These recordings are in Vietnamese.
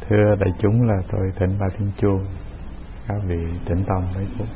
Thưa đại chúng, là tôi Thịnh Ba Thiên Chuông, các vị tĩnh tâm mấy phút.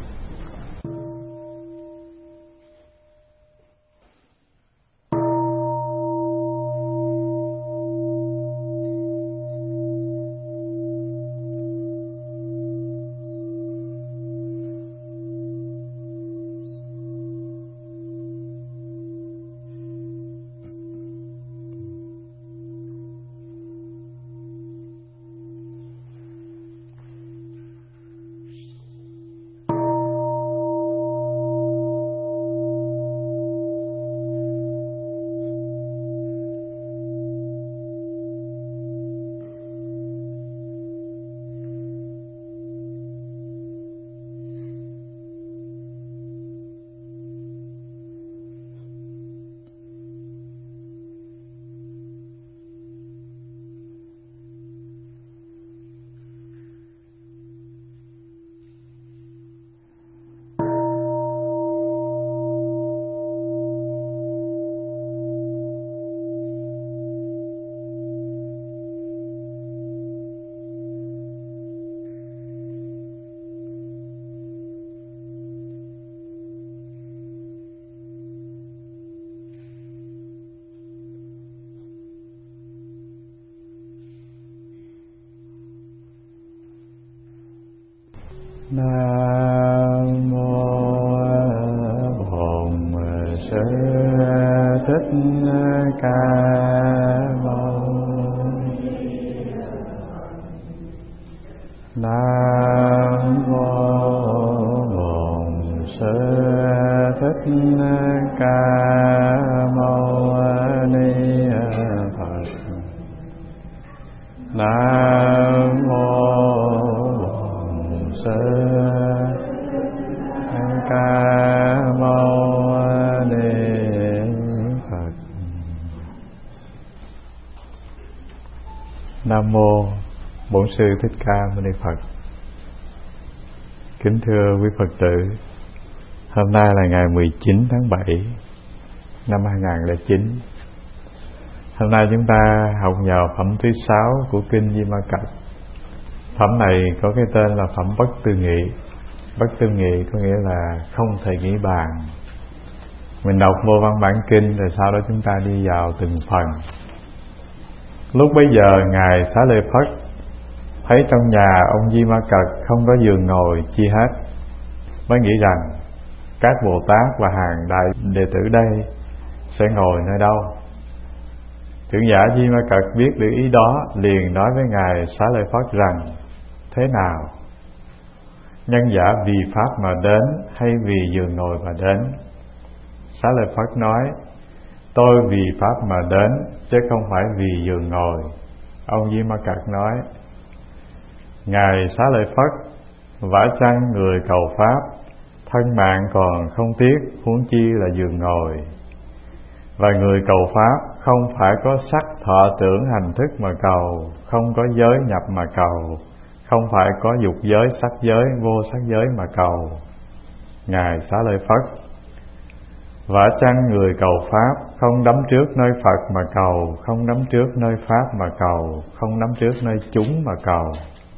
Nam mô Bổn Sư Thích Ca Mâu Ni. Nam mô Bổn Sư Thích Ca Mâu Ni Phật. Nam mô Bổn Sư Ca Mâu Ni Phật. Nam mô Bổn Sư Thích Ca Mâu Ni Phật. Kính thưa quý Phật tử, hôm nay là ngày 19 tháng 7 năm 2009. Hôm nay chúng ta học vào phẩm thứ 6 của kinh Di Ma Cật. Phẩm này có cái tên là phẩm bất tư nghị. Bất tư nghị có nghĩa là không thể nghĩ bàn. Mình đọc vô văn bản kinh rồi sau đó chúng ta đi vào từng phần. Lúc bấy giờ Ngài Xá Lợi Phất thấy trong nhà ông Di Ma Cật không có giường ngồi chi hết, mới nghĩ rằng các Bồ Tát và hàng đại đệ tử đây sẽ ngồi nơi đâu. Trưởng giả Di Ma Cật biết được ý đó, liền nói với Ngài Xá Lợi Phất rằng: thế nào? Nhân giả vì pháp mà đến hay vì giường ngồi mà đến? Xá Lợi Phất nói: tôi vì pháp mà đến, chứ không phải vì giường ngồi. Ông Di Ma Cật nói: Ngài Xá Lợi Phất, vả chăng người cầu pháp, thân mạng còn không tiếc, huống chi là giường ngồi. Và người cầu pháp không phải có sắc thọ tưởng hành thức mà cầu, không có giới nhập mà cầu, không phải có dục giới, sắc giới, vô sắc giới mà cầu. Ngài Xá Lợi Phất, vả chăng người cầu pháp không đắm trước nơi Phật mà cầu, không đắm trước nơi pháp mà cầu, không đắm trước nơi chúng mà cầu.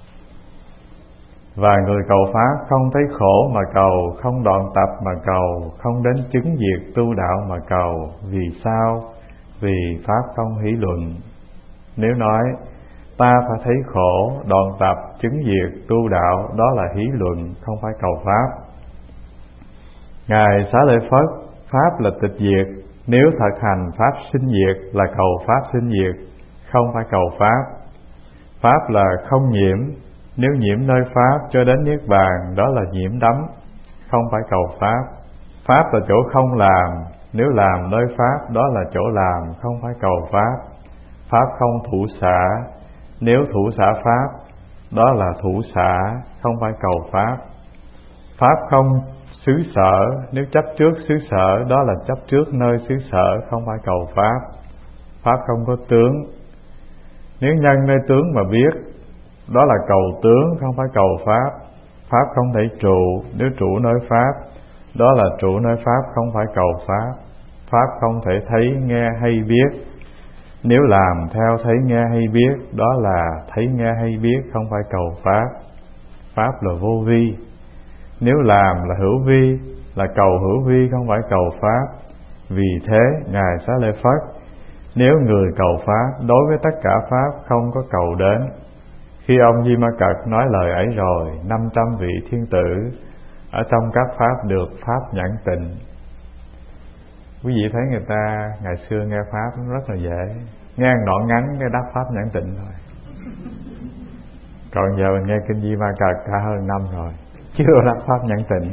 Và người cầu pháp không thấy khổ mà cầu, không đoạn tập mà cầu, không đến chứng diệt tu đạo mà cầu. Vì sao? Vì pháp không hỷ luận. Nếu nói ta phải thấy khổ, đoạn tập, chứng diệt, tu đạo, đó là hỷ luận, không phải cầu pháp. Ngài Xá Lợi Phất, pháp là tịch diệt, nếu thực hành pháp sinh diệt là cầu pháp sinh diệt, không phải cầu pháp. Pháp là không nhiễm, nếu nhiễm nơi pháp cho đến niết bàn, đó là nhiễm đắm, không phải cầu pháp. Pháp là chỗ không làm, nếu làm nơi pháp, đó là chỗ làm, không phải cầu pháp. Pháp không thủ xả, nếu thủ xả pháp, đó là thủ xả, không phải cầu pháp. Pháp không xứ sở, nếu chấp trước xứ sở, đó là chấp trước nơi xứ sở, không phải cầu pháp. Pháp không có tướng, nếu nhân nơi tướng mà biết, đó là cầu tướng, không phải cầu pháp. Pháp không thể trụ, nếu trụ nơi pháp, đó là trụ nơi pháp, không phải cầu pháp. Pháp không thể thấy, nghe hay biết, Nếu làm theo thấy nghe hay biết, đó là thấy nghe hay biết, không phải cầu pháp. Pháp là vô vi. Nếu làm là hữu vi, là cầu hữu vi, không phải cầu pháp. Vì thế Ngài Xá Lợi Phất, nếu người cầu pháp, đối với tất cả pháp không có cầu đến. Khi ông Di Ma Cật nói lời ấy rồi, 500 vị thiên tử ở trong các pháp được pháp nhãn tịnh. Quý vị thấy người ta ngày xưa nghe pháp rất là dễ, nghe đoạn ngắn cái đắc pháp nhãn tịnh thôi. Còn giờ mình nghe kinh Di Ma Cật cả hơn năm rồi, chưa đắc pháp nhãn tịnh.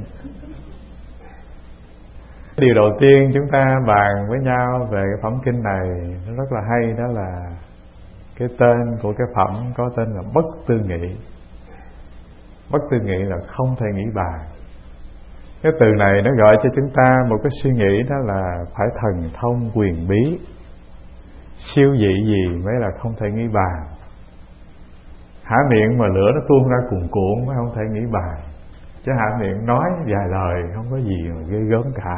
Điều đầu tiên chúng ta bàn với nhau về cái phẩm kinh này nó rất là hay, đó là cái tên của cái phẩm có tên là bất tư nghị. Bất tư nghị là không thể nghĩ bàn. Cái từ này nó gọi cho chúng ta một cái suy nghĩ, đó là phải thần thông quyền bí, siêu dị gì mới là không thể nghĩ bàn. Há miệng mà lửa nó tuôn ra cuồn cuộn mới không thể nghĩ bàn, chứ há miệng nói vài lời không có gì mà ghê gớm cả.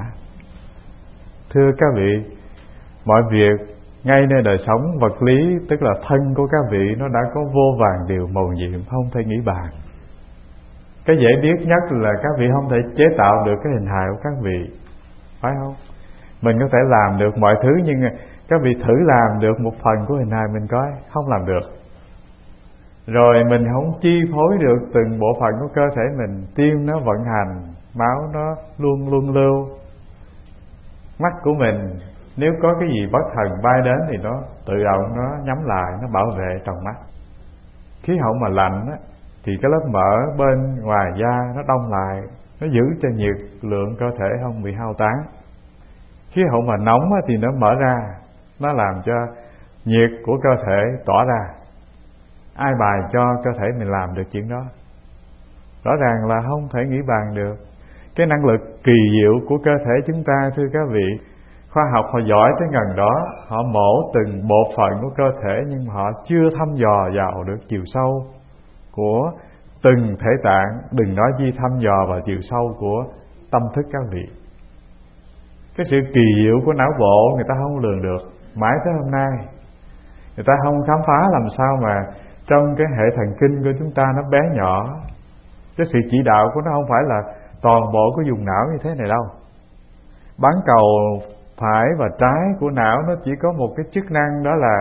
Thưa các vị, mọi việc ngay nơi đời sống vật lý, tức là thân của các vị, nó đã có vô vàn điều mầu nhiệm không thể nghĩ bàn. Cái dễ biết nhất là các vị không thể chế tạo được cái hình hài của các vị, phải không? Mình có thể làm được mọi thứ, nhưng các vị thử làm được một phần của hình hài mình coi, không làm được. Rồi mình không chi phối được từng bộ phận của cơ thể mình, tim nó vận hành, máu nó luôn luôn lưu. Mắt của mình nếu có cái gì bất thần bay đến thì nó tự động nó nhắm lại, nó bảo vệ tròng mắt. Khí hậu mà lạnh á, thì cái lớp mỡ bên ngoài da nó đông lại, nó giữ cho nhiệt lượng cơ thể không bị hao tán. Khí hậu mà nóng á, thì nó mở ra, nó làm cho nhiệt của cơ thể tỏa ra. Ai bài cho cơ thể mình làm được chuyện đó? Rõ ràng là không thể nghĩ bàn được. Cái năng lực kỳ diệu của cơ thể chúng ta, thưa các vị, khoa học họ giỏi tới gần đó, họ mổ từng bộ phận của cơ thể, nhưng mà họ chưa thăm dò vào được chiều sâu của từng thể tạng, đừng nói chi thăm dò vào chiều sâu của tâm thức các vị. Cái sự kỳ diệu của não bộ người ta không lường được. Mãi tới hôm nay người ta không khám phá làm sao mà trong cái hệ thần kinh của chúng ta nó bé nhỏ. Cái sự chỉ đạo của nó không phải là toàn bộ của vùng não như thế này đâu. Bán cầu phải và trái của não nó chỉ có một cái chức năng, đó là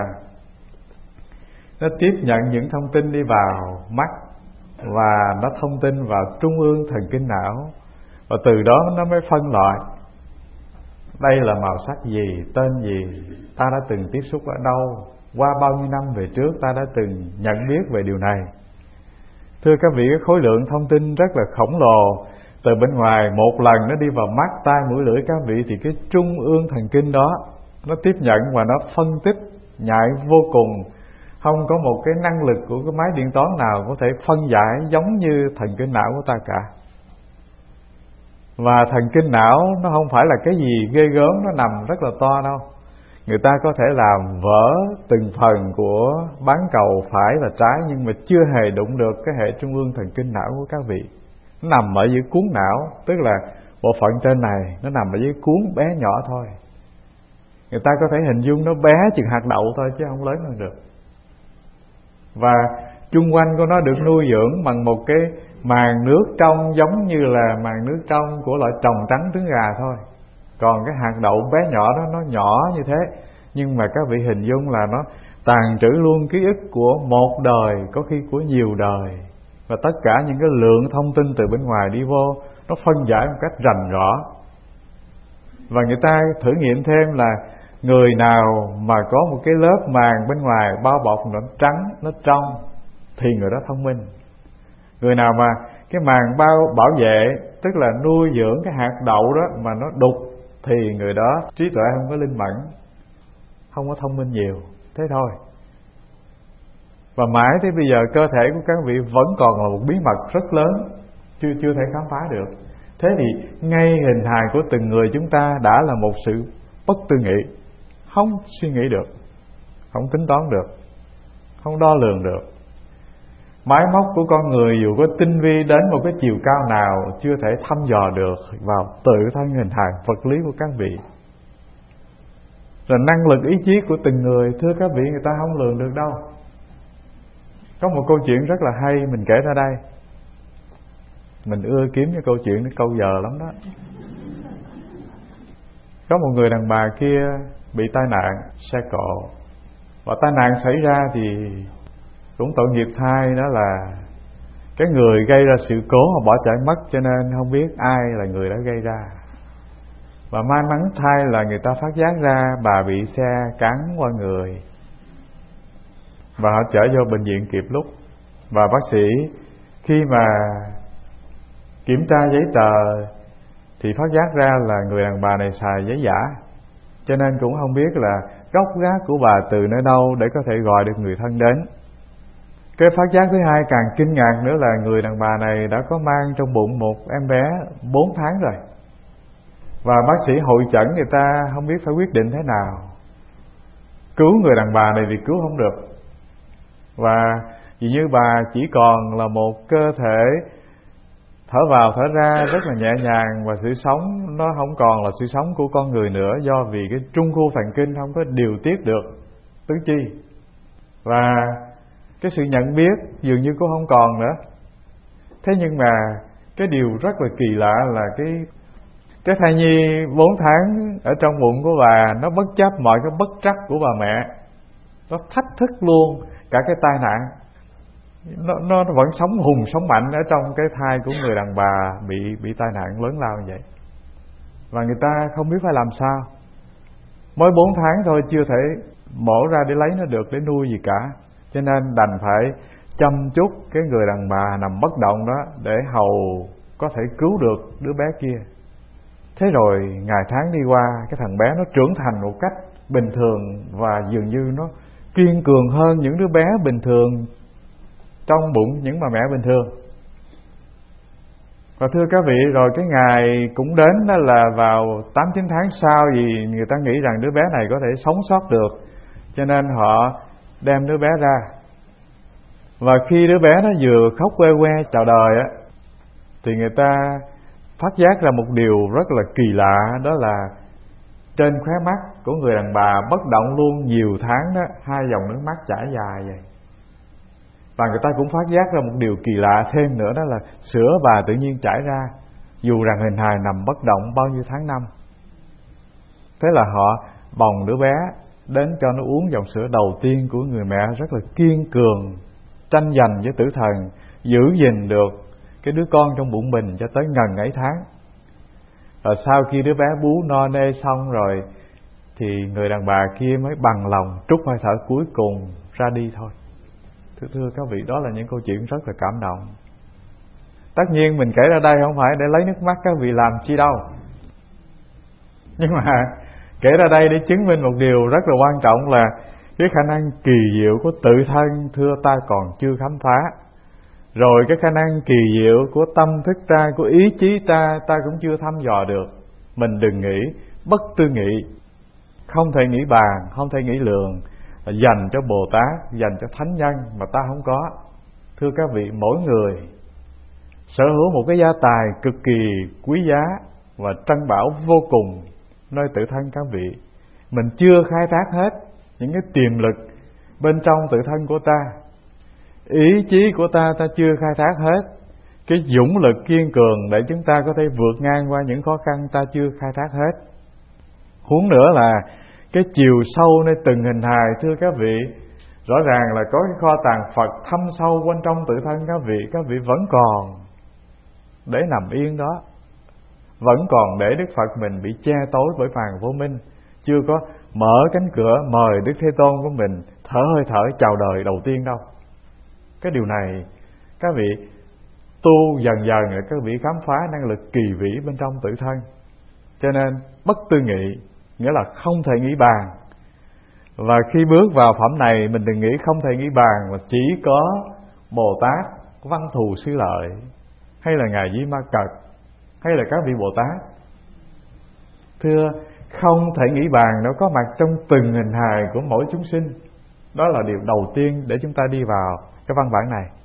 nó tiếp nhận những thông tin đi vào mắt và nó thông tin vào trung ương thần kinh não, và từ đó nó mới phân loại đây là màu sắc gì, tên gì, ta đã từng tiếp xúc ở đâu, qua bao nhiêu năm về trước ta đã từng nhận biết về điều này. Thưa các vị, cái khối lượng thông tin rất là khổng lồ từ bên ngoài, một lần nó đi vào mắt, tai, mũi, lưỡi các vị, thì cái trung ương thần kinh đó nó tiếp nhận và nó phân tích nhạy vô cùng. Không có một cái năng lực của cái máy điện toán nào có thể phân giải giống như thần kinh não của ta cả. Và thần kinh não nó không phải là cái gì ghê gớm, nó nằm rất là to đâu. Người ta có thể làm vỡ từng phần của bán cầu phải và trái, nhưng mà chưa hề đụng được cái hệ trung ương thần kinh não của các vị. Nó nằm ở dưới cuốn não, tức là bộ phận trên này nó nằm ở dưới cuốn bé nhỏ thôi. Người ta có thể hình dung nó bé chừng hạt đậu thôi chứ không lớn hơn được. Và chung quanh của nó được nuôi dưỡng bằng một cái màng nước trong, giống như là màng nước trong của loại trồng trắng trứng gà thôi. Còn cái hạt đậu bé nhỏ đó nó nhỏ như thế, nhưng mà các vị hình dung là nó tàng trữ luôn ký ức của một đời, có khi của nhiều đời. Và tất cả những cái lượng thông tin từ bên ngoài đi vô, nó phân giải một cách rành rõ. Và người ta thử nghiệm thêm là người nào mà có một cái lớp màng bên ngoài bao bọc nó trắng, nó trong, thì người đó thông minh. Người nào mà cái màng bảo vệ, tức là nuôi dưỡng cái hạt đậu đó mà nó đục, thì người đó trí tuệ không có linh mẫn, không có thông minh nhiều. Thế thôi. Và mãi tới bây giờ cơ thể của các vị vẫn còn là một bí mật rất lớn, chưa thể khám phá được. Thế thì ngay hình hài của từng người chúng ta đã là một sự bất tư nghị, không suy nghĩ được, không tính toán được, không đo lường được. Máy móc của con người dù có tinh vi đến một cái chiều cao nào, chưa thể thăm dò được vào tự thân hình hài vật lý của các vị. Rồi năng lực ý chí của từng người, thưa các vị, người ta không lường được đâu. Có một câu chuyện rất là hay mình kể ra đây. Mình ưa kiếm cái câu chuyện nó câu giờ lắm đó. Có một người đàn bà kia bị tai nạn xe cộ. Và tai nạn xảy ra thì cũng tội nghiệp thay, đó là cái người gây ra sự cố họ bỏ chạy mất, cho nên không biết ai là người đã gây ra. Và may mắn thay là người ta phát giác ra bà bị xe cán qua người, và họ chở vô bệnh viện kịp lúc. Và bác sĩ khi mà kiểm tra giấy tờ thì phát giác ra là người đàn bà này xài giấy giả, cho nên cũng không biết là gốc gác của bà từ nơi đâu để có thể gọi được người thân đến. Cái phát giác thứ hai càng kinh ngạc nữa là người đàn bà này đã có mang trong bụng một em bé 4 tháng rồi. Và bác sĩ hội chẩn, người ta không biết phải quyết định thế nào. Cứu người đàn bà này thì cứu không được, và dường như bà chỉ còn là một cơ thể thở vào thở ra rất là nhẹ nhàng, và sự sống nó không còn là sự sống của con người nữa, do vì cái trung khu thần kinh không có điều tiết được tứ chi, và cái sự nhận biết dường như cũng không còn nữa. Thế nhưng mà cái điều rất là kỳ lạ là cái thai nhi 4 tháng ở trong bụng của bà, nó bất chấp mọi cái bất trắc của bà mẹ, nó thách thức luôn cả cái tai nạn. Nó vẫn sống hùng sống mạnh ở trong cái thai của người đàn bà bị tai nạn lớn lao như vậy. Và người ta không biết phải làm sao. Mới 4 tháng thôi, chưa thể mổ ra để lấy nó được, để nuôi gì cả, cho nên đành phải chăm chút cái người đàn bà nằm bất động đó để hầu có thể cứu được đứa bé kia. Thế rồi ngày tháng đi qua, cái thằng bé nó trưởng thành một cách bình thường, và dường như nó kiên cường hơn những đứa bé bình thường trong bụng những bà mẹ bình thường. Và thưa các vị, rồi cái ngày cũng đến, đó là vào 8-9 tháng sau, vì người ta nghĩ rằng đứa bé này có thể sống sót được, cho nên họ đem đứa bé ra. Và khi đứa bé nó vừa khóc que que chào đời á, thì người ta phát giác ra một điều rất là kỳ lạ, đó là trên khóe mắt của người đàn bà bất động luôn nhiều tháng đó, 2 dòng nước mắt chảy dài vậy. Và người ta cũng phát giác ra một điều kỳ lạ thêm nữa, đó là sữa bà tự nhiên chảy ra, dù rằng hình hài nằm bất động bao nhiêu tháng năm. Thế là họ bồng đứa bé đến cho nó uống dòng sữa đầu tiên của người mẹ rất là kiên cường, tranh giành với tử thần, giữ gìn được cái đứa con trong bụng mình cho tới ngần ấy tháng. Rồi sau khi đứa bé bú no nê xong rồi, thì người đàn bà kia mới bằng lòng trút hơi thở cuối cùng ra đi thôi. Thưa các vị, đó là những câu chuyện rất là cảm động. Tất nhiên mình kể ra đây không phải để lấy nước mắt các vị làm chi đâu, nhưng mà kể ra đây để chứng minh một điều rất là quan trọng, là cái khả năng kỳ diệu của tự thân thưa ta còn chưa khám phá. Rồi cái khả năng kỳ diệu của tâm thức ta, của ý chí ta cũng chưa thăm dò được. Mình đừng nghĩ bất tư nghị, không thể nghĩ bàn, không thể nghĩ lường, dành cho Bồ Tát, dành cho thánh nhân mà ta không có. Thưa các vị, mỗi người sở hữu một cái gia tài cực kỳ quý giá và trân bảo vô cùng nơi tự thân các vị. Mình chưa khai thác hết những cái tiềm lực bên trong tự thân của ta. Ý chí của ta chưa khai thác hết. Cái dũng lực kiên cường để chúng ta có thể vượt ngang qua những khó khăn ta chưa khai thác hết. Huống nữa là cái chiều sâu nơi từng hình hài, thưa các vị, rõ ràng là có cái kho tàng Phật thâm sâu bên trong tự thân các vị vẫn còn để nằm yên đó, vẫn còn để Đức Phật mình bị che tối bởi màn vô minh, chưa có mở cánh cửa mời Đức Thế Tôn của mình thở hơi thở chào đời đầu tiên đâu. Cái điều này các vị tu dần dần rồi các vị khám phá năng lực kỳ vĩ bên trong tự thân. Cho nên bất tư nghị nghĩa là không thể nghĩ bàn. Và khi bước vào phẩm này, mình đừng nghĩ không thể nghĩ bàn, mà chỉ có Bồ Tát Văn Thù Sư Lợi, hay là Ngài Di Ma Cật, hay là các vị Bồ Tát. Thưa, không thể nghĩ bàn nó có mặt trong từng hình hài của mỗi chúng sinh. Đó là điều đầu tiên để chúng ta đi vào cái văn bản này.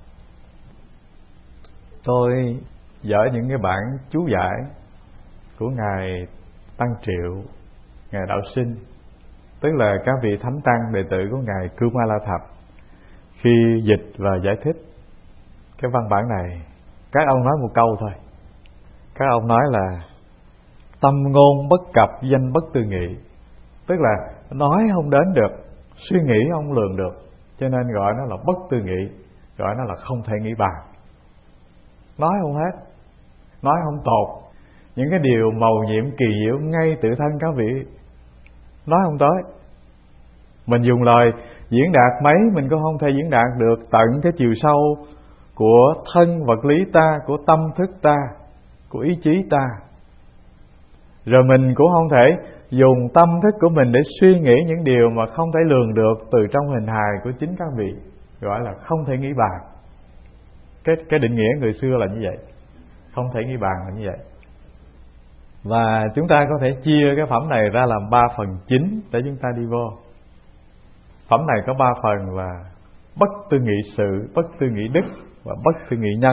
Tôi dở những cái bản chú giải của Ngài Tăng Triệu, Ngài Đạo Sinh, tức là các vị thánh tăng đệ tử của ngài Kumala Thập, khi dịch và giải thích cái văn bản này, các ông nói một câu thôi. Các ông nói là tâm ngôn bất cập, danh bất tư nghị. Tức là nói không đến được, suy nghĩ không lường được, cho nên gọi nó là bất tư nghị, gọi nó là không thể nghĩ bàn. Nói không hết, nói không tột. Những cái điều mầu nhiệm kỳ diệu ngay tự thân các vị nói không tới. Mình dùng lời diễn đạt mấy mình cũng không thể diễn đạt được tận cái chiều sâu của thân vật lý ta, của tâm thức ta, của ý chí ta. Rồi mình cũng không thể dùng tâm thức của mình để suy nghĩ những điều mà không thể lường được từ trong hình hài của chính các vị, gọi là không thể nghĩ bàn. Cái định nghĩa người xưa là như vậy, không thể nghĩ bàn là như vậy. Và chúng ta có thể chia cái phẩm này ra làm 3 phần chính để chúng ta đi vô. Phẩm này có 3 phần là bất tư nghị sự, bất tư nghị đức và bất tư nghị nhân.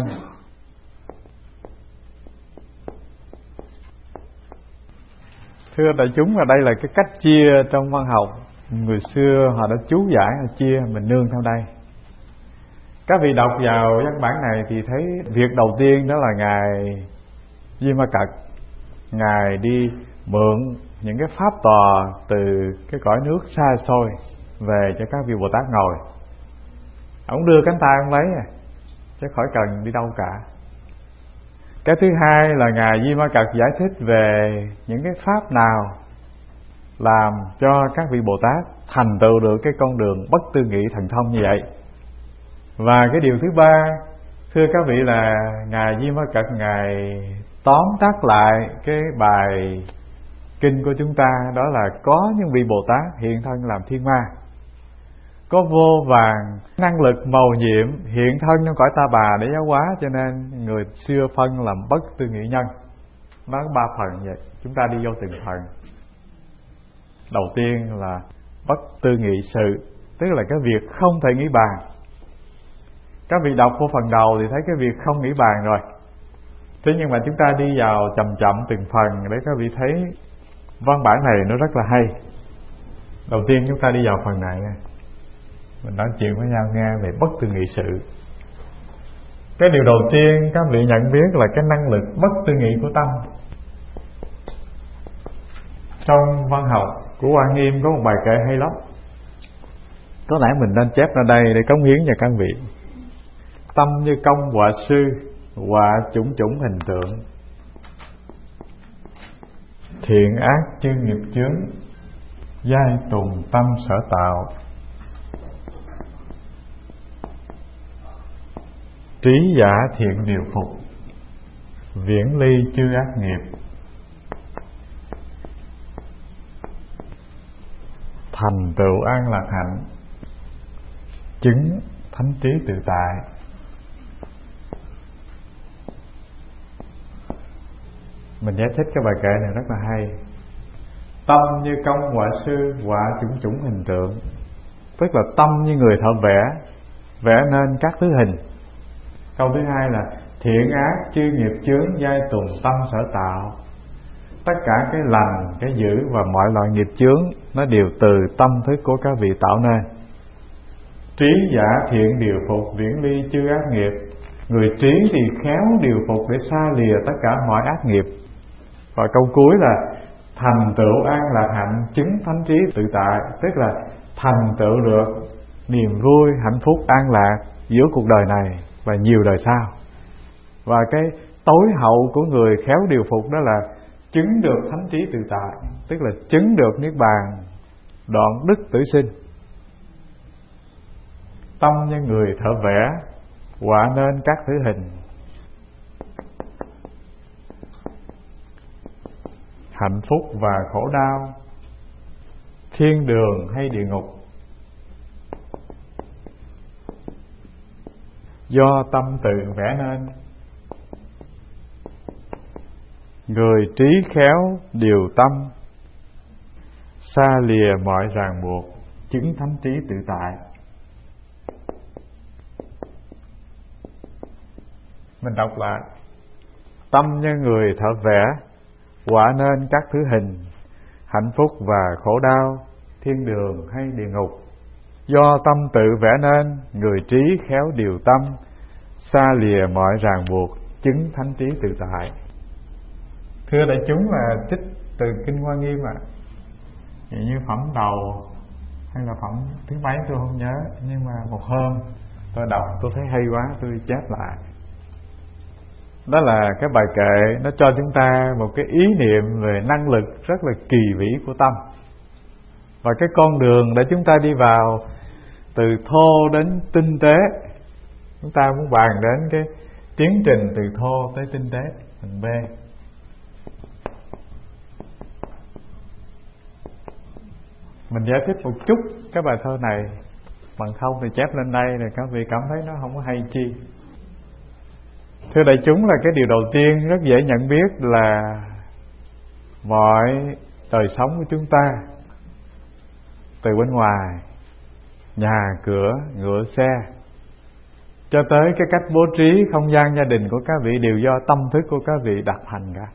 Thưa đại chúng, ở đây là cái cách chia trong văn học. Người xưa họ đã chú giải, họ chia, mình nương theo đây. Các vị đọc vào văn bản này thì thấy việc đầu tiên đó là ngài Di Ma Cật, ngài đi mượn những cái pháp tòa từ cái cõi nước xa xôi về cho các vị Bồ Tát ngồi. Ông đưa cánh tay ông lấy chứ khỏi cần đi đâu cả. Cái thứ hai là ngài Di Ma Cật giải thích về những cái pháp nào làm cho các vị Bồ Tát thành tựu được cái con đường bất tư nghị thần thông như vậy. Và cái điều thứ ba, thưa các vị, là ngài Di Ma Cật ngài tóm tắt lại cái bài kinh của chúng ta, đó là có những vị Bồ Tát hiện thân làm thiên ma, có vô vàn năng lực mầu nhiệm hiện thân trong cõi Ta Bà để giáo hóa, cho nên người xưa phân làm bất tư nghị nhân. Nó có 3 phần vậy, chúng ta đi vô từng phần. Đầu tiên là bất tư nghị sự, tức là cái việc không thể nghĩ bàn. Các vị đọc vô phần đầu thì thấy cái việc không nghĩ bàn rồi. Thế nhưng mà chúng ta đi vào chậm chậm từng phần để các vị thấy văn bản này nó rất là hay. Đầu tiên chúng ta đi vào phần này nha. Mình nói chuyện với nhau nghe về bất tư nghị sự. Cái điều đầu tiên các vị nhận biết là cái năng lực bất tư nghị của tâm. Trong văn học của Hoa Nghiêm có một bài kệ hay lắm, có lẽ mình nên chép ra đây để cống hiến cho các vị. Tâm như công họa sư, họa chủng chủng hình tượng, thiện ác chư nghiệp chướng, giai tùng tâm sở tạo. Trí giả thiện điều phục, viễn ly chư ác nghiệp, thành tựu an lạc hạnh, chứng thánh trí tự tại. Mình giải thích cái bài kệ này rất là hay. Tâm như công họa sư, họa chủng chủng hình tượng, tức là tâm như người thợ vẽ, vẽ nên các thứ hình. Câu thứ hai là thiện ác chư nghiệp chướng, giai tùng tâm sở tạo. Tất cả cái lành, cái dữ và mọi loại nghiệp chướng nó đều từ tâm thức của các vị tạo nên. Trí giả thiện điều phục, viễn ly chư ác nghiệp. Người trí thì khéo điều phục để xa lìa tất cả mọi ác nghiệp. Và câu cuối là thành tựu an lạc hạnh, chứng thánh trí tự tại, tức là thành tựu được niềm vui, hạnh phúc, an lạc giữa cuộc đời này và nhiều đời sau. Và cái tối hậu của người khéo điều phục đó là chứng được thánh trí tự tại, tức là chứng được niết bàn, đoạn đức tử sinh. Tâm như người thợ vẽ, họa nên các thứ hình. Hạnh phúc và khổ đau, thiên đường hay địa ngục, do tâm tự vẽ nên. Người trí khéo điều tâm, xa lìa mọi ràng buộc, chứng thánh trí tự tại. Mình đọc lại. Tâm như người thợ vẽ, họa nên các thứ hình. Hạnh phúc và khổ đau, thiên đường hay địa ngục. Do tâm tự vẽ nên, người trí khéo điều tâm, xa lìa mọi ràng buộc, chứng thánh trí tự tại. Thưa đại chúng, là trích từ Kinh Hoa Nghiêm ạ. Như phẩm đầu hay là phẩm thứ mấy tôi không nhớ, nhưng mà một hôm tôi đọc tôi thấy hay quá, tôi chép lại. Đó là cái bài kệ nó cho chúng ta một cái ý niệm về năng lực rất là kỳ vĩ của tâm, và cái con đường để chúng ta đi vào từ thô đến tinh tế. Chúng ta muốn bàn đến cái tiến trình từ thô tới tinh tế, phần B. Mình giải thích một chút cái bài thơ này, bằng không thì chép lên đây rồi các vị cảm thấy nó không có hay chi. Thưa đại chúng, là cái điều đầu tiên rất dễ nhận biết là mọi đời sống của chúng ta, từ bên ngoài, nhà cửa, ngựa xe, cho tới cái cách bố trí không gian gia đình của các vị đều do tâm thức của các vị đặt thành cả.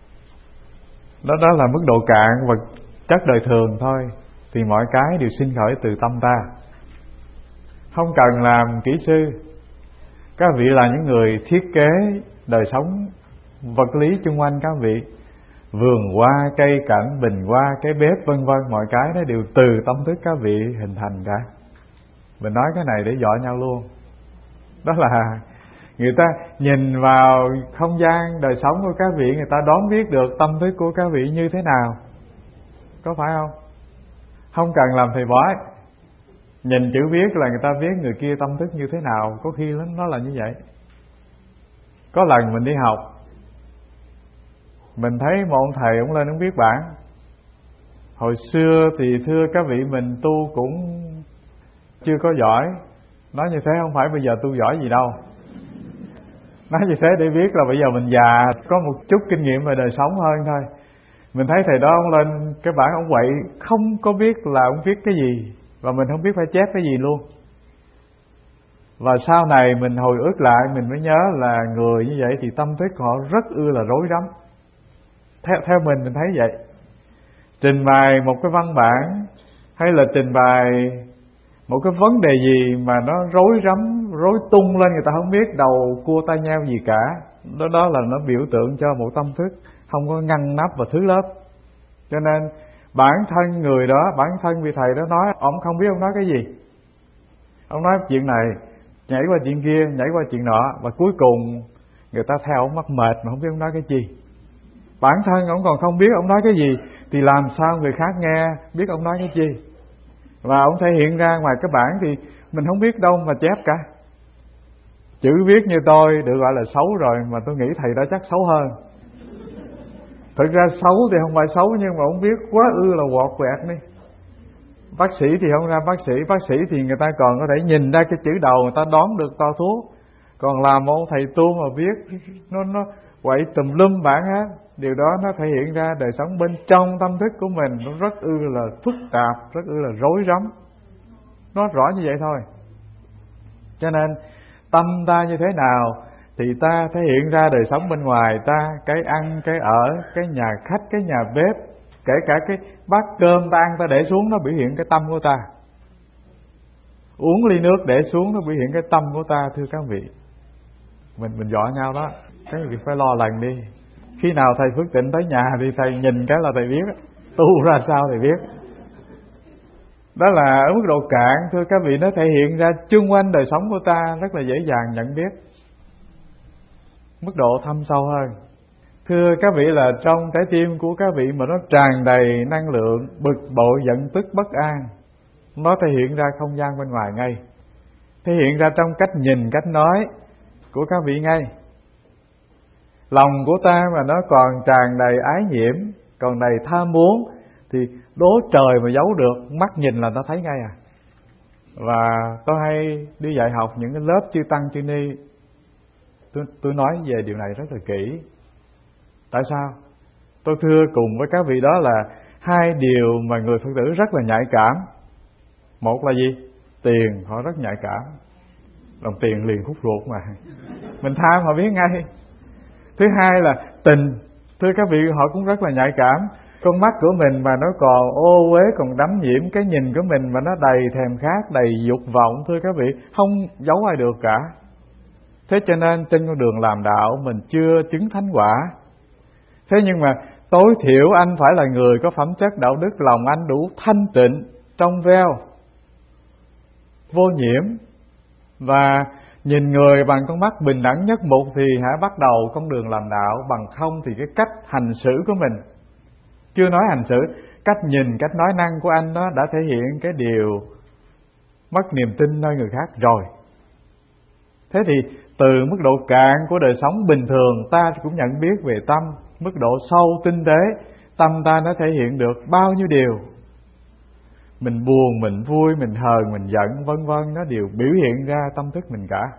Đó là mức độ cạn vật chất đời thường thôi, thì mọi cái đều sinh khởi từ tâm ta. Không cần làm kỹ sư, các vị là những người thiết kế đời sống vật lý chung quanh các vị. Vườn hoa, cây cảnh, bình hoa, cái bếp vân vân, mọi cái đó đều từ tâm thức các vị hình thành cả. Mình nói cái này để dọa nhau luôn. Đó là người ta nhìn vào không gian đời sống của các vị, người ta đoán biết được tâm thức của các vị như thế nào. Có phải không? Không cần làm thầy bói, nhìn chữ viết là người ta biết người kia tâm thức như thế nào. Có khi nó là như vậy. Có lần mình đi học, mình thấy một ông thầy ông lên ông viết bảng. Hồi xưa thì thưa các vị, mình tu cũng chưa có giỏi. Nói như thế không phải bây giờ tu giỏi gì đâu. Nói như thế để biết là bây giờ mình già, có một chút kinh nghiệm về đời sống hơn thôi. Mình thấy thầy đó ông lên cái bảng ông quậy, không có biết là ông viết cái gì, và mình không biết phải chép cái gì luôn. Và sau này mình hồi ức lại, mình mới nhớ là người như vậy thì tâm thức họ rất là rối rắm. Theo mình thấy vậy. Trình bày một cái văn bản hay là trình bày một cái vấn đề gì mà nó rối rắm, rối tung lên, người ta không biết đầu cua tai nheo gì cả. Đó là nó biểu tượng cho một tâm thức không có ngăn nắp và thứ lớp. Cho nên bản thân người đó, bản thân vị thầy đó nói, ông không biết ông nói cái gì. Ông nói chuyện này, nhảy qua chuyện kia, nhảy qua chuyện nọ, và cuối cùng người ta theo ông mắc mệt mà không biết ông nói cái gì. Bản thân ông còn không biết ông nói cái gì, thì làm sao người khác nghe biết ông nói cái gì. Và ông thể hiện ra ngoài cái bảng thì mình không biết đâu mà chép cả. Chữ viết như tôi được gọi là xấu rồi, mà tôi nghĩ thầy đó chắc xấu hơn. Thực ra xấu thì không phải xấu, nhưng mà ông viết quá là quọt quẹt đi. Bác sĩ thì không ra bác sĩ thì người ta còn có thể nhìn ra cái chữ đầu, người ta đoán được toa thuốc. Còn làm một thầy tu mà viết nó quậy tùm lum bảng hết. Điều đó nó thể hiện ra đời sống bên trong tâm thức của mình nó rất là phức tạp, rất là rối rắm. Nó rõ như vậy thôi. Cho nên tâm ta như thế nào thì ta thể hiện ra đời sống bên ngoài ta. Cái ăn, cái ở, cái nhà khách, cái nhà bếp, kể cả cái bát cơm ta ăn ta để xuống, nó biểu hiện cái tâm của ta. Uống ly nước để xuống, nó biểu hiện cái tâm của ta. Thưa các vị, mình dọa nhau đó. Cái việc phải lo lần đi. Khi nào thầy Phước Tịnh tới nhà thì thầy nhìn cái là thầy biết tu ra sao thầy biết. Đó là ở mức độ cạn, thưa các vị, nó thể hiện ra chung quanh đời sống của ta rất là dễ dàng nhận biết. Mức độ thâm sâu hơn, thưa các vị, là trong trái tim của các vị mà nó tràn đầy năng lượng bực bội, giận tức, bất an, nó thể hiện ra không gian bên ngoài ngay, thể hiện ra trong cách nhìn, cách nói của các vị ngay. Lòng của ta mà nó còn tràn đầy ái nhiễm, còn đầy tham muốn, thì đố trời mà giấu được, mắt nhìn là ta thấy ngay à. Và tôi hay đi dạy học những cái lớp chư tăng chư ni, tôi nói về điều này rất là kỹ. Tại sao? Tôi thưa cùng với các vị đó là hai điều mà người Phật tử rất là nhạy cảm. Một là gì? Tiền, họ rất nhạy cảm. Đồng tiền liền khúc ruột mà, mình tham họ biết ngay. Thứ hai là tình, thưa các vị, họ cũng rất là nhạy cảm. Con mắt của mình mà nó còn ô uế, còn đắm nhiễm, cái nhìn của mình mà nó đầy thèm khát, đầy dục vọng, thưa các vị, không giấu ai được cả. Thế cho nên trên con đường làm đạo mình chưa chứng thánh quả. Thế nhưng mà tối thiểu anh phải là người có phẩm chất đạo đức, lòng anh đủ thanh tịnh, trong veo, vô nhiễm, và nhìn người bằng con mắt bình đẳng nhất mục thì hãy bắt đầu con đường làm đạo. Bằng không thì cái cách hành xử của mình, chưa nói hành xử, cách nhìn, cách nói năng của anh đó đã thể hiện cái điều mất niềm tin nơi người khác rồi. Thế thì từ mức độ cạn của đời sống bình thường ta cũng nhận biết về tâm, mức độ sâu tinh tế, tâm ta nó thể hiện được bao nhiêu điều. Mình buồn, mình vui, mình hờn, mình giận, vân vân, nó đều biểu hiện ra tâm thức mình cả.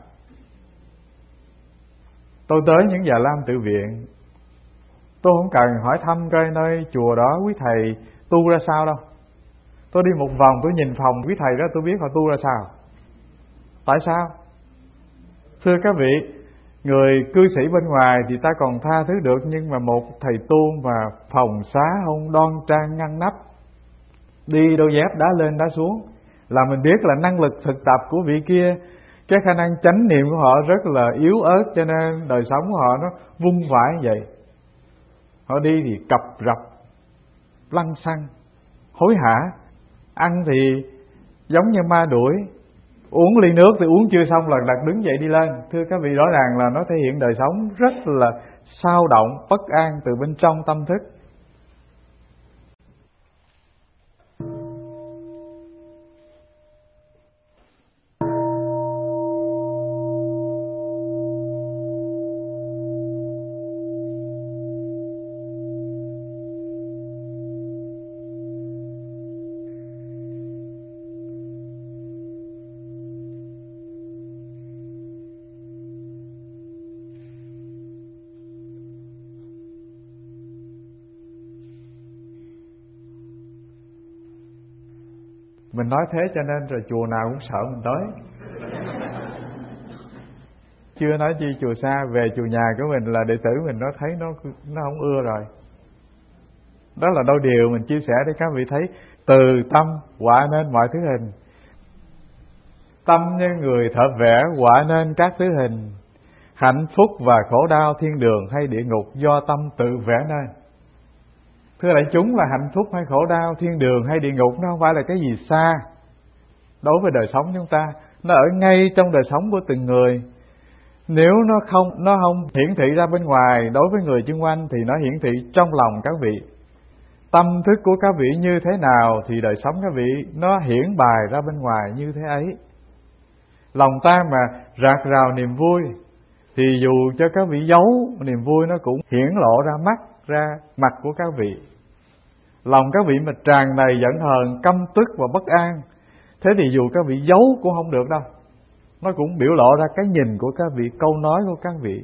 Tôi tới những Già Lam Tự Viện, tôi không cần hỏi thăm coi nơi chùa đó quý thầy tu ra sao đâu. Tôi đi một vòng, tôi nhìn phòng quý thầy đó, tôi biết họ tu ra sao. Tại sao? Thưa các vị, người cư sĩ bên ngoài thì ta còn tha thứ được, nhưng mà một thầy tu mà phòng xá không đoan trang ngăn nắp, đi đôi dép đá lên đá xuống, là mình biết là năng lực thực tập của vị kia, cái khả năng chánh niệm của họ rất là yếu ớt, cho nên đời sống của họ nó vung vãi như vậy. Họ đi thì cập rập, lăng xăng, hối hả, ăn thì giống như ma đuổi, uống ly nước thì uống chưa xong lần lượt đứng dậy đi lên. Thưa các vị, rõ ràng là nó thể hiện đời sống rất là xao động, bất an từ bên trong tâm thức. Mình nói thế cho nên rồi chùa nào cũng sợ mình tới. Chưa nói chi chùa xa, về chùa nhà của mình là đệ tử mình nó thấy nó không ưa rồi. Đó là đôi điều mình chia sẻ để các vị thấy, từ tâm quả nên mọi thứ hình. Tâm như người thợ vẽ quả nên các thứ hình. Hạnh phúc và khổ đau, thiên đường hay địa ngục do tâm tự vẽ nên. Thưa đại chúng, là hạnh phúc hay khổ đau, thiên đường hay địa ngục, nó không phải là cái gì xa đối với đời sống chúng ta. Nó ở ngay trong đời sống của từng người. Nếu nó không hiển thị ra bên ngoài đối với người xung quanh, thì nó hiển thị trong lòng các vị. Tâm thức của các vị như thế nào thì đời sống các vị nó hiển bài ra bên ngoài như thế ấy. Lòng ta mà rạc rào niềm vui thì dù cho các vị giấu, niềm vui nó cũng hiển lộ ra mặt của các vị. Lòng các vị mà tràn đầy giận hờn, căm tức và bất an, thế thì dù các vị giấu cũng không được đâu, nó cũng biểu lộ ra cái nhìn của các vị, câu nói của các vị.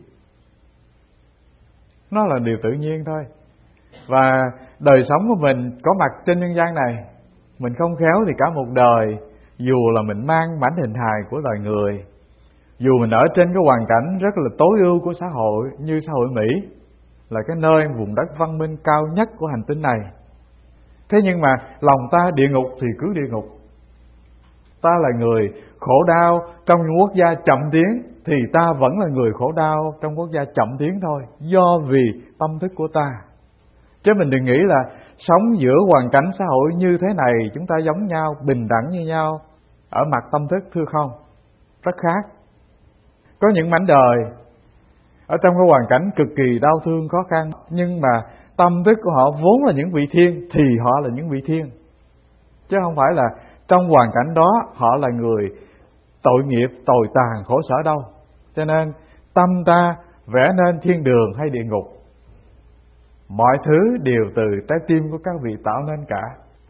Nó là điều tự nhiên thôi. Và đời sống của mình có mặt trên nhân gian này, mình không khéo thì cả một đời, dù là mình mang mảnh hình hài của loài người, dù mình ở trên cái hoàn cảnh rất là tối ưu của xã hội, như xã hội Mỹ là cái nơi vùng đất văn minh cao nhất của hành tinh này, thế nhưng mà lòng ta địa ngục thì cứ địa ngục. Ta là người khổ đau trong những quốc gia chậm tiến, thì ta vẫn là người khổ đau trong quốc gia chậm tiến thôi, do vì tâm thức của ta. Chứ mình đừng nghĩ là sống giữa hoàn cảnh xã hội như thế này chúng ta giống nhau, bình đẳng như nhau ở mặt tâm thức. Thưa không, rất khác. Có những mảnh đời ở trong cái hoàn cảnh cực kỳ đau thương khó khăn, nhưng mà tâm thức của họ vốn là những vị thiên, thì họ là những vị thiên, chứ không phải là trong hoàn cảnh đó họ là người tội nghiệp, tồi tàn, khổ sở đâu. Cho nên tâm ta vẽ nên thiên đường hay địa ngục, mọi thứ đều từ trái tim của các vị tạo nên cả.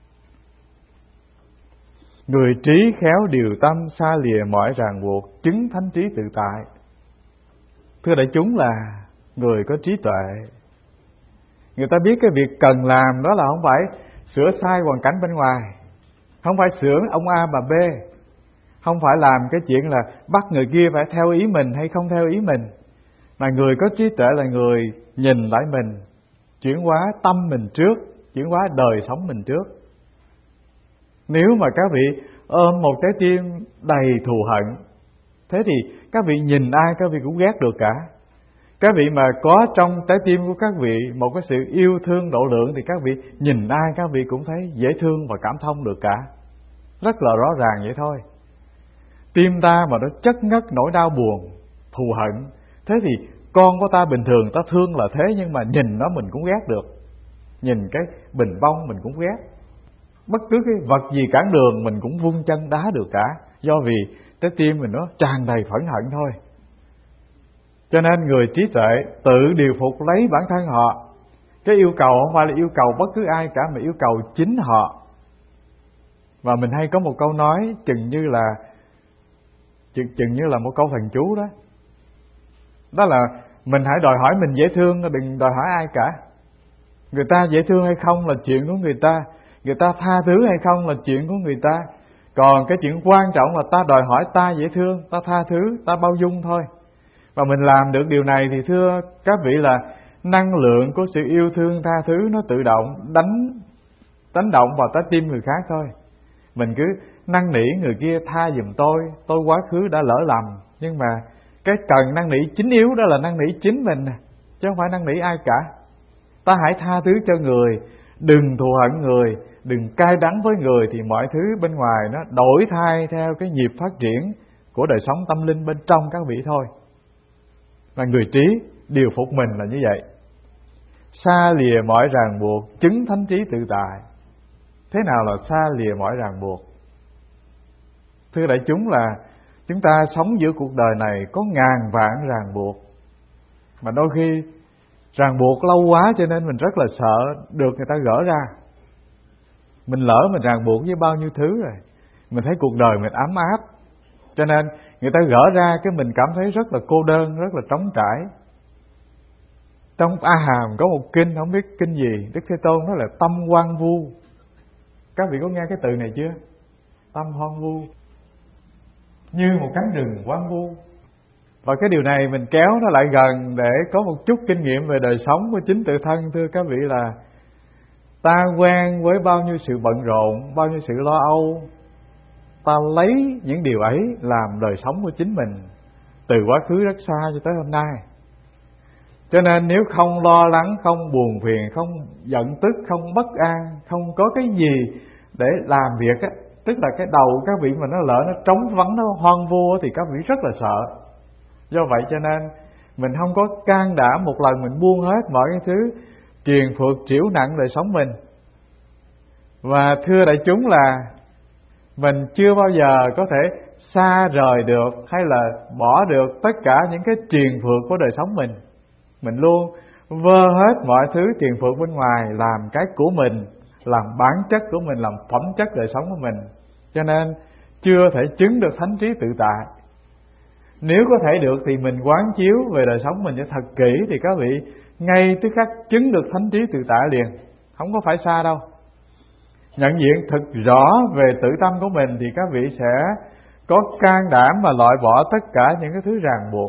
Người trí khéo điều tâm, xa lìa mọi ràng buộc, chứng thánh trí tự tại. Thưa đại chúng, là người có trí tuệ, người ta biết cái việc cần làm đó là không phải sửa sai hoàn cảnh bên ngoài, không phải sửa ông A bà B, không phải làm cái chuyện là bắt người kia phải theo ý mình hay không theo ý mình, mà người có trí tuệ là người nhìn lại mình, chuyển hóa tâm mình trước, chuyển hóa đời sống mình trước. Nếu mà các vị ôm một trái tim đầy thù hận, thế thì các vị nhìn ai các vị cũng ghét được cả. Các vị mà có trong trái tim của các vị một cái sự yêu thương độ lượng thì các vị nhìn ai các vị cũng thấy dễ thương và cảm thông được cả. Rất là rõ ràng vậy thôi. Tim ta mà nó chất ngất nỗi đau buồn, thù hận, thế thì con của ta bình thường ta thương là thế, nhưng mà nhìn nó mình cũng ghét được. Nhìn cái bình bông mình cũng ghét. Bất cứ cái vật gì cản đường mình cũng vung chân đá được cả. Do vì trái tim mình nó tràn đầy phẫn hận thôi. Cho nên người trí tuệ tự điều phục lấy bản thân họ. Cái yêu cầu không phải là yêu cầu bất cứ ai cả, mà yêu cầu chính họ. Và mình hay có một câu nói chừng như là một câu thần chú đó. Đó là mình hãy đòi hỏi mình dễ thương, đừng đòi hỏi ai cả. Người ta dễ thương hay không là chuyện của người ta, người ta tha thứ hay không là chuyện của người ta. Còn cái chuyện quan trọng là ta đòi hỏi ta dễ thương, ta tha thứ, ta bao dung thôi. Và mình làm được điều này thì thưa các vị là năng lượng của sự yêu thương tha thứ nó tự động đánh động vào trái tim người khác thôi. Mình cứ năn nỉ người kia tha giùm tôi quá khứ đã lỡ lầm. Nhưng mà cái cần năn nỉ chính yếu đó là năn nỉ chính mình, chứ không phải năn nỉ ai cả. Ta hãy tha thứ cho người, đừng thù hận người, đừng cay đắng với người, thì mọi thứ bên ngoài nó đổi thay theo cái nhịp phát triển của đời sống tâm linh bên trong các vị thôi. Và người trí điều phục mình là như vậy. Xa lìa mọi ràng buộc, chứng thánh trí tự tại. Thế nào là xa lìa mọi ràng buộc? Thưa đại chúng là chúng ta sống giữa cuộc đời này có ngàn vạn ràng buộc. Mà đôi khi ràng buộc lâu quá cho nên mình rất là sợ được người ta gỡ ra. Mình lỡ mình ràng buộc với bao nhiêu thứ rồi, mình thấy cuộc đời mình ấm áp, cho nên người ta gỡ ra cái mình cảm thấy rất là cô đơn, rất là trống trải. Trong A Hàm có một kinh, không biết kinh gì, Đức Thế Tôn nói là tâm hoang vu. Các vị có nghe cái từ này chưa? Tâm hoang vu, như một cánh rừng hoang vu. Và cái điều này mình kéo nó lại gần để có một chút kinh nghiệm về đời sống của chính tự thân. Thưa các vị là ta quen với bao nhiêu sự bận rộn, bao nhiêu sự lo âu, ta lấy những điều ấy làm đời sống của chính mình từ quá khứ rất xa cho tới hôm nay. Cho nên nếu không lo lắng, không buồn phiền, không giận tức, không bất an, không có cái gì để làm việc á, tức là cái đầu các vị mà nó lỡ nó trống vắng, nó hoang vu thì các vị rất là sợ. Do vậy cho nên mình không có can đảm một lần mình buông hết mọi cái thứ triền phược triểu nặng đời sống mình. Và thưa đại chúng là mình chưa bao giờ có thể xa rời được hay là bỏ được tất cả những cái triền phược của đời sống mình. Mình luôn vơ hết mọi thứ triền phược bên ngoài làm cái của mình, làm bản chất của mình, làm phẩm chất đời sống của mình. Cho nên chưa thể chứng được thánh trí tự tại. Nếu có thể được thì mình quán chiếu về đời sống mình cho thật kỹ thì các vị ngay tức khắc chứng được thánh trí tự tại liền, không có phải xa đâu. Nhận diện thật rõ về tự tâm của mình thì các vị sẽ có can đảm mà loại bỏ tất cả những cái thứ ràng buộc.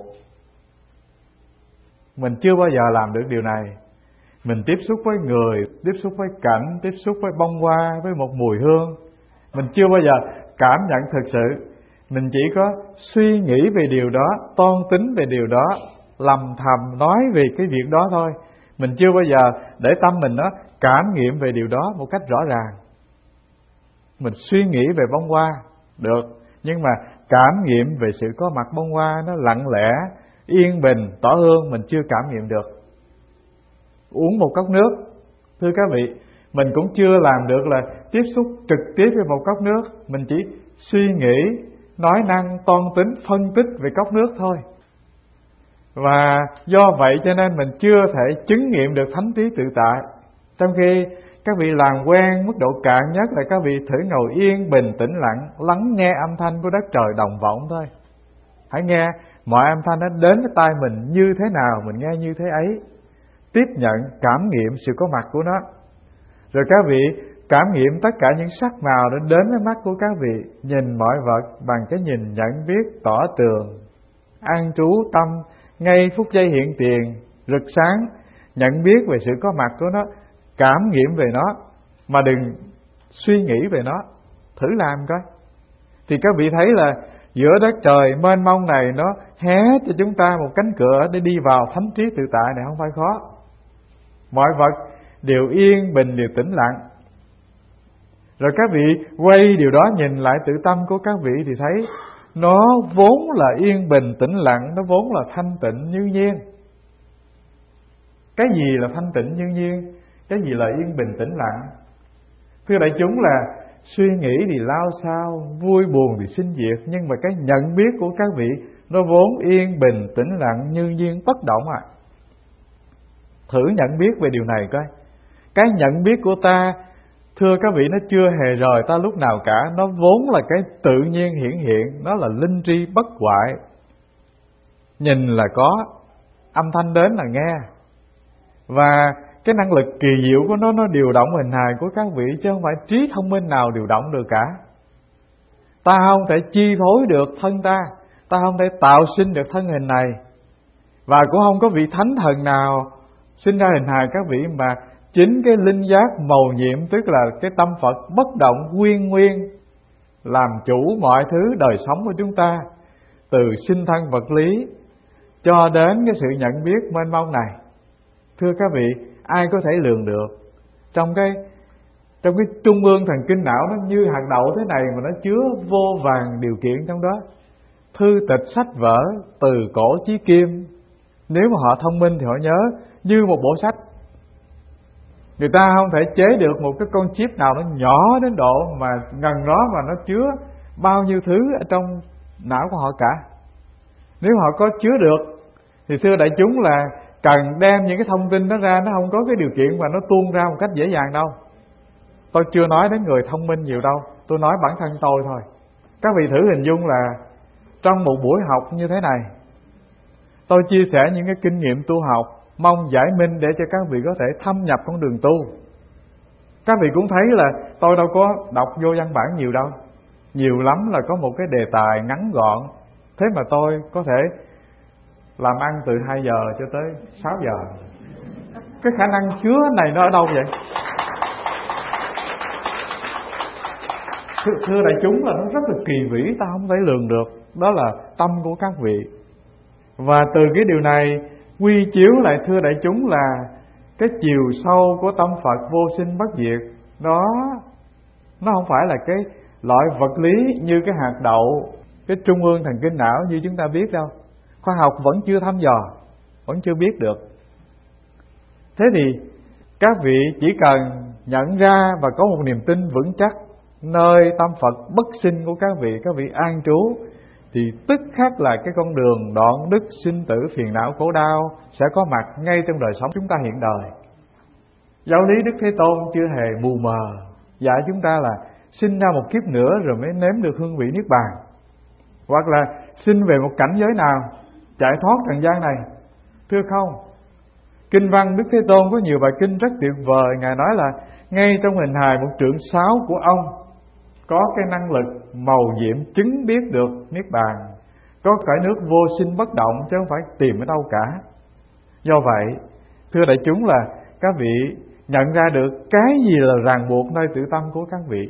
Mình chưa bao giờ làm được điều này. Mình tiếp xúc với người, tiếp xúc với cảnh, tiếp xúc với bông hoa, với một mùi hương, mình chưa bao giờ cảm nhận thực sự. Mình chỉ có suy nghĩ về điều đó, toan tính về điều đó, lầm thầm nói về cái việc đó thôi. Mình chưa bao giờ để tâm mình nó cảm nghiệm về điều đó một cách rõ ràng. Mình suy nghĩ về bông hoa được, nhưng mà cảm nghiệm về sự có mặt bông hoa nó lặng lẽ, yên bình, tỏ hương mình chưa cảm nghiệm được. Uống một cốc nước, thưa các vị, mình cũng chưa làm được là tiếp xúc trực tiếp với một cốc nước. Mình chỉ suy nghĩ, nói năng, toan tính, phân tích về cốc nước thôi. Và do vậy cho nên mình chưa thể chứng nghiệm được thánh trí tự tại. Trong khi các vị làm quen mức độ cạn nhất là các vị thử ngồi yên bình tĩnh lặng, lắng nghe âm thanh của đất trời đồng vọng thôi. Hãy nghe mọi âm thanh nó đến với tai mình như thế nào, mình nghe như thế ấy. Tiếp nhận, cảm nghiệm sự có mặt của nó. Rồi các vị cảm nghiệm tất cả những sắc màu đã đến với mắt của các vị. Nhìn mọi vật bằng cái nhìn nhận biết tỏ tường, an trú tâm ngay phút giây hiện tiền, rực sáng, nhận biết về sự có mặt của nó, cảm nghiệm về nó. mà đừng suy nghĩ về nó. Thử làm coi. Thì các vị thấy là giữa đất trời mênh mông này nó hé cho chúng ta một cánh cửa để đi vào thánh trí tự tại này không phải khó. Mọi vật đều yên bình, đều tĩnh lặng. Rồi các vị quay điều đó nhìn lại tự tâm của các vị thì thấy nó vốn là yên bình tĩnh lặng, nó vốn là thanh tịnh như nhiên. Cái gì là thanh tịnh như nhiên? Cái gì là yên bình tĩnh lặng? Thưa đại chúng là suy nghĩ thì lao sao, vui buồn thì sinh diệt, nhưng mà cái nhận biết của các vị nó vốn yên bình tĩnh lặng như nhiên bất động à. Thử nhận biết về điều này coi. Cái nhận biết của ta, thưa các vị, nó chưa hề rời ta lúc nào cả. Nó vốn là cái tự nhiên hiển hiện, nó là linh tri bất hoại. Nhìn là có, âm thanh đến là nghe. Và cái năng lực kỳ diệu của nó điều động hình hài của các vị, chứ không phải trí thông minh nào điều động được cả. Ta không thể chi phối được thân ta, ta không thể tạo sinh được thân hình này, và cũng không có vị thánh thần nào sinh ra hình hài các vị, mà chính cái linh giác mầu nhiệm, tức là cái tâm Phật bất động nguyên nguyên, làm chủ mọi thứ đời sống của chúng ta, từ sinh thân vật lý cho đến cái sự nhận biết mênh mông này. Thưa các vị, ai có thể lường được? Trong cái trung ương thần kinh não nó như hạt đậu thế này mà nó chứa vô vàn điều kiện trong đó. Thư tịch sách vở từ cổ chí kim, nếu mà họ thông minh thì họ nhớ như một bộ sách. Người ta không thể chế được một cái con chip nào nó nhỏ đến độ mà gần đó mà nó chứa bao nhiêu thứ ở trong não của họ cả. Nếu họ có chứa được thì thưa đại chúng là cần đem những cái thông tin đó ra, nó không có cái điều kiện mà nó tuôn ra một cách dễ dàng đâu. Tôi chưa nói đến người thông minh nhiều đâu, tôi nói bản thân tôi thôi. Các vị thử hình dung là trong một buổi học như thế này, tôi chia sẻ những cái kinh nghiệm tu học, mong giải minh để cho các vị có thể thâm nhập con đường tu. Các vị cũng thấy là tôi đâu có đọc vô văn bản nhiều đâu. Nhiều lắm là có một cái đề tài ngắn gọn. Thế mà tôi có thể làm ăn từ 2 giờ cho tới 6 giờ. Cái khả năng chứa này nó ở đâu vậy? Thưa đại chúng là nó rất là kỳ vĩ, ta không thể lường được. Đó là tâm của các vị. Và từ cái điều này quy chiếu lại thưa đại chúng là cái chiều sâu của tâm Phật vô sinh bất diệt đó, nó không phải là cái loại vật lý như cái hạt đậu, cái trung ương thần kinh não như chúng ta biết đâu. Khoa học vẫn chưa thăm dò, vẫn chưa biết được. Thế thì các vị chỉ cần nhận ra và có một niềm tin vững chắc nơi tâm Phật bất sinh của các vị an trú, thì tức khắc là cái con đường đoạn đứt sinh tử phiền não khổ đau sẽ có mặt ngay trong đời sống chúng ta hiện đời. Giáo lý Đức Thế Tôn chưa hề mù mờ dạy chúng ta là sinh ra một kiếp nữa rồi mới nếm được hương vị niết bàn, hoặc là sinh về một cảnh giới nào chạy thoát trần gian này. Thưa không, kinh văn Đức Thế Tôn có nhiều bài kinh rất tuyệt vời. Ngài nói là ngay trong hình hài một trượng sáo của ông có cái năng lực mầu nhiệm chứng biết được niết bàn, có cõi nước vô sinh bất động chứ không phải tìm ở đâu cả. Do vậy thưa đại chúng là các vị nhận ra được cái gì là ràng buộc nơi tự tâm của các vị.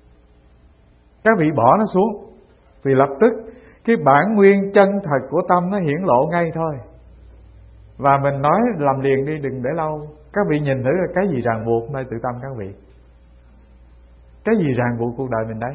Các vị bỏ nó xuống thì lập tức cái bản nguyên chân thật của tâm nó hiển lộ ngay thôi. Và mình nói làm liền đi, đừng để lâu. Các vị nhìn thử là cái gì ràng buộc nơi tự tâm các vị. Cái gì ràng buộc cuộc đời mình đấy?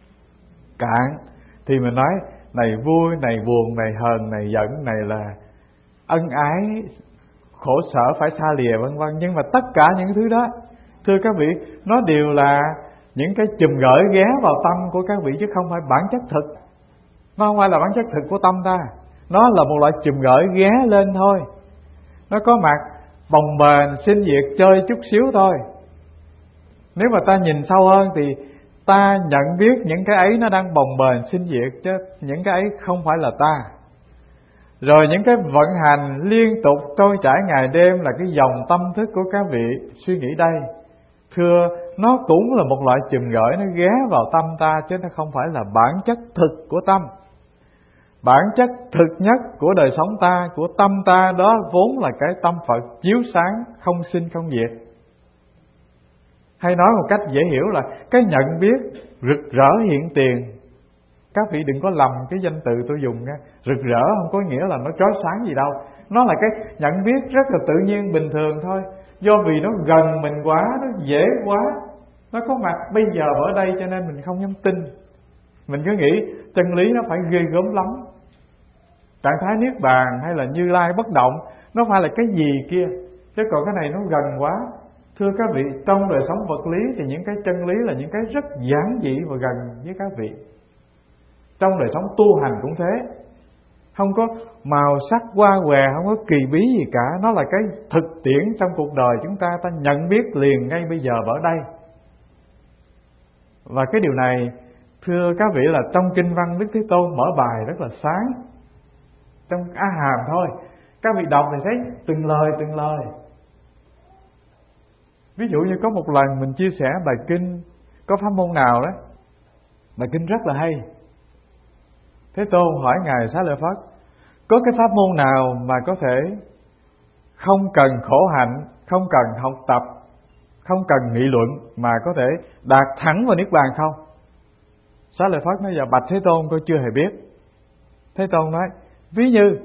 Cạn thì mình nói này vui, này buồn, này hờn, này giận, này là ân ái, khổ sở phải xa lìa vân vân. Nhưng mà tất cả những thứ đó thưa các vị, nó đều là những cái chùm gởi ghé vào tâm của các vị, chứ không phải bản chất thực. Nó không phải là bản chất thực của tâm ta. Nó là một loại chùm gởi ghé lên thôi. Nó có mặt bồng bềnh sinh diệt chơi chút xíu thôi. Nếu mà ta nhìn sâu hơn thì ta nhận biết những cái ấy nó đang bồng bềnh sinh diệt, chứ những cái ấy không phải là ta. Rồi những cái vận hành liên tục trôi chảy ngày đêm là cái dòng tâm thức của các vị suy nghĩ đây. Thưa, nó cũng là một loại chùm gởi nó ghé vào tâm ta, chứ nó không phải là bản chất thực của tâm. Bản chất thực nhất của đời sống ta, của tâm ta, đó vốn là cái tâm Phật chiếu sáng, không sinh không diệt. Hay nói một cách dễ hiểu là cái nhận biết rực rỡ hiện tiền. Các vị đừng có lầm cái danh từ tôi dùng nha. Rực rỡ không có nghĩa là nó chói sáng gì đâu. Nó là cái nhận biết rất là tự nhiên bình thường thôi. Do vì nó gần mình quá, nó dễ quá, nó có mặt bây giờ ở đây cho nên mình không dám tin. Mình cứ nghĩ chân lý nó phải ghê gớm lắm. Trạng thái niết bàn hay là Như Lai bất động nó phải là cái gì kia. Chứ còn cái này nó gần quá. Thưa các vị, trong đời sống vật lý thì những cái chân lý là những cái rất giản dị và gần với các vị. Trong đời sống tu hành cũng thế. Không có màu sắc hoa hòe, không có kỳ bí gì cả. Nó là cái thực tiễn trong cuộc đời chúng ta. Ta nhận biết liền ngay bây giờ ở đây. Và cái điều này thưa các vị là trong kinh văn Đức Thế Tôn mở bài rất là sáng. Trong A Hàm thôi, các vị đọc thì thấy từng lời. Ví dụ như có một lần mình chia sẻ bài kinh, có pháp môn nào đó, bài kinh rất là hay. Thế Tôn hỏi Ngài Xá Lợi Phất, có cái pháp môn nào mà có thể không cần khổ hạnh, không cần học tập, không cần nghị luận mà có thể đạt thẳng vào Niết Bàn không? Xá Lợi Phất nói: dạ bạch Thế Tôn, tôi chưa hề biết. Thế Tôn nói: ví như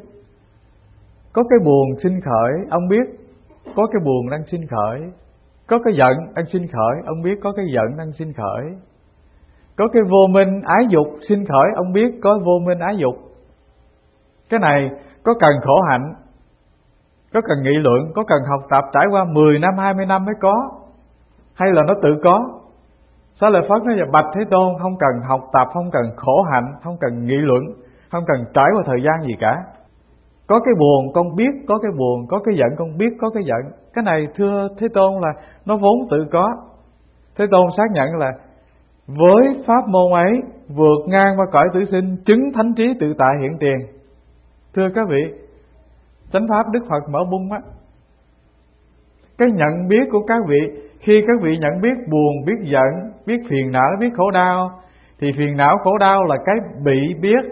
có cái buồn sinh khởi, ông biết có cái buồn đang sinh khởi. Có cái giận đang sinh khởi, ông biết có cái giận đang sinh khởi. Có cái vô minh ái dục sinh khởi, ông biết có vô minh ái dục. Cái này có cần khổ hạnh, có cần nghị luận, có cần học tập trải qua 10 năm, 20 năm mới có, hay là nó tự có? Xá Lợi Phất nói: là bạch Thế Tôn, không cần học tập, không cần khổ hạnh, không cần nghị luận, không cần trải qua thời gian gì cả. Có cái buồn con biết có cái buồn, có cái giận con biết có cái giận. Cái này thưa Thế Tôn là nó vốn tự có. Thế Tôn xác nhận là với pháp môn ấy vượt ngang qua cõi tử sinh, chứng thánh trí tự tại hiện tiền. Thưa các vị, chánh pháp Đức Phật mở bung á, cái nhận biết của các vị, khi các vị nhận biết buồn, biết giận, biết phiền não, biết khổ đau, thì phiền não khổ đau là cái bị biết.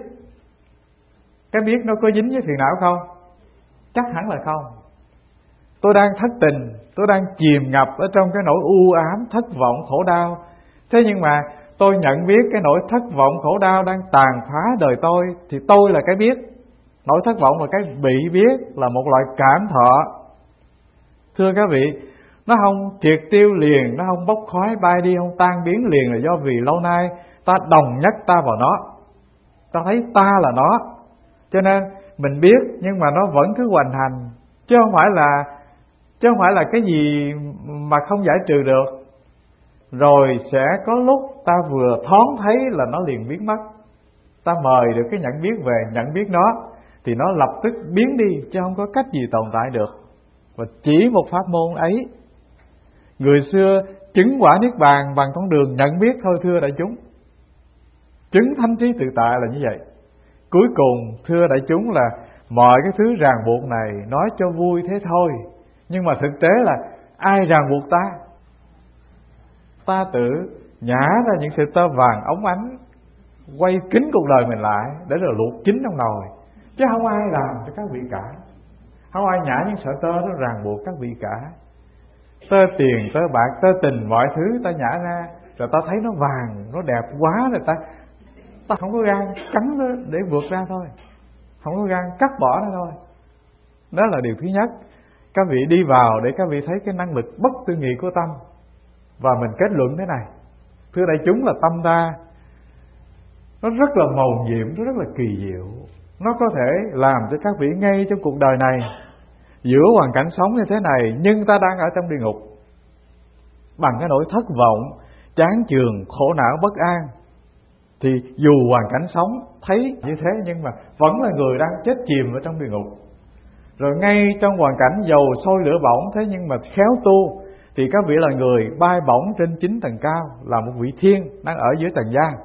Cái biết nó có dính với phiền não không? Chắc hẳn là không. Tôi đang thất tình, tôi đang chìm ngập ở trong cái nỗi u ám, thất vọng, khổ đau. Thế nhưng mà tôi nhận biết cái nỗi thất vọng, khổ đau đang tàn phá đời tôi, thì tôi là cái biết. Nỗi thất vọng và cái bị biết là một loại cảm thọ. Thưa các vị, nó không triệt tiêu liền, nó không bốc khói bay đi, không tan biến liền, là do vì lâu nay ta đồng nhất ta vào nó. Ta thấy ta là nó, cho nên mình biết nhưng mà nó vẫn cứ hoành hành, chứ không phải là cái gì mà không giải trừ được. Rồi sẽ có lúc ta vừa thoáng thấy là nó liền biến mất. Ta mời được cái nhận biết về, nhận biết nó thì nó lập tức biến đi, chứ không có cách gì tồn tại được. Và chỉ một pháp môn ấy, người xưa chứng quả Niết Bàn bằng con đường nhận biết thôi thưa đại chúng. Chứng thánh trí tự tại là như vậy. Cuối cùng thưa đại chúng là mọi cái thứ ràng buộc này nói cho vui thế thôi, nhưng mà thực tế là ai ràng buộc ta? Ta tự nhả ra những sợi tơ vàng óng ánh, quay kín cuộc đời mình lại để rồi luộc chín trong nồi, chứ không ai làm cho các vị cả. Không ai nhả những sợi tơ nó ràng buộc các vị cả. Tơ tiền, tơ bạc, tơ tình, mọi thứ ta nhả ra, rồi ta thấy nó vàng, nó đẹp quá, rồi ta không có gan cắn nó để vượt ra thôi, không có gan cắt bỏ nó thôi. Đó là điều thứ nhất. Các vị đi vào để các vị thấy cái năng lực bất tư nghị của tâm. Và mình kết luận thế này, thưa đại chúng, là tâm ta nó rất là mầu nhiệm, nó rất là kỳ diệu. Nó có thể làm cho các vị ngay trong cuộc đời này, giữa hoàn cảnh sống như thế này, nhưng ta đang ở trong địa ngục, bằng cái nỗi thất vọng, chán chường, khổ não, bất an, thì dù hoàn cảnh sống thấy như thế nhưng mà vẫn là người đang chết chìm ở trong địa ngục. Rồi ngay trong hoàn cảnh dầu sôi lửa bỏng, thế nhưng mà khéo tu thì các vị là người bay bổng trên 9 tầng cao, là một vị thiên đang ở dưới tầng gian.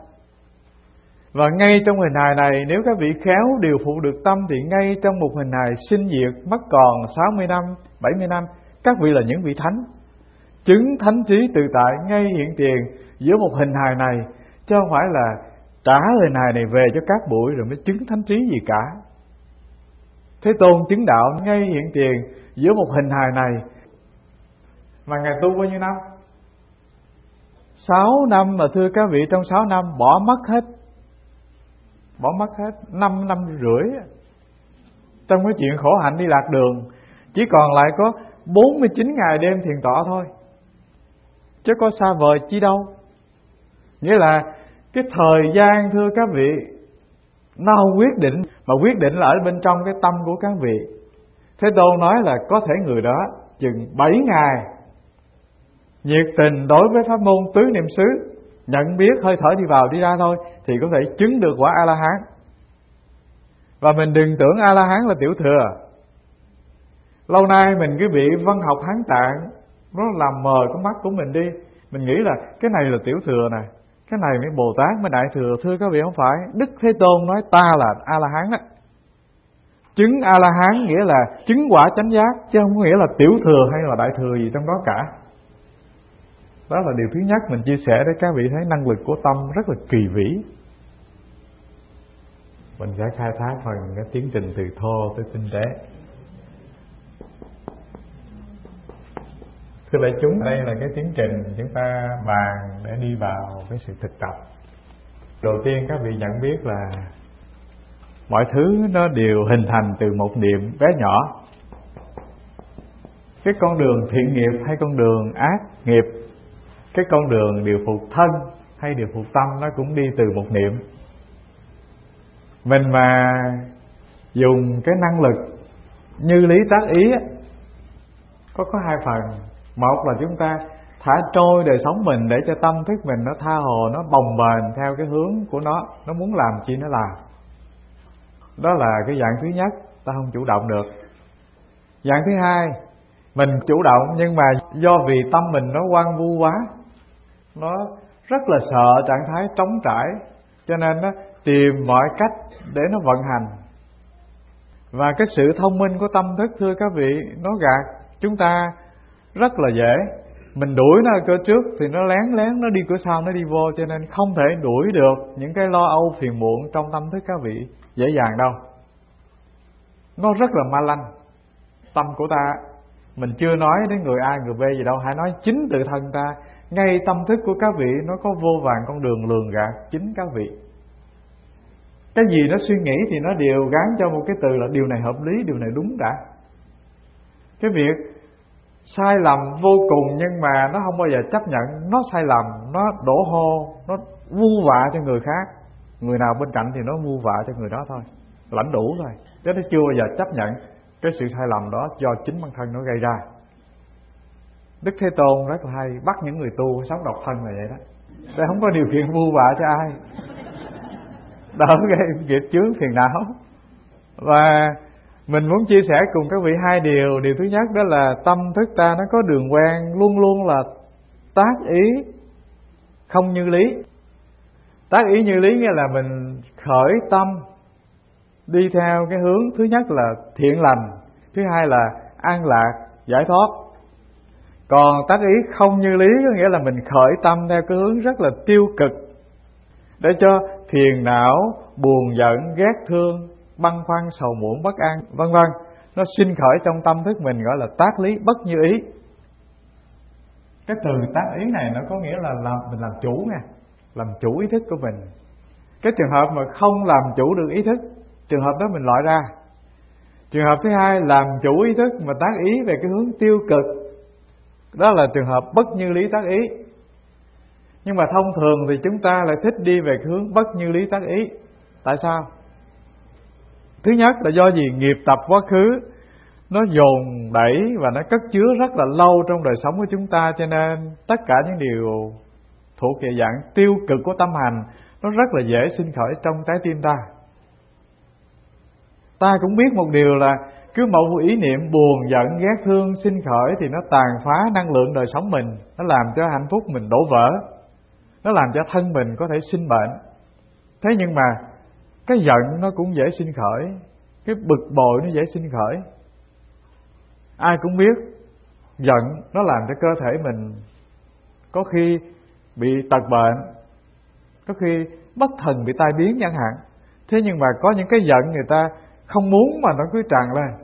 Và ngay trong hình hài này, nếu các vị khéo điều phụ được tâm, thì ngay trong một hình hài sinh diệt mất còn 60 năm, 70 năm, các vị là những vị thánh, chứng thánh trí tự tại ngay hiện tiền giữa một hình hài này, chứ không phải là trả hình hài này về cho các bụi rồi mới chứng thánh trí gì cả. Thế Tôn chứng đạo ngay hiện tiền giữa một hình hài này. Mà Ngài tu bao nhiêu năm? 6 năm mà thưa các vị, trong 6 năm bỏ mất hết 5 năm rưỡi trong cái chuyện khổ hạnh đi lạc đường. Chỉ còn lại có 49 ngày đêm thiền tọa thôi, chứ có xa vời chi đâu. Nghĩa là cái thời gian thưa các vị, nó không quyết định, mà quyết định là ở bên trong cái tâm của các vị. Thế Tôn nói là có thể người đó chừng 7 ngày nhiệt tình đối với pháp môn tứ niệm xứ, nhận biết hơi thở đi vào đi ra thôi, thì có thể chứng được quả A-la-hán. Và mình đừng tưởng A-la-hán là tiểu thừa. Lâu nay mình cứ bị văn học Hán Tạng nó làm mờ cái mắt của mình đi. Mình nghĩ là cái này là tiểu thừa nè, cái này mới Bồ Tát mới Đại Thừa. Thưa các vị, không phải. Đức Thế Tôn nói ta là A-la-hán đó. Chứng A-la-hán nghĩa là chứng quả chánh giác, chứ không có nghĩa là tiểu thừa hay là đại thừa gì trong đó cả. Đó là điều thứ nhất mình chia sẻ để các vị thấy năng lực của tâm rất là kỳ vĩ. Mình sẽ khai thác phần cái tiến trình từ thô tới tinh tế. Thưa đại chúng, đây là cái tiến trình chúng ta bàn để đi vào cái sự thực tập. Đầu tiên các vị nhận biết là mọi thứ nó đều hình thành từ một niệm bé nhỏ. Cái con đường thiện nghiệp hay con đường ác nghiệp, cái con đường điều phục thân hay điều phục tâm, nó cũng đi từ một niệm. Mình mà dùng cái năng lực như lý tác ý có hai phần. Một là chúng ta thả trôi đời sống mình để cho tâm thức mình nó tha hồ, nó bồng bềnh theo cái hướng của nó muốn làm chi nó làm. Đó là cái dạng thứ nhất, ta không chủ động được. Dạng thứ hai, mình chủ động nhưng mà do vì tâm mình nó hoang vu quá, nó rất là sợ trạng thái trống trải, cho nên nó tìm mọi cách để nó vận hành. Và cái sự thông minh của tâm thức thưa các vị, nó gạt chúng ta rất là dễ. Mình đuổi nó ở cửa trước thì nó lén lén nó đi cửa sau, nó đi vô, cho nên không thể đuổi được những cái lo âu phiền muộn trong tâm thức các vị dễ dàng đâu. Nó rất là ma lanh. Tâm của ta, mình chưa nói đến người A người B gì đâu, hãy nói chính tự thân ta. Ngay tâm thức của các vị nó có vô vàn con đường lường gạt chính các vị. Cái gì nó suy nghĩ thì nó đều gán cho một cái từ là điều này hợp lý, điều này đúng đã. Cái việc sai lầm vô cùng nhưng mà nó không bao giờ chấp nhận nó sai lầm, nó đổ hô, nó vu vạ cho người khác. Người nào bên cạnh thì nó vu vạ cho người đó thôi, lãnh đủ thôi, chứ nó chưa bao giờ chấp nhận cái sự sai lầm đó do chính bản thân nó gây ra. Đức Thế Tôn rất là hay, bắt những người tu sống độc thân là vậy đó, để không có điều kiện vu vạ cho ai, đỡ gây nghiệp chướng phiền não. Và mình muốn chia sẻ cùng các vị hai điều. Điều thứ nhất đó là tâm thức ta nó có đường quen luôn luôn là tác ý không như lý. Tác ý như lý nghĩa là mình khởi tâm đi theo cái hướng thứ nhất là thiện lành, thứ hai là an lạc, giải thoát. Còn tác ý không như lý có nghĩa là mình khởi tâm theo cái hướng rất là tiêu cực, để cho phiền não, buồn giận, ghét thương, băn khoăn, sầu muộn, bất an, vân vân, nó sinh khởi trong tâm thức mình, gọi là tác lý bất như ý. Cái từ tác ý này nó có nghĩa là mình làm chủ nha, làm chủ ý thức của mình. Cái trường hợp mà không làm chủ được ý thức, trường hợp đó mình loại ra. Trường hợp thứ hai, làm chủ ý thức mà tác ý về cái hướng tiêu cực, đó là trường hợp bất như lý tác ý. Nhưng mà thông thường thì chúng ta lại thích đi về cái hướng bất như lý tác ý. Tại sao? Thứ nhất là do gì? Nghiệp tập quá khứ nó dồn đẩy và nó cất chứa rất là lâu trong đời sống của chúng ta, cho nên tất cả những điều thuộc về dạng tiêu cực của tâm hành nó rất là dễ sinh khởi trong trái tim ta. Ta cũng biết một điều là cứ một ý niệm buồn, giận, ghét, thương sinh khởi thì nó tàn phá năng lượng đời sống mình, nó làm cho hạnh phúc mình đổ vỡ, nó làm cho thân mình có thể sinh bệnh. Thế nhưng mà cái giận nó cũng dễ sinh khởi, cái bực bội nó dễ sinh khởi. Ai cũng biết giận nó làm cho cơ thể mình có khi bị tật bệnh, có khi bất thần bị tai biến chẳng hạn. Thế nhưng mà có những cái giận người ta không muốn mà nó cứ tràn lên.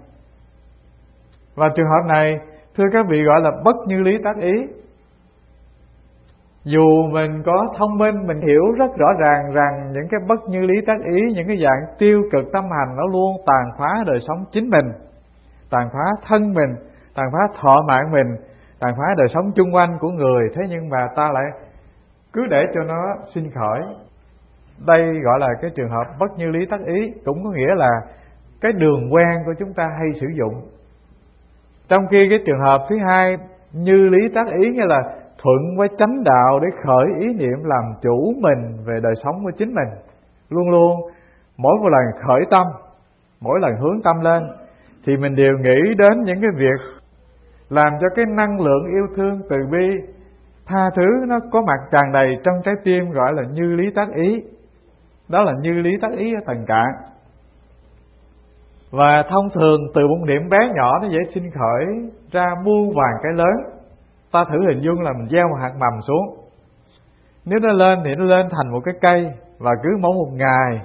Và trường hợp này thưa các vị gọi là bất như lý tác ý. Dù mình có thông minh, mình hiểu rất rõ ràng rằng những cái bất như lý tác ý, những cái dạng tiêu cực tâm hành nó luôn tàn phá đời sống chính mình, tàn phá thân mình, tàn phá thọ mạng mình, tàn phá đời sống chung quanh của người. Thế nhưng mà ta lại cứ để cho nó sinh khởi. Đây gọi là cái trường hợp bất như lý tác ý, cũng có nghĩa là cái đường quen của chúng ta hay sử dụng. Trong khi cái trường hợp thứ hai, như lý tác ý, nghĩa là thuận với chánh đạo để khởi ý niệm làm chủ mình về đời sống của chính mình. Luôn luôn mỗi một lần khởi tâm, mỗi lần hướng tâm lên thì mình đều nghĩ đến những cái việc làm cho cái năng lượng yêu thương, từ bi, tha thứ nó có mặt tràn đầy trong trái tim, gọi là như lý tác ý. Đó là như lý tác ý ở tầng cạn. Và thông thường từ một niệm bé nhỏ nó dễ sinh khởi ra muôn vàn cái lớn. Ta thử hình dung là mình gieo một hạt mầm xuống, nếu nó lên thì nó lên thành một cái cây, và cứ mỗi một ngày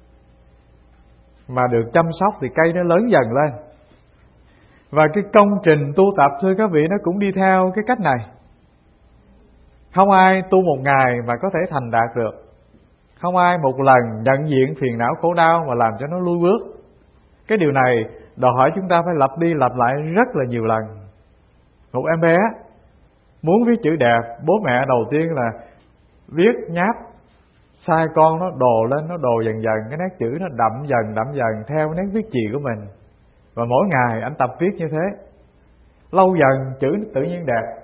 mà được chăm sóc thì cây nó lớn dần lên. Và cái công trình tu tập, thưa các vị, nó cũng đi theo cái cách này. Không ai tu một ngày mà có thể thành đạt được. Không ai một lần nhận diện phiền não khổ đau mà làm cho nó lui bước. Cái điều này đòi hỏi chúng ta phải lặp đi lặp lại rất là nhiều lần. Một em bé muốn viết chữ đẹp, bố mẹ đầu tiên là viết nháp sai con nó đồ lên, nó đồ dần dần, cái nét chữ nó đậm dần theo cái nét viết chì của mình. Và mỗi ngày anh tập viết như thế, lâu dần chữ nó tự nhiên đẹp.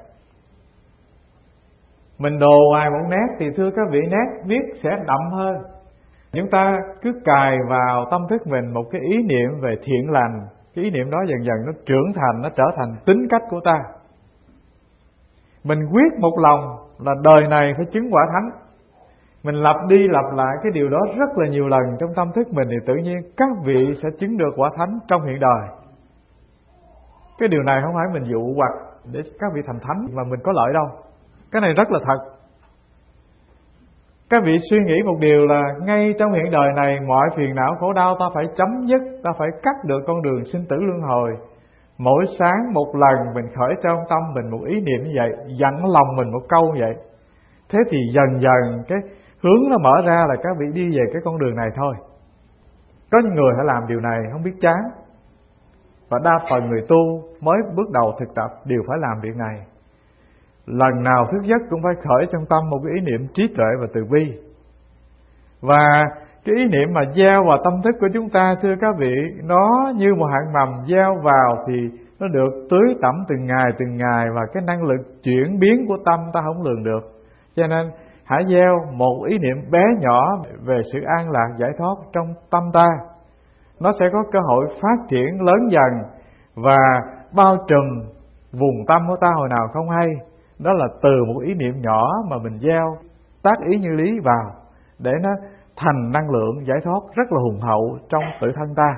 Mình đồ hoài một nét thì thưa các vị, nét viết sẽ đậm hơn. Chúng ta cứ cài vào tâm thức mình một cái ý niệm về thiện lành, cái ý niệm đó dần dần nó trưởng thành, nó trở thành tính cách của ta. Mình quyết một lòng là đời này phải chứng quả thánh. Mình lặp đi lặp lại cái điều đó rất là nhiều lần trong tâm thức mình, thì tự nhiên các vị sẽ chứng được quả thánh trong hiện đời. Cái điều này không phải mình dụ hoặc để các vị thành thánh mà mình có lợi đâu. Cái này rất là thật. Các vị suy nghĩ một điều là ngay trong hiện đời này, mọi phiền não khổ đau ta phải chấm dứt, ta phải cắt được con đường sinh tử luân hồi. Mỗi sáng một lần mình khởi trong tâm mình một ý niệm như vậy, dặn lòng mình một câu như vậy. Thế thì dần dần cái hướng nó mở ra là các vị đi về cái con đường này thôi. Có những người phải làm điều này không biết chán, và đa phần người tu mới bước đầu thực tập đều phải làm việc này. Lần nào thức giấc cũng phải khởi trong tâm một cái ý niệm trí tuệ và từ bi. Và cái ý niệm mà gieo vào tâm thức của chúng ta, thưa các vị, nó như một hạt mầm gieo vào thì nó được tưới tẩm từng ngày, và cái năng lực chuyển biến của tâm ta không lường được. Cho nên hãy gieo một ý niệm bé nhỏ về sự an lạc giải thoát trong tâm ta. Nó sẽ có cơ hội phát triển lớn dần và bao trùm vùng tâm của ta hồi nào không hay. Đó là từ một ý niệm nhỏ mà mình gieo tác ý như lý vào, để nó thành năng lượng giải thoát rất là hùng hậu trong tự thân ta.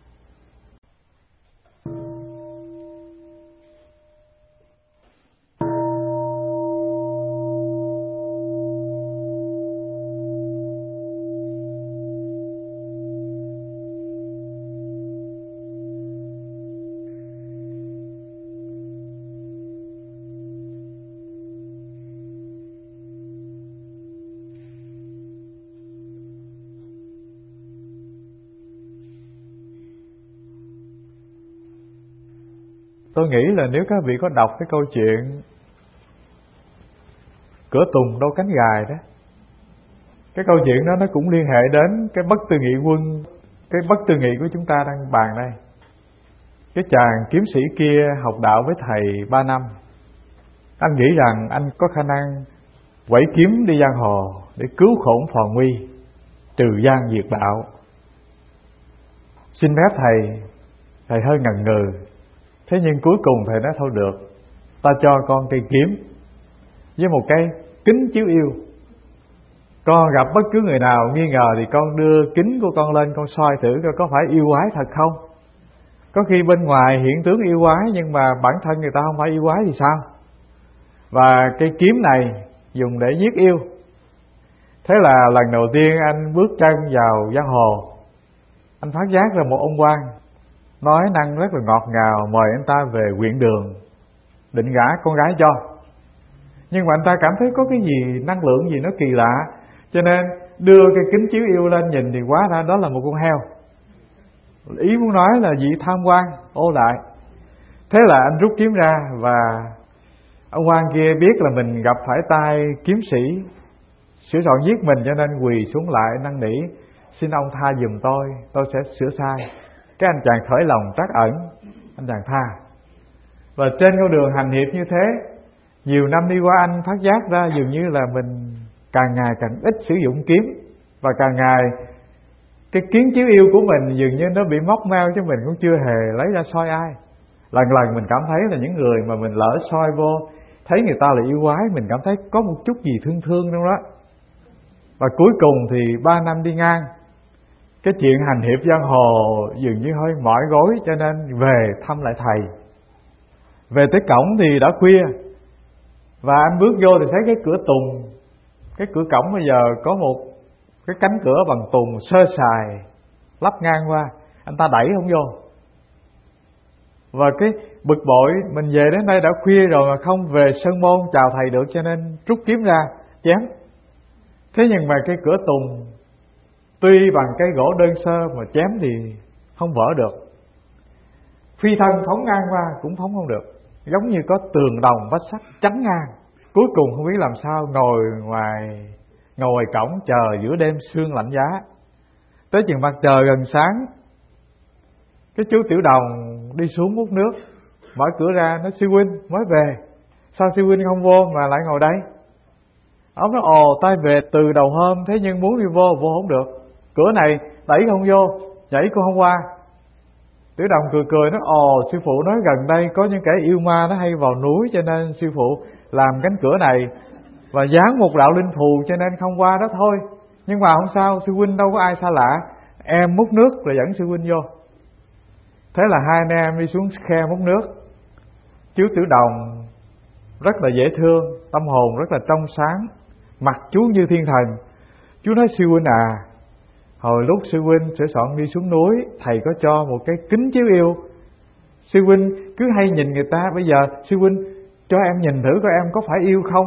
Tôi nghĩ là nếu các vị có đọc cái câu chuyện Cửa Tùng Đâu Cánh Gài đó, cái câu chuyện đó nó cũng liên hệ đến cái bất tư nghị quân, cái bất tư nghị của chúng ta đang bàn đây. Cái chàng kiếm sĩ kia học đạo với thầy 3 năm. Anh nghĩ rằng anh có khả năng quẩy kiếm đi giang hồ để cứu khổn phò nguy, trừ gian diệt đạo. Xin phép thầy hơi ngần ngừ. Thế nhưng cuối cùng thầy nói thôi được, ta cho con cây kiếm với một cái kính chiếu yêu. Con gặp bất cứ người nào nghi ngờ thì con đưa kính của con lên, con soi thử coi có phải yêu quái thật không. Có khi bên ngoài hiện tướng yêu quái nhưng mà bản thân người ta không phải yêu quái thì sao? Và cây kiếm này dùng để giết yêu. Thế là lần đầu tiên anh bước chân vào giang hồ, anh phát giác ra một ông quan nói năng rất là ngọt ngào, mời anh ta về huyện đường định gả con gái cho. Nhưng mà anh ta cảm thấy có cái gì, năng lượng gì nó kỳ lạ, cho nên đưa cái kính chiếu yêu lên nhìn thì hóa ra đó là một con heo. Ý muốn nói là vị tham quan ô lại. Thế là anh rút kiếm ra, và ông quan kia biết là mình gặp phải tay kiếm sĩ sửa soạn giết mình, cho nên quỳ xuống lại năn nỉ: xin ông tha giùm tôi sẽ sửa sai. Cái anh chàng khởi lòng trắc ẩn, anh chàng tha. Và trên con đường hành hiệp như thế, nhiều năm đi qua, anh phát giác ra dường như là mình càng ngày càng ít sử dụng kiếm, và càng ngày cái kiến chiếu yêu của mình dường như nó bị móc meo, chứ mình cũng chưa hề lấy ra soi ai. Lần lần mình cảm thấy là những người mà mình lỡ soi vô, thấy người ta là yêu quái, mình cảm thấy có một chút gì thương thương trong đó. Và cuối cùng thì 3 năm đi ngang, cái chuyện hành hiệp giang hồ dường như hơi mỏi gối, cho nên về thăm lại thầy. Về tới cổng thì đã khuya, và anh bước vô thì thấy cái cửa tùng, cái cửa cổng bây giờ có một cái cánh cửa bằng tùng sơ sài lắp ngang qua, anh ta đẩy không vô. Và cái bực bội, mình về đến đây đã khuya rồi mà không về sơn môn chào thầy được, cho nên rút kiếm ra chém. Thế nhưng mà cái cửa tùng tuy bằng cái gỗ đơn sơ mà chém thì không vỡ được. Phi thân phóng ngang qua cũng phóng không được, giống như có tường đồng vách sắt chắn ngang. Cuối cùng không biết làm sao, ngồi ngoài cổng chờ giữa đêm sương lạnh giá. Tới chừng mặt trời gần sáng, cái chú Tiểu Đồng đi xuống múc nước, mở cửa ra nói: sư huynh mới về, sao sư huynh không vô mà lại ngồi đây? Ông nói: ồ, tay về từ đầu hôm, thế nhưng muốn đi vô không được, cửa này đẩy không vô, nhảy cũng không qua. Tiểu Đồng cười nói: ồ, sư phụ nói gần đây có những kẻ yêu ma nó hay vào núi, cho nên sư phụ làm cánh cửa này và dán một đạo linh phù, cho nên không qua đó thôi. Nhưng mà không sao, sư huynh đâu có ai xa lạ, em múc nước rồi dẫn sư huynh vô. Thế là hai anh em đi xuống khe múc nước. Chú Tiểu Đồng rất là dễ thương, tâm hồn rất là trong sáng, mặt chú như thiên thần. Chú nói: sư huynh à, hồi lúc sư huynh sửa soạn đi xuống núi, thầy có cho một cái kính chiếu yêu. Sư huynh cứ hay nhìn người ta, bây giờ sư huynh cho em nhìn thử coi em có phải yêu không.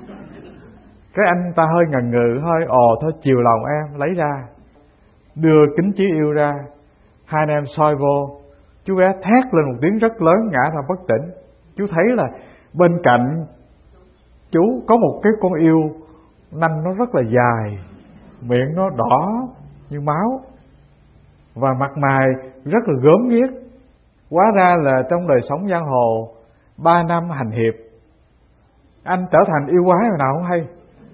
Cái anh ta hơi ngần ngừ, hơi thôi chiều lòng em, lấy ra đưa kính chiếu yêu ra. Hai anh em soi vô, chú bé thét lên một tiếng rất lớn, ngã ra bất tỉnh. Chú thấy là bên cạnh chú có một cái con yêu, nanh nó rất là dài, miệng nó đỏ như máu, và mặt mày rất là gớm ghiếc. Hóa ra là trong đời sống giang hồ 3 năm hành hiệp, anh trở thành yêu quái hồi nào không hay.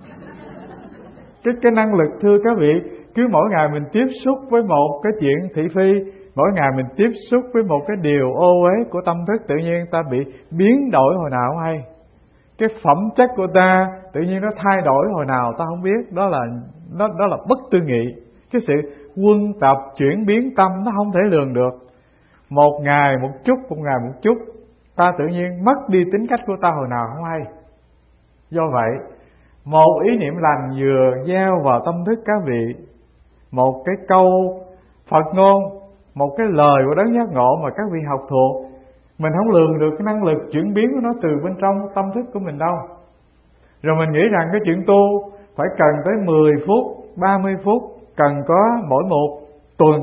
Cái năng lực, thưa các vị, cứ mỗi ngày mình tiếp xúc với một cái chuyện thị phi, mỗi ngày mình tiếp xúc với một cái điều ô uế của tâm thức, tự nhiên ta bị biến đổi hồi nào không hay. Cái phẩm chất của ta tự nhiên nó thay đổi hồi nào ta không biết. Đó là bất tư nghị. Cái sự quân tập chuyển biến tâm nó không thể lường được. Một ngày một chút, một ngày một chút, ta tự nhiên mất đi tính cách của ta hồi nào không hay. Do vậy, một ý niệm lành vừa gieo vào tâm thức các vị, một cái câu Phật ngôn, một cái lời của đấng giác ngộ mà các vị học thuộc, mình không lường được cái năng lực chuyển biến của nó từ bên trong tâm thức của mình đâu. Rồi mình nghĩ rằng cái chuyện tu phải cần tới 10 phút, 30 phút, cần có mỗi một tuần,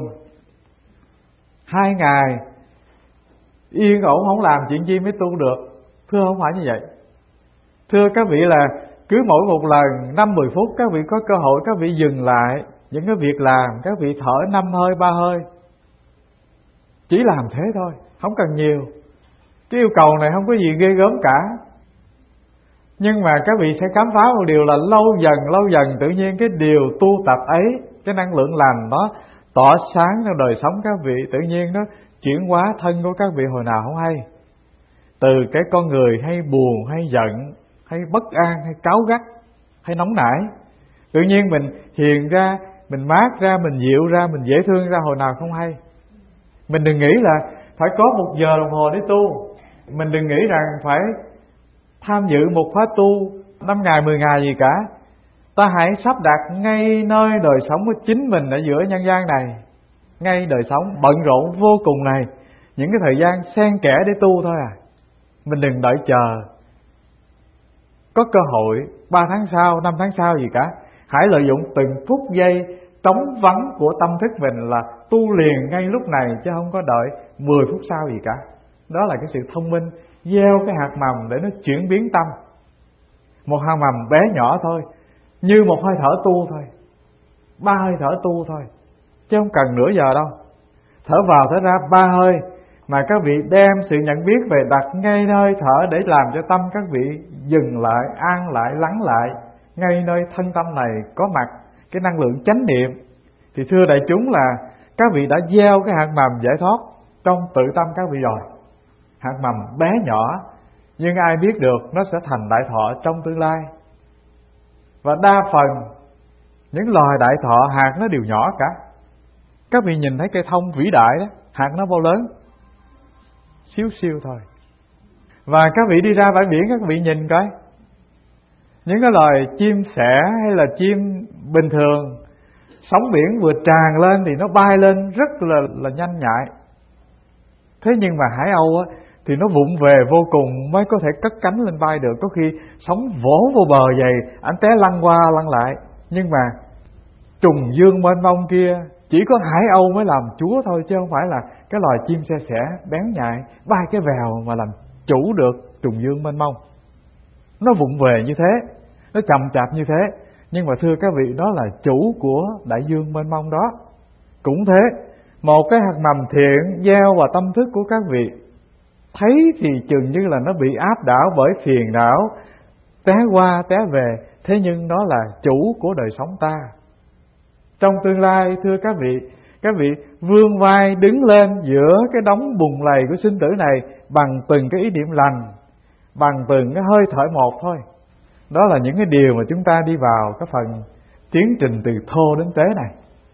2 ngày yên ổn không làm chuyện chi mới tu được. Thưa không phải như vậy. Thưa các vị là cứ mỗi một lần 5-10 phút các vị có cơ hội các vị dừng lại những cái việc làm, các vị thở 5 hơi 3 hơi. Chỉ làm thế thôi, không cần nhiều. Cái yêu cầu này không có gì ghê gớm cả. Nhưng mà các vị sẽ khám phá một điều là lâu dần tự nhiên cái điều tu tập ấy, cái năng lượng lành nó tỏa sáng trong đời sống các vị, tự nhiên nó chuyển hóa thân của các vị hồi nào không hay. Từ cái con người hay buồn, hay giận, hay bất an, hay cáu gắt, hay nóng nảy, tự nhiên mình hiền ra, mình mát ra, mình dịu ra, mình dễ thương ra hồi nào không hay. Mình đừng nghĩ là phải có 1 giờ đồng hồ để tu. Mình đừng nghĩ rằng phải tham dự một khóa tu 5 ngày 10 ngày gì cả. Ta hãy sắp đặt ngay nơi đời sống của chính mình ở giữa nhân gian này, ngay đời sống bận rộn vô cùng này, những cái thời gian xen kẽ để tu thôi à. Mình đừng đợi chờ có cơ hội 3 tháng sau, 5 tháng sau gì cả. Hãy lợi dụng từng phút giây trống vắng của tâm thức mình là tu liền ngay lúc này, chứ không có đợi 10 phút sau gì cả. Đó là cái sự thông minh, gieo cái hạt mầm để nó chuyển biến tâm. Một hạt mầm bé nhỏ thôi, như một hơi thở tu thôi, 3 hơi thở tu thôi, chứ không cần nửa giờ đâu. Thở vào thở ra 3 hơi, mà các vị đem sự nhận biết về đặt ngay nơi thở, để làm cho tâm các vị dừng lại, an lại, lắng lại ngay nơi thân tâm này có mặt cái năng lượng chánh niệm. Thì thưa đại chúng là các vị đã gieo cái hạt mầm giải thoát trong tự tâm các vị rồi. Hạt mầm bé nhỏ, nhưng ai biết được nó sẽ thành đại thọ trong tương lai. Và đa phần những loài đại thọ hạt nó đều nhỏ cả. Các vị nhìn thấy cây thông vĩ đại đó, hạt nó bao lớn, xíu xiu thôi. Và các vị đi ra bãi biển, các vị nhìn coi, những cái loài chim sẻ hay là chim bình thường, sóng biển vừa tràn lên thì nó bay lên rất là nhanh nhạy. Thế nhưng mà Hải Âu á, thì nó vụng về vô cùng mới có thể cất cánh lên bay được. Có khi sóng vỗ vô bờ vậy, anh té lăn qua lăn lại. Nhưng mà trùng dương mênh mông kia, chỉ có Hải Âu mới làm chúa thôi, chứ không phải là cái loài chim xe sẻ bén nhạy bay cái vèo mà làm chủ được trùng dương mênh mông. Nó vụng về như thế, nó chậm chạp như thế, nhưng mà thưa các vị, đó là chủ của đại dương mênh mông đó. Cũng thế, một cái hạt mầm thiện gieo vào tâm thức của các vị, thấy thì chừng như là nó bị áp đảo bởi phiền não, té qua té về, thế nhưng đó là chủ của đời sống ta. Trong tương lai thưa các vị vươn vai đứng lên giữa cái đống bùn lầy của sinh tử này bằng từng cái ý niệm lành, bằng từng cái hơi thở một thôi. Đó là những cái điều mà chúng ta đi vào cái phần tiến trình từ thô đến tế này.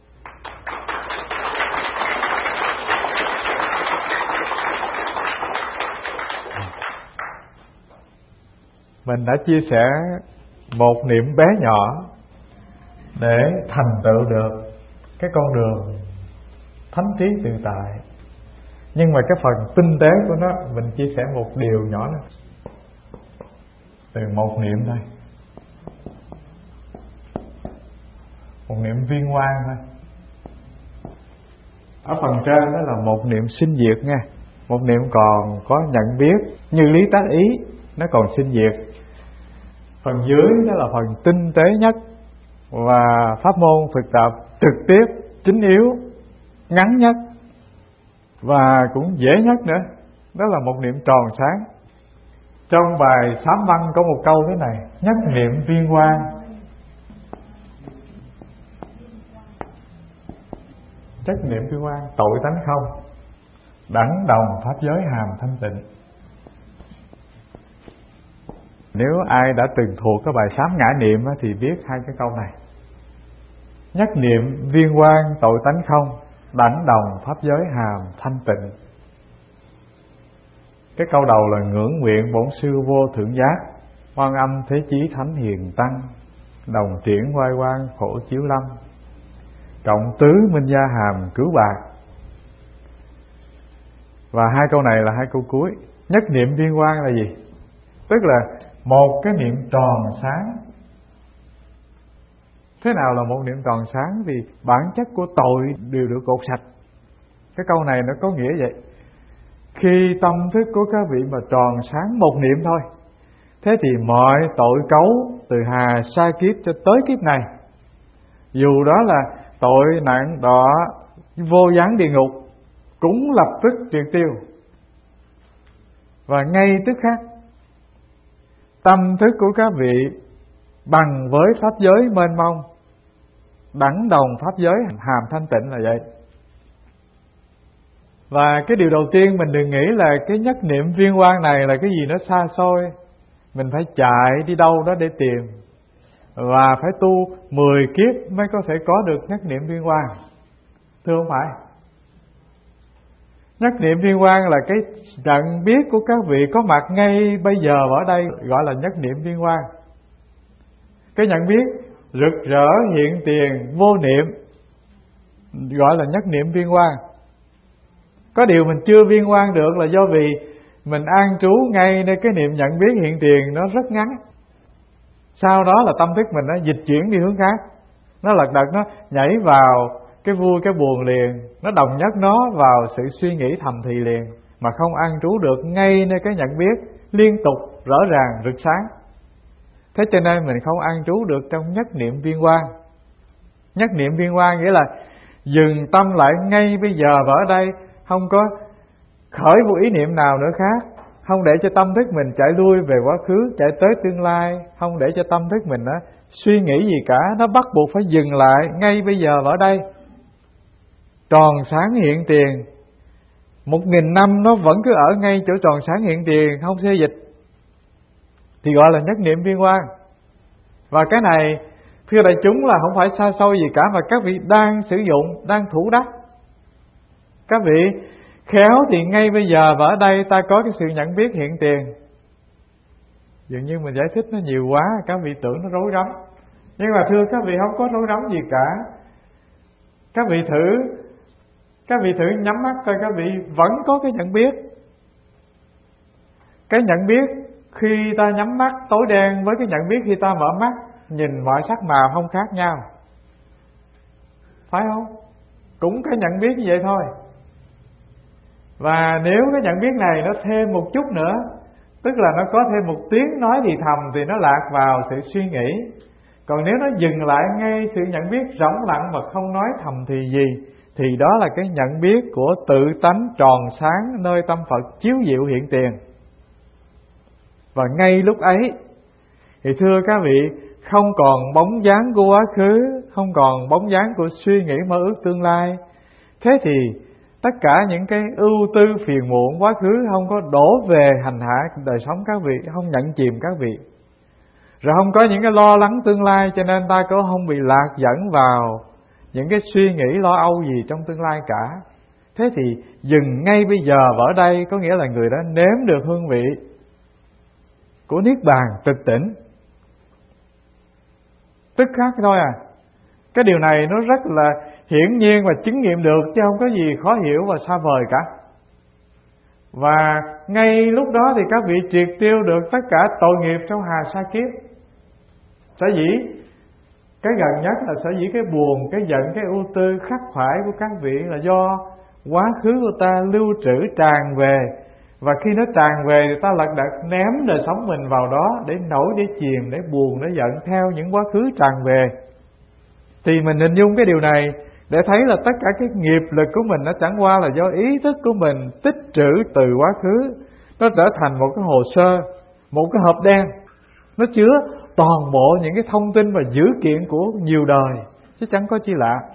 Mình đã chia sẻ một niệm bé nhỏ để thành tựu được cái con đường thánh trí tự tại. Nhưng mà cái phần tinh tế của nó, mình chia sẻ một điều nhỏ nữa, từ một niệm thôi, một niệm viên quang thôi. Ở phần trên đó là một niệm sinh diệt nha, một niệm còn có nhận biết như lý tác ý, nó còn sinh diệt. Phần dưới đó là phần tinh tế nhất và pháp môn thực tập trực tiếp, chính yếu, ngắn nhất và cũng dễ nhất nữa. Đó là một niệm tròn sáng. Trong bài Sám Văn có một câu thế này: nhất niệm viên quang. Chất niệm viên quang, tội tánh không, đẳng đồng pháp giới hàm thanh tịnh. Nếu ai đã từng thuộc cái bài Sám Ngã Niệm thì biết hai cái câu này. Nhất niệm viên quang, tội tánh không, đẳng đồng pháp giới hàm thanh tịnh. Cái câu đầu là ngưỡng nguyện bổn sư vô thượng giác, oan âm thế chí thánh hiền tăng, đồng triển oai quang khổ chiếu lâm, cộng tứ minh gia hàm cứu bạc. Và hai câu này là hai câu cuối. Nhất niệm viên quang là gì? Tức là một cái niệm tròn sáng. Thế nào là một niệm tròn sáng? Vì bản chất của tội đều được gột sạch. Cái câu này nó có nghĩa vậy. Khi tâm thức của các vị mà tròn sáng một niệm thôi, thế thì mọi tội cấu từ hà sa kiếp cho tới kiếp này, dù đó là tội nặng đọa vô gián địa ngục, cũng lập tức triệt tiêu. Và ngay tức khắc, tâm thức của các vị bằng với pháp giới mênh mông, đẳng đồng pháp giới hàm thanh tịnh là vậy. Và cái điều đầu tiên mình đừng nghĩ là cái nhất niệm viên quang này là cái gì nó xa xôi, mình phải chạy đi đâu đó để tìm, và phải tu 10 kiếp mới có thể có được nhất niệm viên quang. Thưa không phải. Nhất niệm viên quang là cái nhận biết của các vị có mặt ngay bây giờ ở đây, gọi là nhất niệm viên quang. Cái nhận biết rực rỡ hiện tiền vô niệm gọi là nhất niệm viên quang. Có điều mình chưa viên quang được là do vì mình an trú ngay nơi cái niệm nhận biết hiện tiền nó rất ngắn. sau đó là tâm thức mình nó dịch chuyển đi hướng khác. Nó lật đật nó nhảy vào cái vui cái buồn liền, nó đồng nhất nó vào sự suy nghĩ thầm thì liền, mà không an trú được ngay nơi cái nhận biết liên tục rõ ràng rực sáng. Thế cho nên mình không an trú được trong nhất niệm viên quang. Nhất niệm viên quang nghĩa là dừng tâm lại ngay bây giờ và ở đây, không có khởi một ý niệm nào nữa khác, không để cho tâm thức mình chạy lui về quá khứ, chạy tới tương lai, không để cho tâm thức mình suy nghĩ gì cả. Nó bắt buộc phải dừng lại ngay bây giờ và ở đây, tròn sáng hiện tiền. 1000 năm nó vẫn cứ ở ngay chỗ tròn sáng hiện tiền, không xê dịch, thì gọi là nhất niệm viên quang. Và cái này thưa đại chúng là không phải xa xôi gì cả, mà các vị đang sử dụng, đang thủ đắc. Các vị khéo thì ngay bây giờ và ở đây ta có cái sự nhận biết hiện tiền. Dường như mình giải thích nó nhiều quá, các vị tưởng nó rối rắm. Nhưng mà thưa các vị, không có rối rắm gì cả. Các vị thử nhắm mắt coi, các vị vẫn có cái nhận biết. Cái nhận biết khi ta nhắm mắt tối đen với cái nhận biết khi ta mở mắt, nhìn mọi sắc màu không khác nhau, phải không? Cũng cái nhận biết như vậy thôi. Và nếu cái nhận biết này nó thêm một chút nữa, tức là nó có thêm một tiếng nói thì thầm, thì nó lạc vào sự suy nghĩ. Còn nếu nó dừng lại ngay sự nhận biết rỗng lặng mà không nói thầm thì gì, thì đó là cái nhận biết của tự tánh tròn sáng nơi tâm Phật chiếu diệu hiện tiền. Và ngay lúc ấy thì thưa các vị, không còn bóng dáng của quá khứ, không còn bóng dáng của suy nghĩ mơ ước tương lai. Thế thì tất cả những cái ưu tư phiền muộn quá khứ không có đổ về hành hạ đời sống các vị, không nhận chìm các vị. Rồi không có những cái lo lắng tương lai, cho nên ta cũng không bị lạc dẫn vào những cái suy nghĩ lo âu gì trong tương lai cả. Thế thì dừng ngay bây giờ và ở đây, có nghĩa là người đã nếm được hương vị của niết bàn trực tỉnh, tức khắc thôi à. Cái điều này nó rất là hiển nhiên và chứng nghiệm được, chứ không có gì khó hiểu và xa vời cả. Và ngay lúc đó thì các vị triệt tiêu được tất cả tội nghiệp trong hà sa kiếp. Sở dĩ cái gần nhất là sở dĩ cái buồn, cái giận, cái ưu tư khắc khoải của các vị là do quá khứ của ta lưu trữ tràn về. Và khi nó tràn về thì ta lật đật ném đời sống mình vào đó, để nổi, để chìm, để buồn, để giận theo những quá khứ tràn về. Thì mình hình dung cái điều này để thấy là tất cả cái nghiệp lực của mình nó chẳng qua là do ý thức của mình tích trữ từ quá khứ. Nó trở thành một cái hồ sơ, một cái hộp đen, nó chứa toàn bộ những cái thông tin và dữ kiện của nhiều đời, chứ chẳng có chi lạ.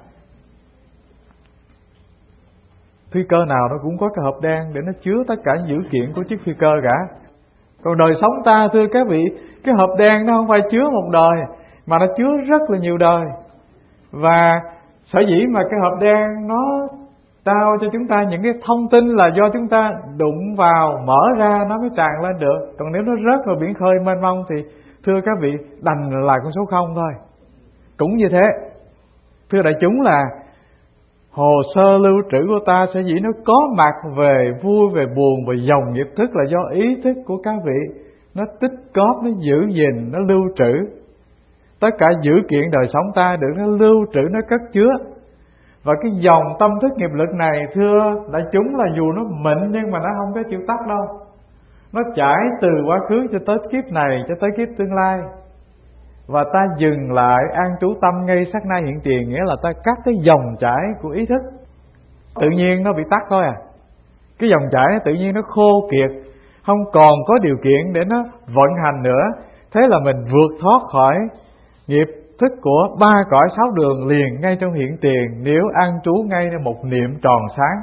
Phi cơ nào nó cũng có cái hộp đen để nó chứa tất cả dữ kiện của chiếc phi cơ cả. Còn đời sống ta thưa các vị, cái hộp đen nó không phải chứa một đời, mà nó chứa rất là nhiều đời. Và sở dĩ mà cái hộp đen nó trao cho chúng ta những cái thông tin là do chúng ta đụng vào, mở ra nó mới tràn lên được. Còn nếu nó rớt vào biển khơi mênh mông thì thưa các vị, đành là con số 0 thôi. Cũng như thế, thưa đại chúng, là hồ sơ lưu trữ của ta sở dĩ nó có mặt về vui, về buồn, về dòng nghiệp thức là do ý thức của các vị nó tích cóp, nó giữ gìn, nó lưu trữ. Tất cả dữ kiện đời sống ta được nó lưu trữ, nó cất chứa. Và cái dòng tâm thức nghiệp lực này thưa đại chúng là dù nó mịn nhưng mà nó không có chịu tắt đâu. Nó chảy từ quá khứ cho tới kiếp này, cho tới kiếp tương lai. Và ta dừng lại an trú tâm ngay sát na hiện tiền, nghĩa là ta cắt cái dòng chảy của ý thức. Tự nhiên nó bị tắt thôi à. Cái dòng chảy tự nhiên nó khô kiệt, không còn có điều kiện để nó vận hành nữa. Thế là mình vượt thoát khỏi nghiệp thức của 3 cõi 6 đường liền ngay trong hiện tiền, nếu an trú ngay trong một niệm tròn sáng.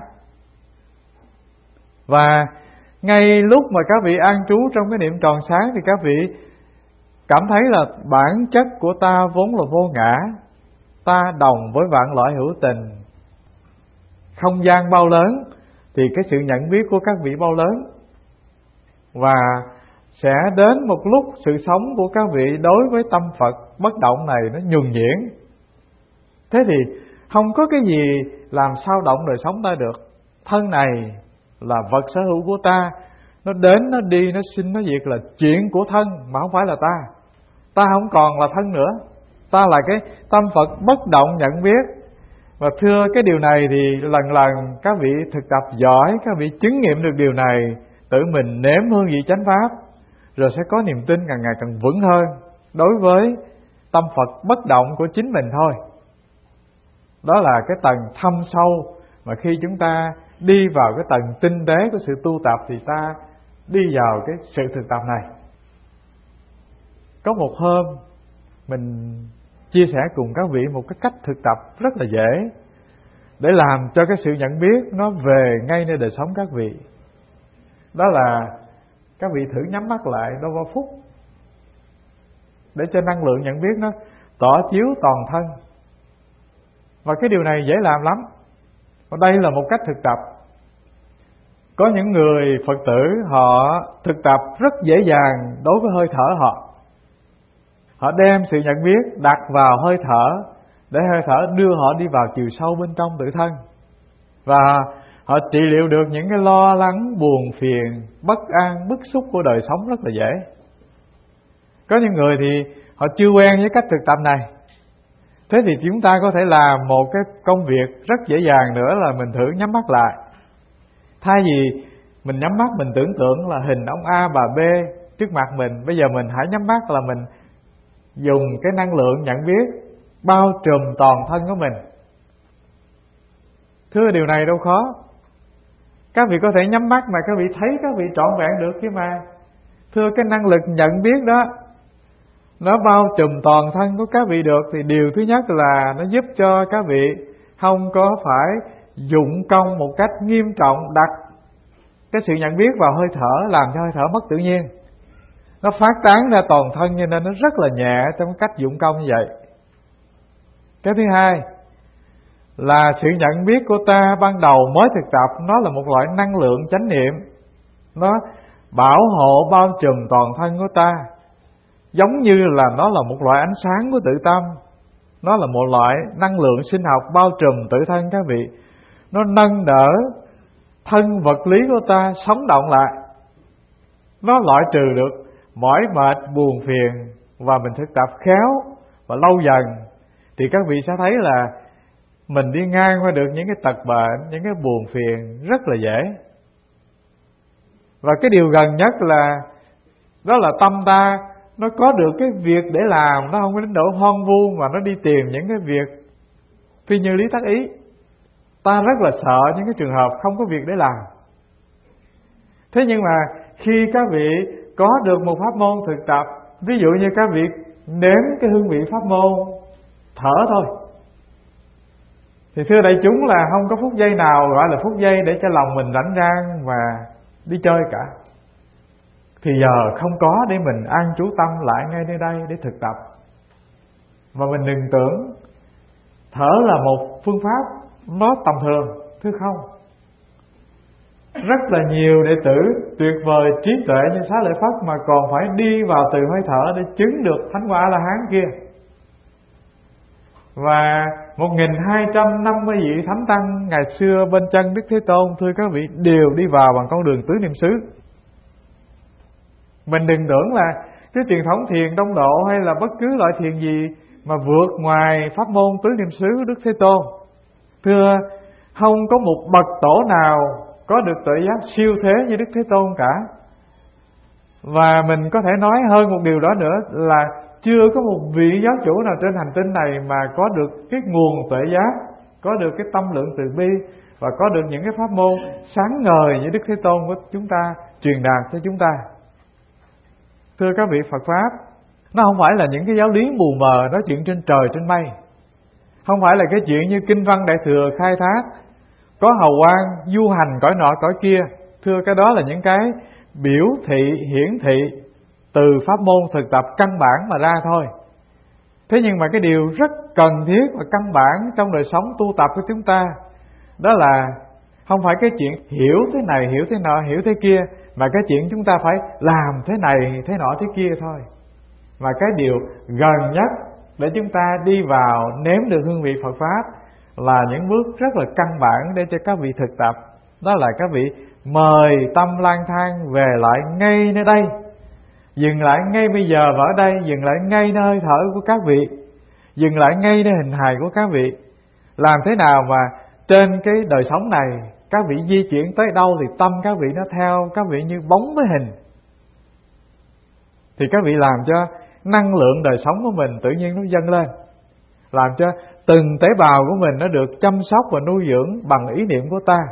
Và ngay lúc mà các vị an trú trong cái niệm tròn sáng thì các vị cảm thấy là bản chất của ta vốn là vô ngã, ta đồng với vạn loại hữu tình. Không gian bao lớn thì cái sự nhận biết của các vị bao lớn. Và sẽ đến một lúc sự sống của các vị đối với tâm Phật bất động này nó nhuần nhuyễn. Thế thì không có cái gì làm sao động đời sống ta được. Thân này là vật sở hữu của ta, nó đến, nó đi, nó sinh, nó diệt là chuyện của thân mà không phải là ta. ta không còn là thân nữa, ta là cái tâm Phật bất động nhận biết. Và thưa cái điều này thì lần lần các vị thực tập giỏi, các vị chứng nghiệm được điều này, tự mình nếm hương vị chánh pháp, rồi sẽ có niềm tin càng ngày càng vững hơn đối với tâm Phật bất động của chính mình thôi. Đó là cái tầng thâm sâu mà khi chúng ta đi vào cái tầng tinh tế của sự tu tập thì ta đi vào cái sự thực tập này. Có một hôm mình chia sẻ cùng các vị một cái cách thực tập rất là dễ để làm cho cái sự nhận biết nó về ngay nơi đời sống các vị. Đó là các vị thử nhắm mắt lại đâu vài phút để cho năng lượng nhận biết nó tỏ chiếu toàn thân. Và cái điều này dễ làm lắm. Và đây là một cách thực tập. Có những người Phật tử họ thực tập rất dễ dàng đối với hơi thở họ. Họ đem sự nhận biết đặt vào hơi thở để hơi thở đưa họ đi vào chiều sâu bên trong tự thân. Và họ trị liệu được những cái lo lắng, buồn phiền, bất an, bức xúc của đời sống rất là dễ. Có những người thì họ chưa quen với cách thực tập này. Thế thì chúng ta có thể làm một cái công việc rất dễ dàng nữa là mình thử nhắm mắt lại. Thay vì mình nhắm mắt mình tưởng tượng là hình ông A bà B trước mặt mình, bây giờ mình hãy nhắm mắt là mình dùng cái năng lượng nhận biết bao trùm toàn thân của mình. Thưa điều này đâu khó. Các vị có thể nhắm mắt mà các vị thấy các vị trọn vẹn được chứ mà. Thưa cái năng lực nhận biết đó nó bao trùm toàn thân của các vị được thì điều thứ nhất là nó giúp cho các vị không có phải dụng công một cách nghiêm trọng đặt cái sự nhận biết vào hơi thở, làm cho hơi thở mất tự nhiên. Nó phát tán ra toàn thân cho nên nó rất là nhẹ trong cách dụng công như vậy. Cái thứ hai là sự nhận biết của ta ban đầu mới thực tập, nó là một loại năng lượng chánh niệm. Nó bảo hộ bao trùm toàn thân của ta, giống như là nó là một loại ánh sáng của tự tâm. Nó là một loại năng lượng sinh học bao trùm tự thân các vị. Nó nâng đỡ thân vật lý của ta sống động lại. Nó loại trừ được mỏi mệt, buồn phiền. Và mình thực tập khéo và lâu dần thì các vị sẽ thấy là mình đi ngang qua được những cái tật bệnh, những cái buồn phiền rất là dễ. Và cái điều gần nhất là đó là tâm ta nó có được cái việc để làm, nó không có đến độ hoang vu mà nó đi tìm những cái việc phi như lý tác ý. Ta rất là sợ những cái trường hợp không có việc để làm. Thế nhưng mà khi các vị có được một pháp môn thực tập, ví dụ như các vị nếm cái hương vị pháp môn thở thôi, thì thưa đại chúng là không có phút giây nào gọi là phút giây để cho lòng mình rảnh rang và đi chơi cả. Thì giờ không có để mình an trú tâm lại ngay nơi đây để thực tập. Và mình đừng tưởng thở là một phương pháp nó tầm thường, thưa không. Rất là nhiều đệ tử tuyệt vời trí tuệ như Xá Lợi Phất mà còn phải đi vào từ hơi thở để chứng được thánh quả A-la-hán kia. Và 1250 vị thánh tăng ngày xưa bên chân Đức Thế Tôn, thưa các vị, đều đi vào bằng con đường tứ niệm xứ. Mình đừng tưởng là cái truyền thống thiền Đông Độ hay là bất cứ loại thiền gì mà vượt ngoài pháp môn tứ niệm xứ của Đức Thế Tôn. Thưa, không có một bậc tổ nào có được tuệ giác siêu thế như Đức Thế Tôn cả. Và mình có thể nói hơn một điều đó nữa là chưa có một vị giáo chủ nào trên hành tinh này mà có được cái nguồn tuệ giác, có được cái tâm lượng từ bi và có được những cái pháp môn sáng ngời như Đức Thế Tôn của chúng ta truyền đạt cho chúng ta. Thưa các vị, Phật Pháp nó không phải là những cái giáo lý mù mờ nói chuyện trên trời trên mây, không phải là cái chuyện như Kinh Văn Đại Thừa khai thác có hầu quang du hành cõi nọ cõi kia. Thưa, cái đó là những cái biểu thị hiển thị từ pháp môn thực tập căn bản mà ra thôi. Thế nhưng mà cái điều rất cần thiết và căn bản trong đời sống tu tập của chúng ta, đó là không phải cái chuyện hiểu thế này, hiểu thế nọ, hiểu thế kia, mà cái chuyện chúng ta phải làm thế này, thế nọ, thế kia thôi. Mà cái điều gần nhất để chúng ta đi vào nếm được hương vị Phật Pháp là những bước rất là căn bản để cho các vị thực tập. Đó là các vị mời tâm lang thang về lại ngay nơi đây Dừng lại ngay bây giờ và ở đây, dừng lại ngay nơi hơi thở của các vị, dừng lại ngay nơi hình hài của các vị. Làm thế nào mà trên cái đời sống này các vị di chuyển tới đâu thì tâm các vị nó theo các vị như bóng với hình. Thì các vị làm cho năng lượng đời sống của mình tự nhiên nó dâng lên, làm cho từng tế bào của mình nó được chăm sóc và nuôi dưỡng bằng ý niệm của ta.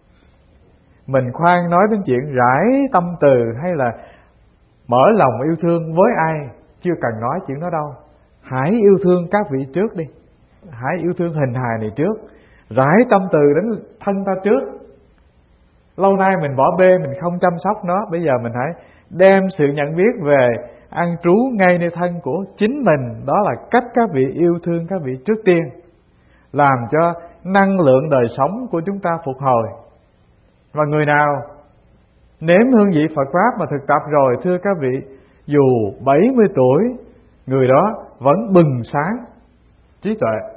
Mình khoan nói đến chuyện rải tâm từ hay là mở lòng yêu thương với ai, chưa cần nói chuyện đó đâu. Hãy yêu thương các vị trước đi, hãy yêu thương hình hài này trước, rải tâm từ đến thân ta trước. Lâu nay mình bỏ bê, mình không chăm sóc nó, bây giờ mình hãy đem sự nhận biết về an trú ngay nơi thân của chính mình. Đó là cách các vị yêu thương các vị trước tiên, làm cho năng lượng đời sống của chúng ta phục hồi. Và người nào nếm hương vị Phật Pháp mà thực tập rồi, thưa các vị, dù 70 tuổi, người đó vẫn bừng sáng trí tuệ.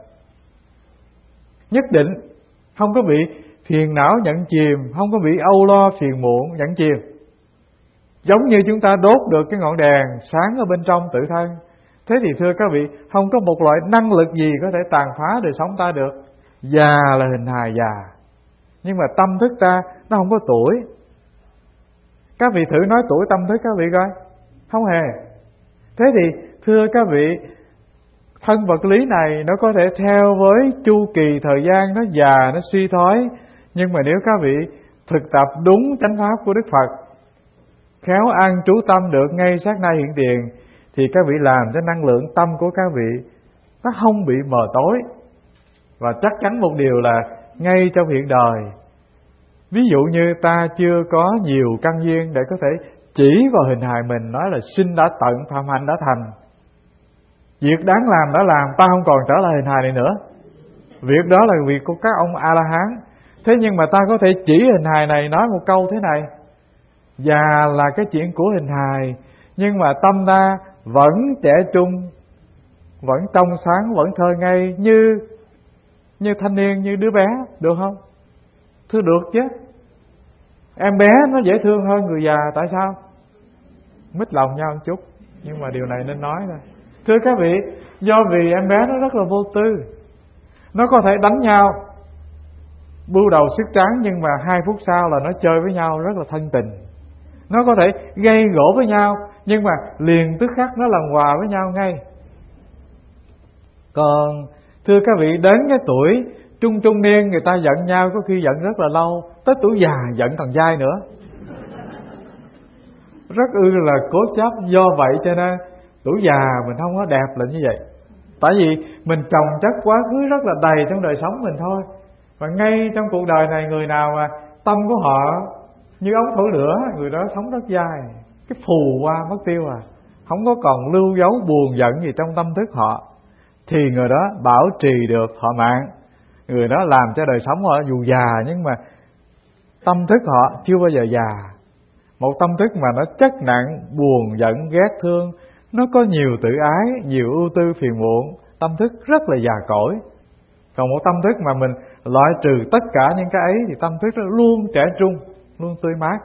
Nhất định không có bị phiền não nhận chìm, không có bị âu lo phiền muộn nhận chìm. Giống như chúng ta đốt được cái ngọn đèn sáng ở bên trong tự thân. Thế thì thưa các vị, không có một loại năng lực gì có thể tàn phá đời sống ta được. Già là hình hài già, nhưng mà tâm thức ta nó không có tuổi. Các vị thử nói tuổi tâm thức các vị coi, không hề. Thế thì thưa các vị, thân vật lý này nó có thể theo với chu kỳ thời gian nó già, nó suy thoái. Nhưng mà nếu các vị thực tập đúng chánh pháp của Đức Phật, khéo an trú tâm được ngay sát na hiện tiền, thì các vị làm cho năng lượng tâm của các vị nó không bị mờ tối. Và chắc chắn một điều là ngay trong hiện đời, ví dụ như ta chưa có nhiều căn duyên để có thể chỉ vào hình hài mình nói là sinh đã tận, phạm hạnh đã thành. Việc đáng làm đã làm, ta không còn trở lại hình hài này nữa. Việc đó là việc của các ông A-la-hán. Thế nhưng mà ta có thể chỉ hình hài này nói một câu thế này: già là cái chuyện của hình hài, nhưng mà tâm ta vẫn trẻ trung, vẫn trong sáng, vẫn thơ ngây như thanh niên, như đứa bé, được không? Thưa được chứ. Em bé nó dễ thương hơn người già, tại sao? Mít lòng nhau một chút, nhưng mà điều này nên nói thôi. Thưa các vị, do vì em bé nó rất là vô tư, nó có thể đánh nhau, bưu đầu sức trắng, nhưng mà 2 phút sau là nó chơi với nhau rất là thân tình. Nó có thể gây gổ với nhau, nhưng mà liền tức khắc nó làm hòa với nhau ngay. Còn thưa các vị, đến cái tuổi trung niên, người ta giận nhau có khi giận rất là lâu, tới tuổi già giận còn dai nữa. Rất là cố chấp. Do vậy cho nên tuổi già mình không có đẹp là như vậy. Tại vì mình chồng chất quá khứ rất là đầy trong đời sống mình thôi. Và ngay trong cuộc đời này, người nào mà tâm của họ như ống thổi lửa, người đó sống rất dài. Cái phù qua mất tiêu không có còn lưu dấu buồn giận gì trong tâm thức họ, thì người đó bảo trì được thọ mạng. Người đó làm cho đời sống họ dù già, nhưng mà tâm thức họ chưa bao giờ già. Một tâm thức mà nó chất nặng buồn giận ghét thương, nó có nhiều tự ái, nhiều ưu tư phiền muộn, tâm thức rất là già cỗi. Còn một tâm thức mà mình loại trừ tất cả những cái ấy thì tâm thức nó luôn trẻ trung, luôn tươi mát.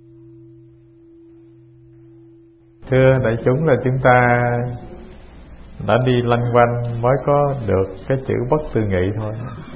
Thưa đại chúng, là chúng ta đã đi lanh quanh mới có được cái chữ bất tư nghị thôi,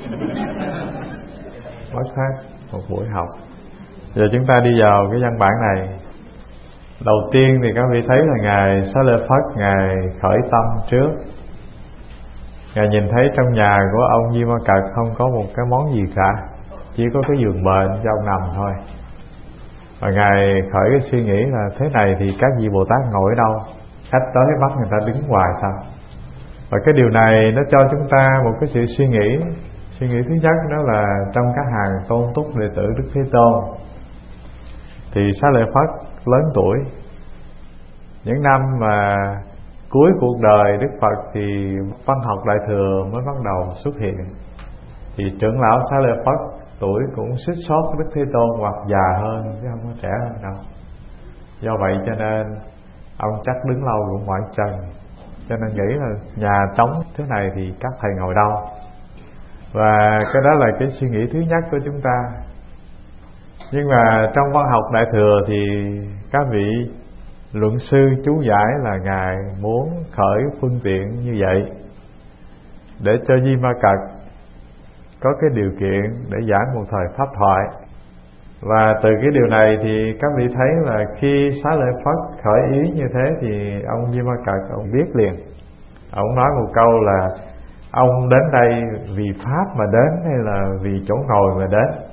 mất hết một buổi học. Giờ chúng ta đi vào cái văn bản này. Đầu tiên thì các vị thấy là Ngài Xá Lợi Phất, Ngài khởi tâm trước. Ngài nhìn thấy trong nhà của ông Di Ma Cật không có một cái món gì cả, chỉ có cái giường bệnh cho ông nằm thôi. Và Ngài khởi cái suy nghĩ là thế này thì các vị Bồ Tát ngồi ở đâu? Khách tới bắt người ta đứng hoài sao? Và cái điều này nó cho chúng ta một cái sự suy nghĩ. Suy nghĩ thứ nhất đó là trong các hàng tôn túc đệ tử Đức Thế Tôn thì Xá Lợi Phất lớn tuổi. Những năm mà cuối cuộc đời Đức Phật thì văn học Đại Thừa mới bắt đầu xuất hiện. Thì trưởng lão Xá Lợi Phất tuổi cũng xích xót Đức Thế Tôn hoặc già hơn chứ không có trẻ hơn đâu. Do vậy cho nên ông chắc đứng lâu cũng mỏi chân, cho nên nghĩ là nhà trống thế này thì các thầy ngồi đâu. Và cái đó là cái suy nghĩ thứ nhất của chúng ta. Nhưng mà trong văn học Đại Thừa thì các vị luận sư chú giải là Ngài muốn khởi phương tiện như vậy để cho Di Ma Cật có cái điều kiện để giảng một thời pháp thoại. Và từ cái điều này thì các vị thấy là khi Xá Lợi Phất khởi ý như thế thì ông Di Ma Cật ông biết liền. Ông nói một câu là ông đến đây vì pháp mà đến hay là vì chỗ ngồi mà đến?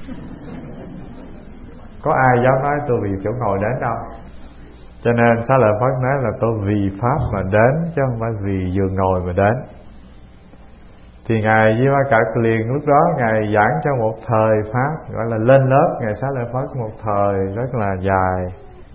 Có ai dám nói tôi vì chỗ ngồi đến đâu. Cho nên Xá Lợi Phất nói là tôi vì pháp mà đến chứ không phải vì giường ngồi mà đến. Thì Ngài Di Ma Cật liền lúc đó Ngài giảng cho một thời pháp, gọi là lên lớp Ngài Xá Lợi Phất một thời rất là dài.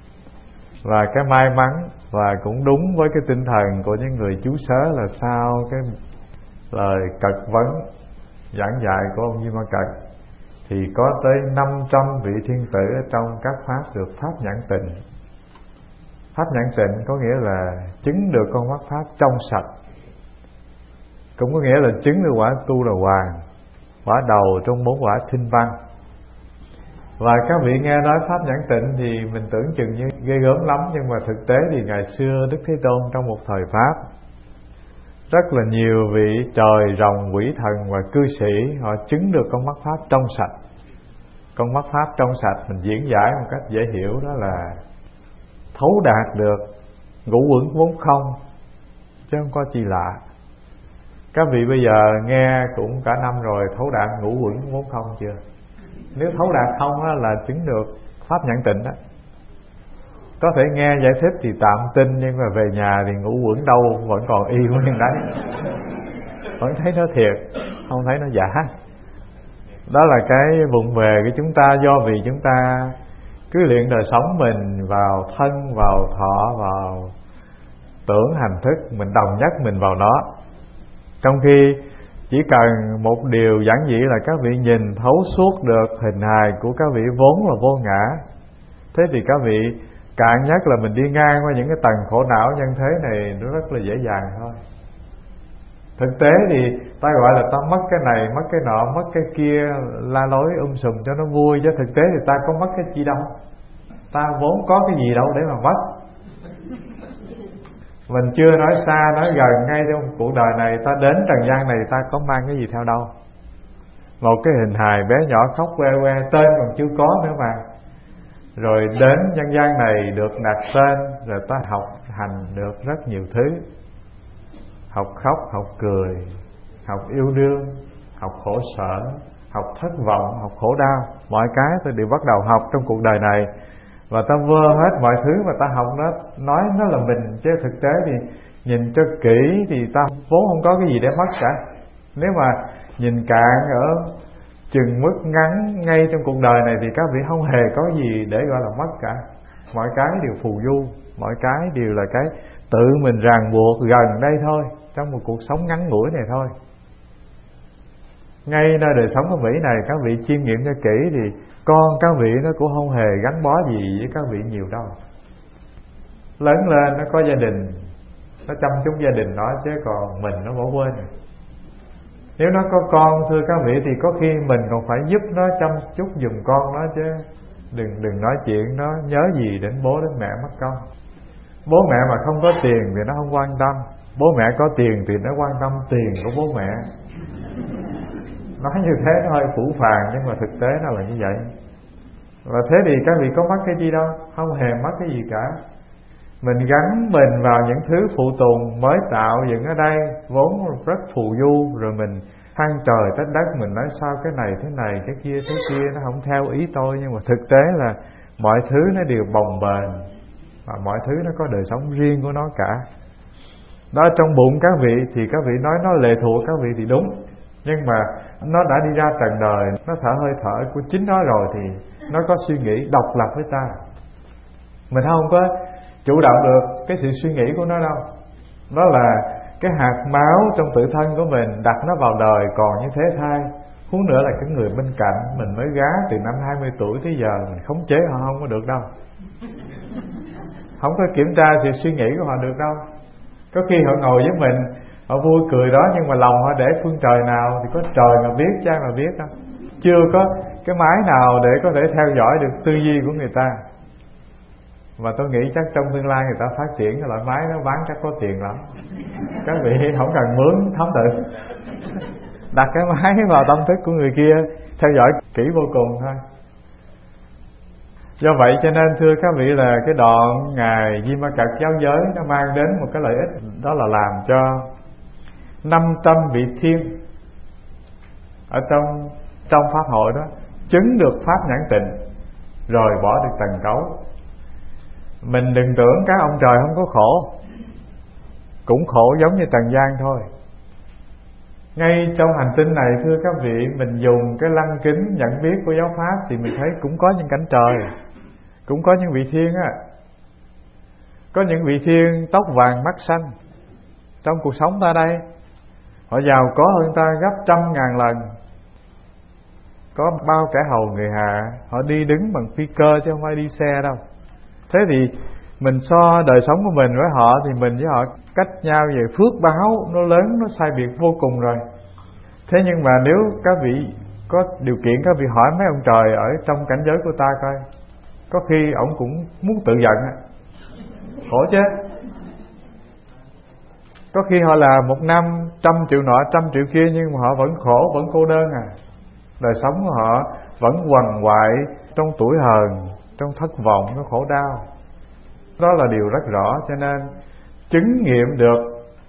Và cái may mắn và cũng đúng với cái tinh thần của những người chú xớ là sau cái lời cật vấn giảng dạy của ông Di Ma Cật thì có tới 500 vị thiên tử ở trong các pháp được pháp nhãn tịnh. Pháp nhãn tịnh có nghĩa là chứng được con mắt pháp trong sạch, cũng có nghĩa là chứng được quả tu là hoàng, quả đầu trong 4 quả thinh văn. Và các vị nghe nói pháp nhãn tịnh thì mình tưởng chừng như ghê gớm lắm, nhưng mà thực tế thì ngày xưa Đức Thế Tôn trong một thời pháp, rất là nhiều vị trời rồng, quỷ thần và cư sĩ họ chứng được con mắt pháp trong sạch. Con mắt pháp trong sạch mình diễn giải một cách dễ hiểu đó là thấu đạt được ngũ uẩn vốn không, chứ không có chi lạ. Các vị bây giờ nghe cũng cả năm rồi, thấu đạt ngũ uẩn vốn không chưa? Nếu thấu đạt không đó là chứng được pháp nhãn tịnh đó. Có thể nghe giải thích thì tạm tin, nhưng mà về nhà thì ngũ uẩn đâu vẫn còn y nguyên đấy, vẫn thấy nó thiệt, không thấy nó giả. Đó là cái vụng về của chúng ta, do vì chúng ta cứ luyện đời sống mình vào thân, vào thọ, vào tưởng hành thức, mình đồng nhất mình vào nó. Trong khi chỉ cần một điều giản dị là các vị nhìn thấu suốt được hình hài của các vị vốn là vô ngã. Thế thì các vị cạn nhất là mình đi ngang qua những cái tầng khổ não nhân thế này nó rất là dễ dàng thôi. Thực tế thì ta gọi là ta mất cái này, mất cái nọ, mất cái kia, la lối sùm cho nó vui, chứ thực tế thì ta có mất cái gì đâu. Ta vốn có cái gì đâu để mà mất. Mình chưa nói xa, nói gần, ngay trong cuộc đời này ta đến trần gian này ta có mang cái gì theo đâu. Một cái hình hài bé nhỏ khóc que que, tên còn chưa có nữa mà. Rồi đến nhân gian này được đặt tên, rồi ta học hành được rất nhiều thứ. Học khóc, học cười, học yêu đương, học khổ sở, học thất vọng, học khổ đau. Mọi cái ta đều bắt đầu học trong cuộc đời này. Và ta vơ hết mọi thứ mà ta học nó, nói nó là mình, chứ thực tế thì nhìn cho kỹ thì ta vốn không có cái gì để mất cả. Nếu mà nhìn cạn ở chừng mức ngắn ngay trong cuộc đời này thì các vị không hề có gì để gọi là mất cả. Mọi cái đều phù du, mọi cái đều là cái tự mình ràng buộc gần đây thôi, trong một cuộc sống ngắn ngủi này thôi. Ngay nơi đời sống của Mỹ này, các vị chiêm nghiệm cho kỹ thì con các vị nó cũng không hề gắn bó gì với các vị nhiều đâu. Lớn lên nó có gia đình, nó chăm chút gia đình nó, chứ còn mình nó bỏ quên. Nếu nó có con, thưa các vị, thì có khi mình còn phải giúp nó chăm chút giùm con nó, chứ đừng nói chuyện nó nhớ gì đến bố đến mẹ mất con. Bố mẹ mà không có tiền thì nó không quan tâm, Bố mẹ có tiền thì nó quan tâm tiền của bố mẹ. Nói như thế nó hơi phũ phàng, nhưng mà thực tế nó là như vậy. Và thế thì các vị có mất cái gì đâu, không hề mất cái gì cả. Mình gắn mình vào những thứ phụ tùng mới tạo dựng ở đây, vốn rất phù du, rồi mình than trời trách đất, mình nói sao cái này thế này, cái kia thế kia, nó không theo ý tôi. Nhưng mà thực tế là mọi thứ nó đều bồng bềnh, và mọi thứ nó có đời sống riêng của nó cả. Đó, trong bụng các vị thì các vị nói nó lệ thuộc các vị thì đúng, nhưng mà nó đã đi ra trần đời, nó thở hơi thở của chính nó rồi thì nó có suy nghĩ độc lập với ta. Mình không có chủ động được cái sự suy nghĩ của nó đâu. Đó là cái hạt máu trong tự thân của mình đặt nó vào đời còn như thế thai. Huống nữa là cái người bên cạnh mình mới gá từ năm 20 tuổi tới giờ, mình khống chế họ không có được đâu. Không có kiểm tra sự suy nghĩ của họ được đâu. Có khi họ ngồi với mình, họ vui cười đó, nhưng mà lòng họ để phương trời nào thì có trời mà biết, cha mà biết đâu. Chưa có cái máy nào để có thể theo dõi được tư duy của người ta. Và tôi nghĩ chắc trong tương lai người ta phát triển cái loại máy nó bán chắc có tiền lắm. Các vị không cần mướn thám tử, đặt cái máy vào tâm thức của người kia, theo dõi kỹ vô cùng thôi. Do vậy cho nên thưa các vị là cái đoạn Ngài Di Ma Cật giáo giới nó mang đến một cái lợi ích, đó là làm cho 500 vị thiên ở trong pháp hội đó chứng được pháp nhãn tịnh, rồi bỏ được tần cấu. Mình đừng tưởng các ông trời không có khổ, cũng khổ giống như trần gian thôi. Ngay trong hành tinh này thưa các vị, mình dùng cái lăng kính nhận biết của giáo pháp thì mình thấy cũng có những cảnh trời, cũng có những vị thiên á. Có những vị thiên tóc vàng mắt xanh. Trong cuộc sống ta đây, họ giàu có hơn ta gấp 100.000 lần, có bao kẻ hầu người hạ, họ đi đứng bằng phi cơ chứ không phải đi xe đâu. Thế thì mình so đời sống của mình với họ thì mình với họ cách nhau về phước báo nó lớn, nó sai biệt vô cùng rồi. Thế nhưng mà nếu các vị có điều kiện, các vị hỏi mấy ông trời ở trong cảnh giới của ta coi, có khi ổng cũng muốn tự giận, khổ chứ. Có khi họ là một năm 100 triệu nọ 100 triệu kia, nhưng mà họ vẫn khổ, vẫn cô đơn à. Đời sống của họ vẫn quằn quại trong tủi hờn, trong thất vọng, nó khổ đau. Đó là điều rất rõ. Cho nên chứng nghiệm được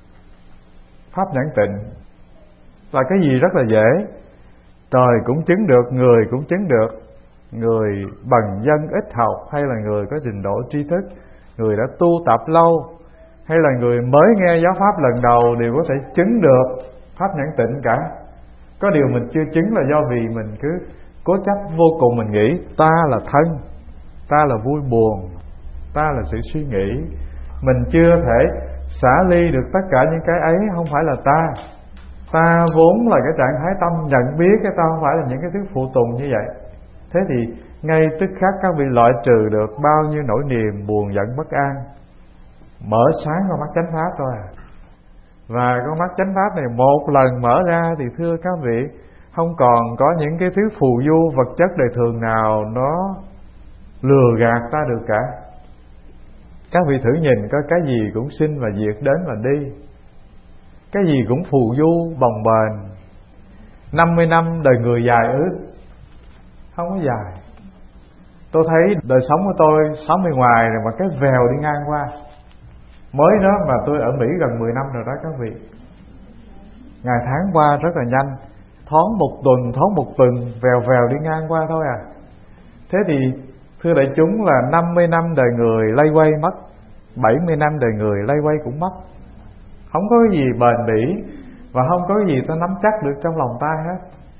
pháp nhãn tịnh là cái gì rất là dễ. Trời cũng chứng được, người cũng chứng được. Người bằng dân ít học, hay là người có trình độ tri thức, người đã tu tập lâu, hay là người mới nghe giáo pháp lần đầu, đều có thể chứng được pháp nhãn tịnh cả. Có điều mình chưa chứng là do vì mình cứ cố chấp vô cùng. Mình nghĩ ta là thân, ta là vui buồn, ta là sự suy nghĩ. Mình chưa thể xả ly được tất cả những cái ấy. Không phải là ta. Ta vốn là cái trạng thái tâm nhận biết, cái ta không phải là những cái thứ phụ tùng như vậy. Thế thì ngay tức khắc các vị loại trừ được bao nhiêu nỗi niềm buồn giận bất an, mở sáng con mắt chánh pháp thôi à. Và con mắt chánh pháp này một lần mở ra thì thưa các vị, không còn có những cái thứ phù du vật chất đời thường nào nó lừa gạt ta được cả. Các vị thử nhìn coi, cái gì cũng sinh và diệt, đến và đi, cái gì cũng phù du bồng bềnh. 50 năm đời người dài ư? Không có dài. Tôi thấy đời sống của tôi 60 ngoài rồi mà cái vèo đi ngang qua. Mới đó mà tôi ở Mỹ gần 10 năm rồi đó các vị. Ngày tháng qua rất là nhanh, thoáng một tuần, vèo vèo đi ngang qua thôi à. Thế thì thưa đại chúng là 50 năm đời người lay quay mất, 70 năm đời người lay quay cũng mất. Không có cái gì bền bỉ, và không có cái gì ta nắm chắc được trong lòng ta hết.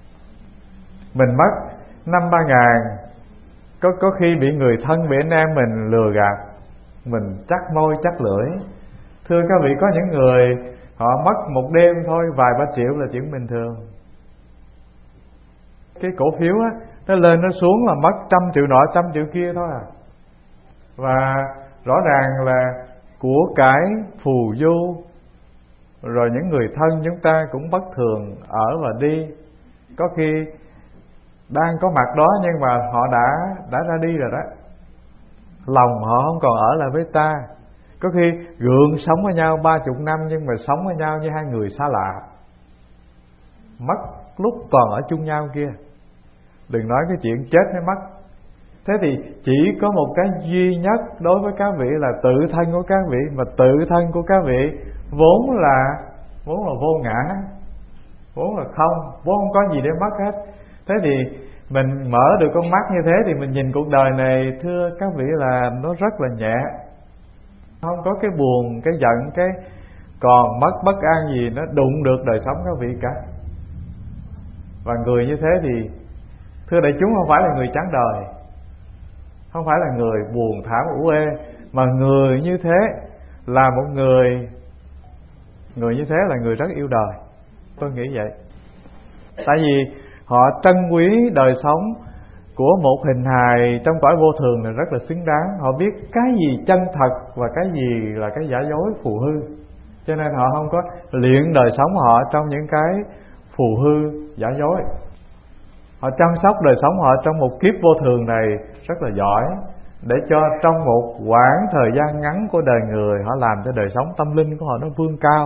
Mình mất 5-3 ngàn, có khi bị người thân, bị anh em mình lừa gạt, mình chắc môi chắc lưỡi. Thưa các vị, có những người họ mất một đêm thôi, vài ba triệu là chuyện bình thường. Cái cổ phiếu á, nó lên nó xuống là mất 100 triệu nọ 100 triệu kia thôi à. Và rõ ràng là của cái phù du, rồi những người thân chúng ta cũng bất thường ở và đi. Có khi đang có mặt đó nhưng mà họ đã ra đi rồi đó. Lòng họ không còn ở lại với ta. Có khi gượng sống với nhau 30 năm, nhưng mà sống với nhau như hai người xa lạ, mất lúc còn ở chung nhau kia, đừng nói cái chuyện chết mới mất. Thế thì chỉ có một cái duy nhất đối với các vị là tự thân của các vị, mà tự thân của các vị vốn là vô ngã, vốn là không, vốn không có gì để mất hết. Thế thì mình mở được con mắt như thế thì mình nhìn cuộc đời này, thưa các vị, là nó rất là nhẹ, không có cái buồn, cái giận, cái còn mất bất an gì nó đụng được đời sống các vị cả. Và người như thế thì thưa đại chúng, không phải là người chán đời, không phải là người buồn thảm u uê, mà người như thế là một người như thế là người rất yêu đời. Tôi nghĩ vậy. Tại vì họ trân quý đời sống của một hình hài trong cõi vô thường là rất là xứng đáng. Họ biết cái gì chân thật và cái gì là cái giả dối phù hư, cho nên họ không có luyện đời sống họ trong những cái phù hư giả dối. Họ chăm sóc đời sống họ trong một kiếp vô thường này rất là giỏi, để cho trong một quãng thời gian ngắn của đời người, họ làm cho đời sống tâm linh của họ nó vươn cao.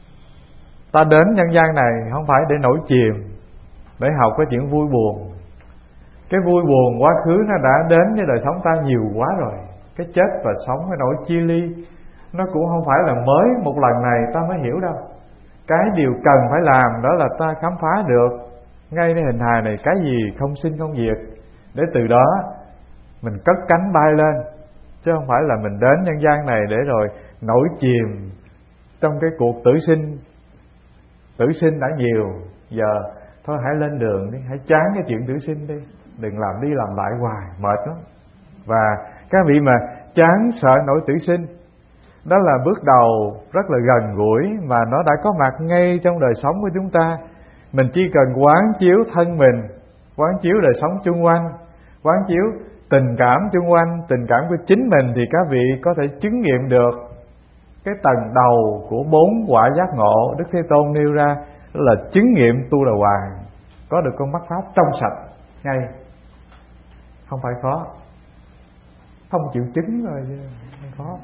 Ta đến nhân gian này không phải để nổi chìm, để học cái chuyện vui buồn. Cái vui buồn quá khứ nó đã đến với đời sống ta nhiều quá rồi. Cái chết và sống, cái nỗi chia ly, nó cũng không phải là mới một lần này ta mới hiểu đâu. Cái điều cần phải làm đó là ta khám phá được ngayในhình hài này cái gì không sinh không diệt, để từ đó mình cất cánh bay lên. Chứ không phải là mình đến nhân gian này để rồi nổi chìm trong cái cuộc tử sinh. Tử sinh đã nhiều, giờ thôi hãy lên đường đi, hãy chán cái chuyện tử sinh đi, đừng làm đi làm lại hoài, mệt lắm. Và các vị mà chán sợ nỗi tử sinh, đó là bước đầu rất là gần gũi, mà nó đã có mặt ngay trong đời sống của chúng ta. Mình chỉ cần quán chiếu thân mình, quán chiếu đời sống chung quanh, quán chiếu tình cảm chung quanh, tình cảm của chính mình, thì các vị có thể chứng nghiệm được cái tầng đầu của 4 quả giác ngộ Đức Thế Tôn nêu ra, đó là chứng nghiệm tu đà hoàng, có được con mắt pháp trong sạch ngay. Không phải khó, không chịu chứng rồi chứ không khó.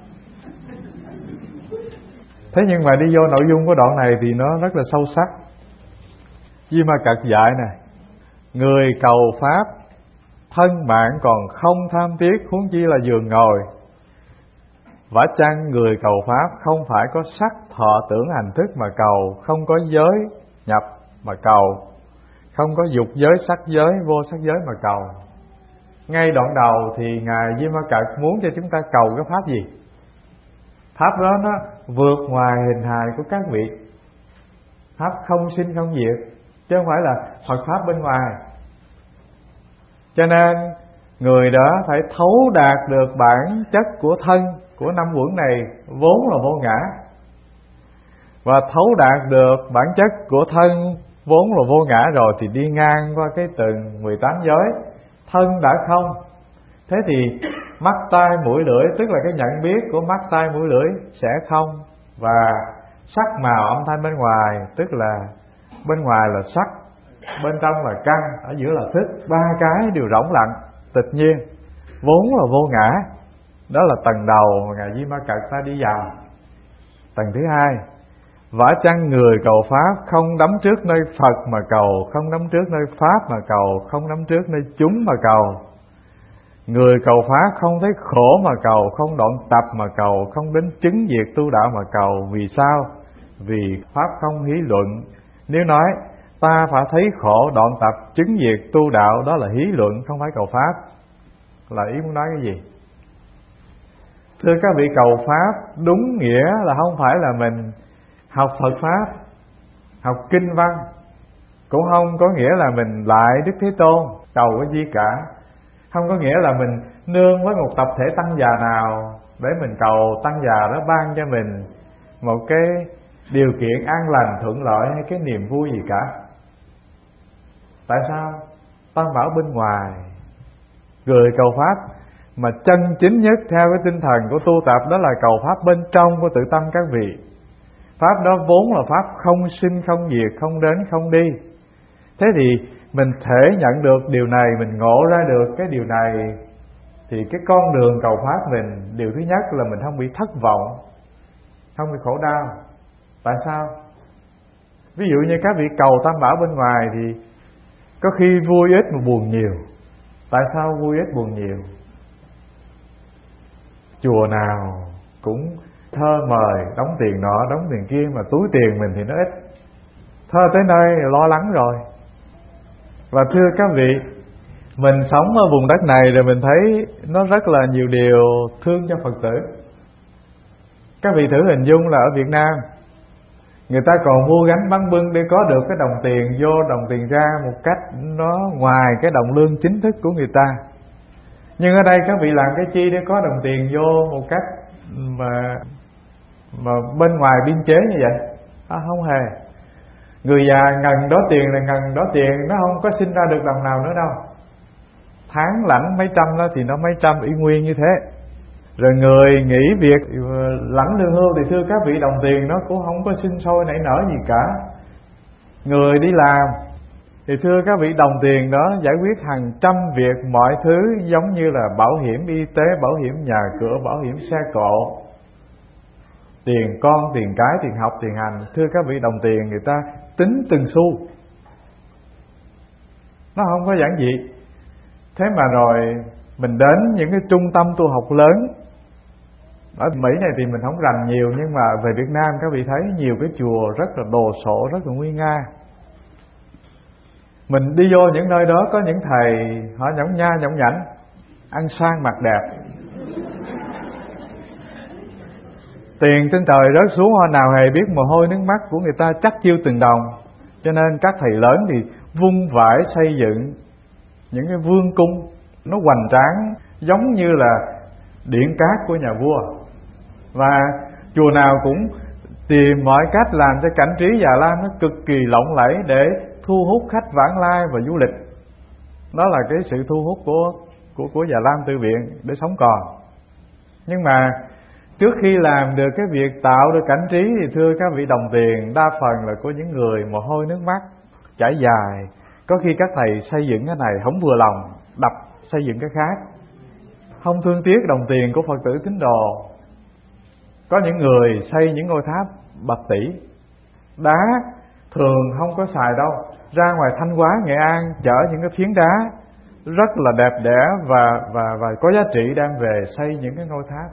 Thế nhưng mà đi vô nội dung của đoạn này thì nó rất là sâu sắc. Di Ma Cật dạy nè: người cầu pháp thân mạng còn không tham tiếc, huống chi là giường ngồi. Vả chăng người cầu pháp không phải có sắc thọ tưởng hành thức mà cầu, không có giới nhập mà cầu, không có dục giới sắc giới vô sắc giới mà cầu. Ngay đoạn đầu thì Ngài Di Ma Cật muốn cho chúng ta cầu cái pháp gì? Pháp đó nó vượt ngoài hình hài của các vị, pháp không sinh không diệt, chứ không phải là Phật pháp bên ngoài. Cho nên người đó phải thấu đạt được bản chất của thân, của 5 uẩn này vốn là vô ngã, và thấu đạt được bản chất của thân vốn là vô ngã rồi thì đi ngang qua cái từng 18 giới. Thân đã không, thế thì mắt tai mũi lưỡi, tức là cái nhận biết của mắt tai mũi lưỡi sẽ không. Và sắc màu âm thanh bên ngoài, tức là bên ngoài là sắc, bên trong là căn, ở giữa là thức. 3 cái đều rỗng lặng, tịch nhiên, vốn là vô ngã. Đó là tầng đầu mà Ngài Di Ma Cật ta đi vào. Tầng thứ hai: vả chăng người cầu pháp không đắm trước nơi Phật mà cầu, không đắm trước nơi pháp mà cầu, không đắm trước nơi chúng mà cầu. Người cầu pháp không thấy khổ mà cầu, không đoạn tập mà cầu, không đến chứng diệt tu đạo mà cầu. Vì sao? Vì pháp không hí luận. Nếu nói ta phải thấy khổ, đoạn tập, chứng diệt tu đạo, đó là hí luận, không phải cầu pháp. Là ý muốn nói cái gì? Thưa các vị, cầu pháp đúng nghĩa là không phải là mình học Phật pháp, học kinh văn, cũng không có nghĩa là mình lại Đức Thế Tôn cầu cái gì cả. Không có nghĩa là mình nương với một tập thể tăng già nào để mình cầu tăng già đó ban cho mình một cái điều kiện an lành thuận lợi hay cái niềm vui gì cả. Tại sao? Tam bảo bên ngoài. Người cầu pháp mà chân chính nhất theo cái tinh thần của tu tập, đó là cầu pháp bên trong của tự tâm các vị. Pháp đó vốn là pháp không sinh không diệt, không đến không đi. Thế thì mình thể nhận được điều này, mình ngộ ra được cái điều này, thì cái con đường cầu thoát mình, điều thứ nhất là mình không bị thất vọng, không bị khổ đau. Tại sao? Ví dụ như các vị cầu tam bảo bên ngoài thì có khi vui ít mà buồn nhiều. Tại sao vui ít buồn nhiều? Chùa nào cũng thơ mời, đóng tiền nọ đóng tiền kia, mà túi tiền mình thì nó ít. Thơ tới nơi lo lắng rồi. Và thưa các vị, mình sống ở vùng đất này rồi mình thấy nó rất là nhiều điều thương cho Phật tử. Các vị thử hình dung là ở Việt Nam, người ta còn mua gánh bánh bưng để có được cái đồng tiền vô đồng tiền ra một cách nó ngoài cái đồng lương chính thức của người ta. Nhưng ở đây các vị làm cái chi để có đồng tiền vô một cách mà bên ngoài biên chế như vậy? Không hề. Người già ngần đó tiền là ngần đó tiền, nó không có sinh ra được đồng nào nữa đâu. Tháng lãnh mấy trăm đó thì nó mấy trăm y nguyên như thế. Rồi người nghỉ việc lãnh lương hưu thì thưa các vị, đồng tiền nó cũng không có sinh sôi nảy nở gì cả. Người đi làm thì thưa các vị, đồng tiền đó giải quyết hàng trăm việc, mọi thứ giống như là bảo hiểm y tế, bảo hiểm nhà cửa, bảo hiểm xe cộ, tiền con, tiền cái, tiền học, tiền hành. Thưa các vị, đồng tiền người ta tính từng xu, nó không có giản dị. Thế mà rồi mình đến những cái trung tâm tu học lớn ở Mỹ này thì mình không rành nhiều, nhưng mà về Việt Nam các vị thấy nhiều cái chùa rất là đồ sộ, rất là nguy nga. Mình đi vô những nơi đó có những thầy họ nhõng nha nhõng nhảnh, ăn sang mặc đẹp, tiền trên trời rớt xuống họ nào hề biết mồ hôi nước mắt của người ta chắc chiêu từng đồng. Cho nên các thầy lớn thì vung vãi xây dựng những cái vương cung nó hoành tráng giống như là điện cát của nhà vua. Và chùa nào cũng tìm mọi cách làm cho cảnh trí Già Lam nó cực kỳ lộng lẫy để thu hút khách vãng lai và du lịch. Đó là cái sự thu hút của Già Lam Tự Viện để sống còn. Nhưng mà trước khi làm được cái việc tạo được cảnh trí thì thưa các vị, đồng tiền đa phần là của những người mồ hôi nước mắt chảy dài. Có khi các thầy xây dựng cái này không vừa lòng, đập xây dựng cái khác, không thương tiếc đồng tiền của Phật tử tín đồ. Có những người xây những ngôi tháp bạc tỷ, đá thường không có xài đâu, ra ngoài Thanh Hóa, Nghệ An chở những cái phiến đá rất là đẹp đẽ và có giá trị đem về xây những cái ngôi tháp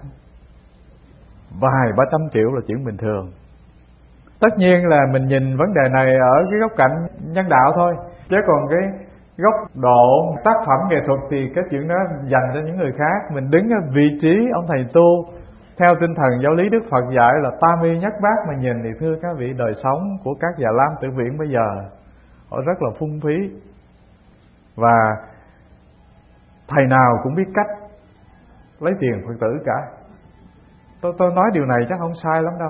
vài 300 triệu là chuyện bình thường. Tất nhiên là mình nhìn vấn đề này ở cái góc cạnh nhân đạo thôi, chứ còn cái góc độ tác phẩm nghệ thuật thì cái chuyện đó dành cho những người khác. Mình đứng ở vị trí ông thầy tu theo tinh thần giáo lý Đức Phật dạy là tam y nhất bát mà nhìn thì thưa các vị, đời sống của các Già Lam Tự Viện bây giờ họ rất là phung phí, và thầy nào cũng biết cách lấy tiền Phật tử cả. Tôi nói điều này chắc không sai lắm đâu.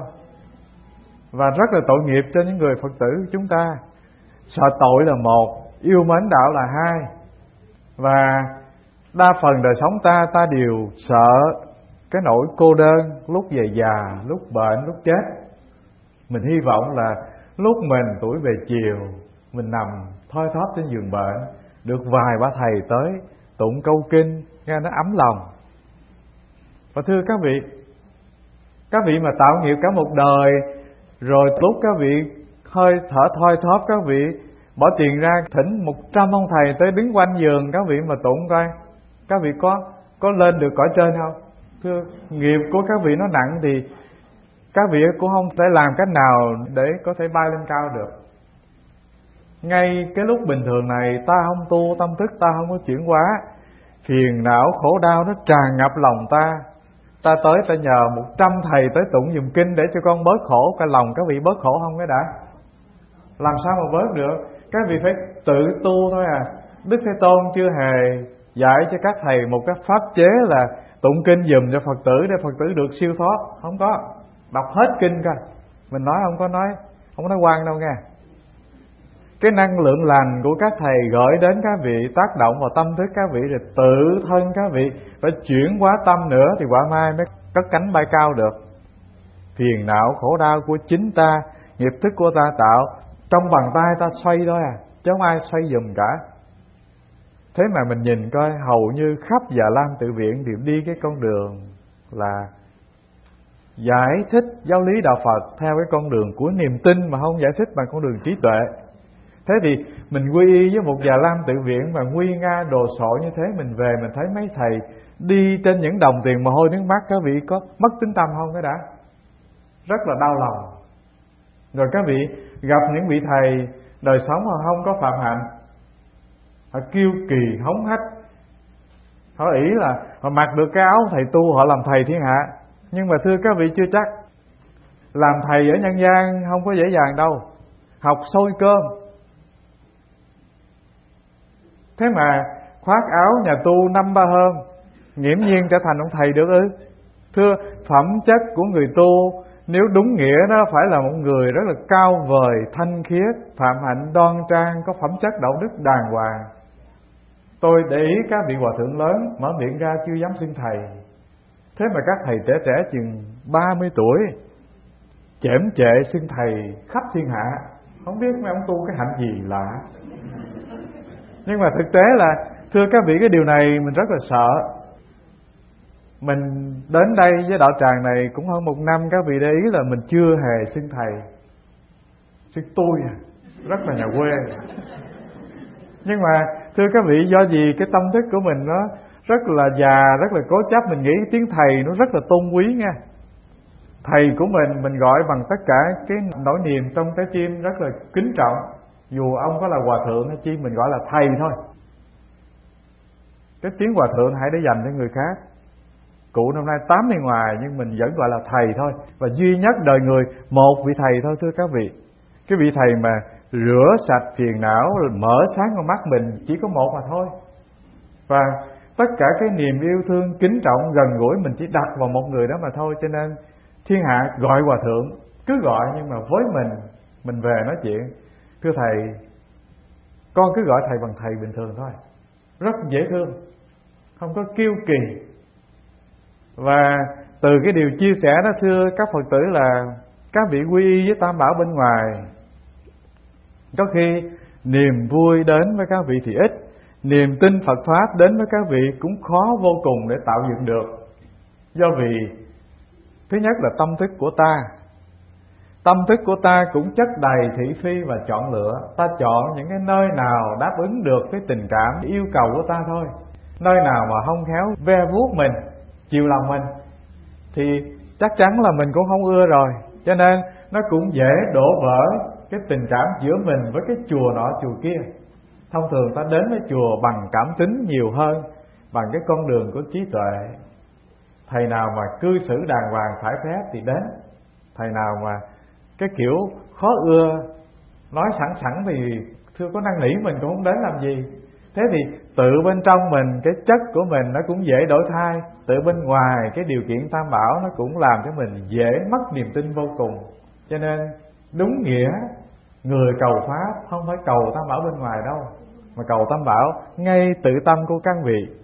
Và rất là tội nghiệp cho những người Phật tử chúng ta. Sợ tội là một, yêu mến đạo là hai. Và đa phần đời sống ta đều sợ cái nỗi cô đơn lúc về già, lúc bệnh, lúc chết. Mình hy vọng là lúc mình tuổi về chiều, mình nằm thoi thóp trên giường bệnh, được vài ba thầy tới tụng câu kinh, nghe nó ấm lòng. Và thưa các vị mà tạo nghiệp cả một đời, rồi lúc các vị hơi thở thoi thóp, các vị bỏ tiền ra thỉnh 100 ông thầy tới đứng quanh giường các vị mà tụng coi, các vị có lên được cõi trên không? Thưa, nghiệp của các vị nó nặng thì các vị cũng không thể làm cách nào để có thể bay lên cao được. Ngay cái lúc bình thường này ta không tu, tâm thức ta không có chuyển hóa, phiền não khổ đau nó tràn ngập lòng ta. Ta tới ta nhờ 100 thầy tới tụng dùm kinh để cho con bớt khổ, cái lòng các vị bớt khổ không cái đã? Làm sao mà bớt được? Các vị phải tự tu thôi à. Đức Thế Tôn chưa hề dạy cho các thầy một cái pháp chế là tụng kinh dùm cho Phật tử để Phật tử được siêu thoát. Không có. Đọc hết kinh coi. Mình nói không có nói quan đâu nghe. Cái năng lượng lành của các thầy gửi đến các vị, tác động vào tâm thức các vị, rồi tự thân các vị phải chuyển hóa tâm nữa thì quả mai mới cất cánh bay cao được. Phiền não khổ đau của chính ta, nghiệp thức của ta tạo, trong bàn tay ta xoay thôi à, chứ không ai xoay giùm cả. Thế mà mình nhìn coi hầu như khắp Già Lam Tự Viện đều đi cái con đường là giải thích giáo lý đạo Phật theo cái con đường của niềm tin, mà không giải thích bằng con đường trí tuệ. Thế thì mình quy y với một Già Lam Tự Viện mà nguy nga đồ sộ như thế, mình về mình thấy mấy thầy đi trên những đồng tiền mồ hôi nước mắt, các vị có mất tính tâm không? Cái đã rất là đau lòng. Rồi các vị gặp những vị thầy đời sống mà không có phạm hạnh, họ kiêu kỳ hống hách, họ nghĩ là họ mặc được cái áo thầy tu họ làm thầy thiên hạ. Nhưng mà thưa các vị, chưa chắc. Làm thầy ở nhân gian không có dễ dàng đâu, học sôi cơm. Thế mà khoác áo nhà tu 5-3 hôm, nghiễm nhiên trở thành ông thầy được ư? Thưa, phẩm chất của người tu nếu đúng nghĩa nó phải là một người rất là cao vời, thanh khiết, phạm hạnh đoan trang, có phẩm chất đạo đức đàng hoàng. Tôi để ý các vị hòa thượng lớn mở miệng ra chưa dám xưng thầy. Thế mà các thầy trẻ trẻ chừng 30 tuổi chễm chệ xưng thầy khắp thiên hạ. Không biết mấy ông tu cái hạnh gì lạ. Nhưng mà thực tế là, thưa các vị, cái điều này mình rất là sợ. Mình đến đây với đạo tràng này cũng hơn 1 năm, các vị để ý là mình chưa hề xưng thầy, xưng tôi, rất là nhà quê. Nhưng mà thưa các vị, do gì cái tâm thức của mình nó rất là già, rất là cố chấp, mình nghĩ tiếng thầy nó rất là tôn quý nha. Thầy của mình gọi bằng tất cả cái nỗi niềm trong trái tim rất là kính trọng. Dù ông có là hòa thượng hay chi, mình gọi là thầy thôi. Cái tiếng hòa thượng hãy để dành cho người khác. Cụ năm nay 80 ngoài nhưng mình vẫn gọi là thầy thôi. Và duy nhất đời người một vị thầy thôi, thưa các vị. Cái vị thầy mà rửa sạch phiền não, mở sáng con mắt mình chỉ có một mà thôi. Và tất cả cái niềm yêu thương, kính trọng, gần gũi mình chỉ đặt vào một người đó mà thôi. Cho nên thiên hạ gọi hòa thượng cứ gọi, nhưng mà với mình về nói chuyện, thưa thầy, con cứ gọi thầy bằng thầy bình thường thôi, rất dễ thương, không có kiêu kỳ. Và từ cái điều chia sẻ đó, thưa các Phật tử, là các vị quy y với Tam Bảo bên ngoài, có khi niềm vui đến với các vị thì ít, niềm tin Phật Pháp đến với các vị cũng khó vô cùng để tạo dựng được. Do vì thứ nhất là tâm thức của ta. Tâm thức của ta cũng chất đầy thị phi và chọn lựa. Ta chọn những cái nơi nào đáp ứng được cái tình cảm, yêu cầu của ta thôi. Nơi nào mà không khéo ve vuốt mình, chiều lòng mình, thì chắc chắn là mình cũng không ưa rồi. Cho nên nó cũng dễ đổ vỡ cái tình cảm giữa mình với cái chùa nọ chùa kia. Thông thường ta đến với chùa bằng cảm tính nhiều hơn, bằng cái con đường của trí tuệ. Thầy nào mà cư xử đàng hoàng phải phép thì đến. Thầy nào mà cái kiểu khó ưa, nói sẵn thì thưa có năn nỉ mình cũng không đến làm gì. Thế thì tự bên trong mình, cái chất của mình nó cũng dễ đổi thay. Tự bên ngoài cái điều kiện Tam Bảo nó cũng làm cho mình dễ mất niềm tin vô cùng. Cho nên đúng nghĩa người cầu Pháp không phải cầu Tam Bảo bên ngoài đâu, mà cầu Tam Bảo ngay tự tâm của các vị.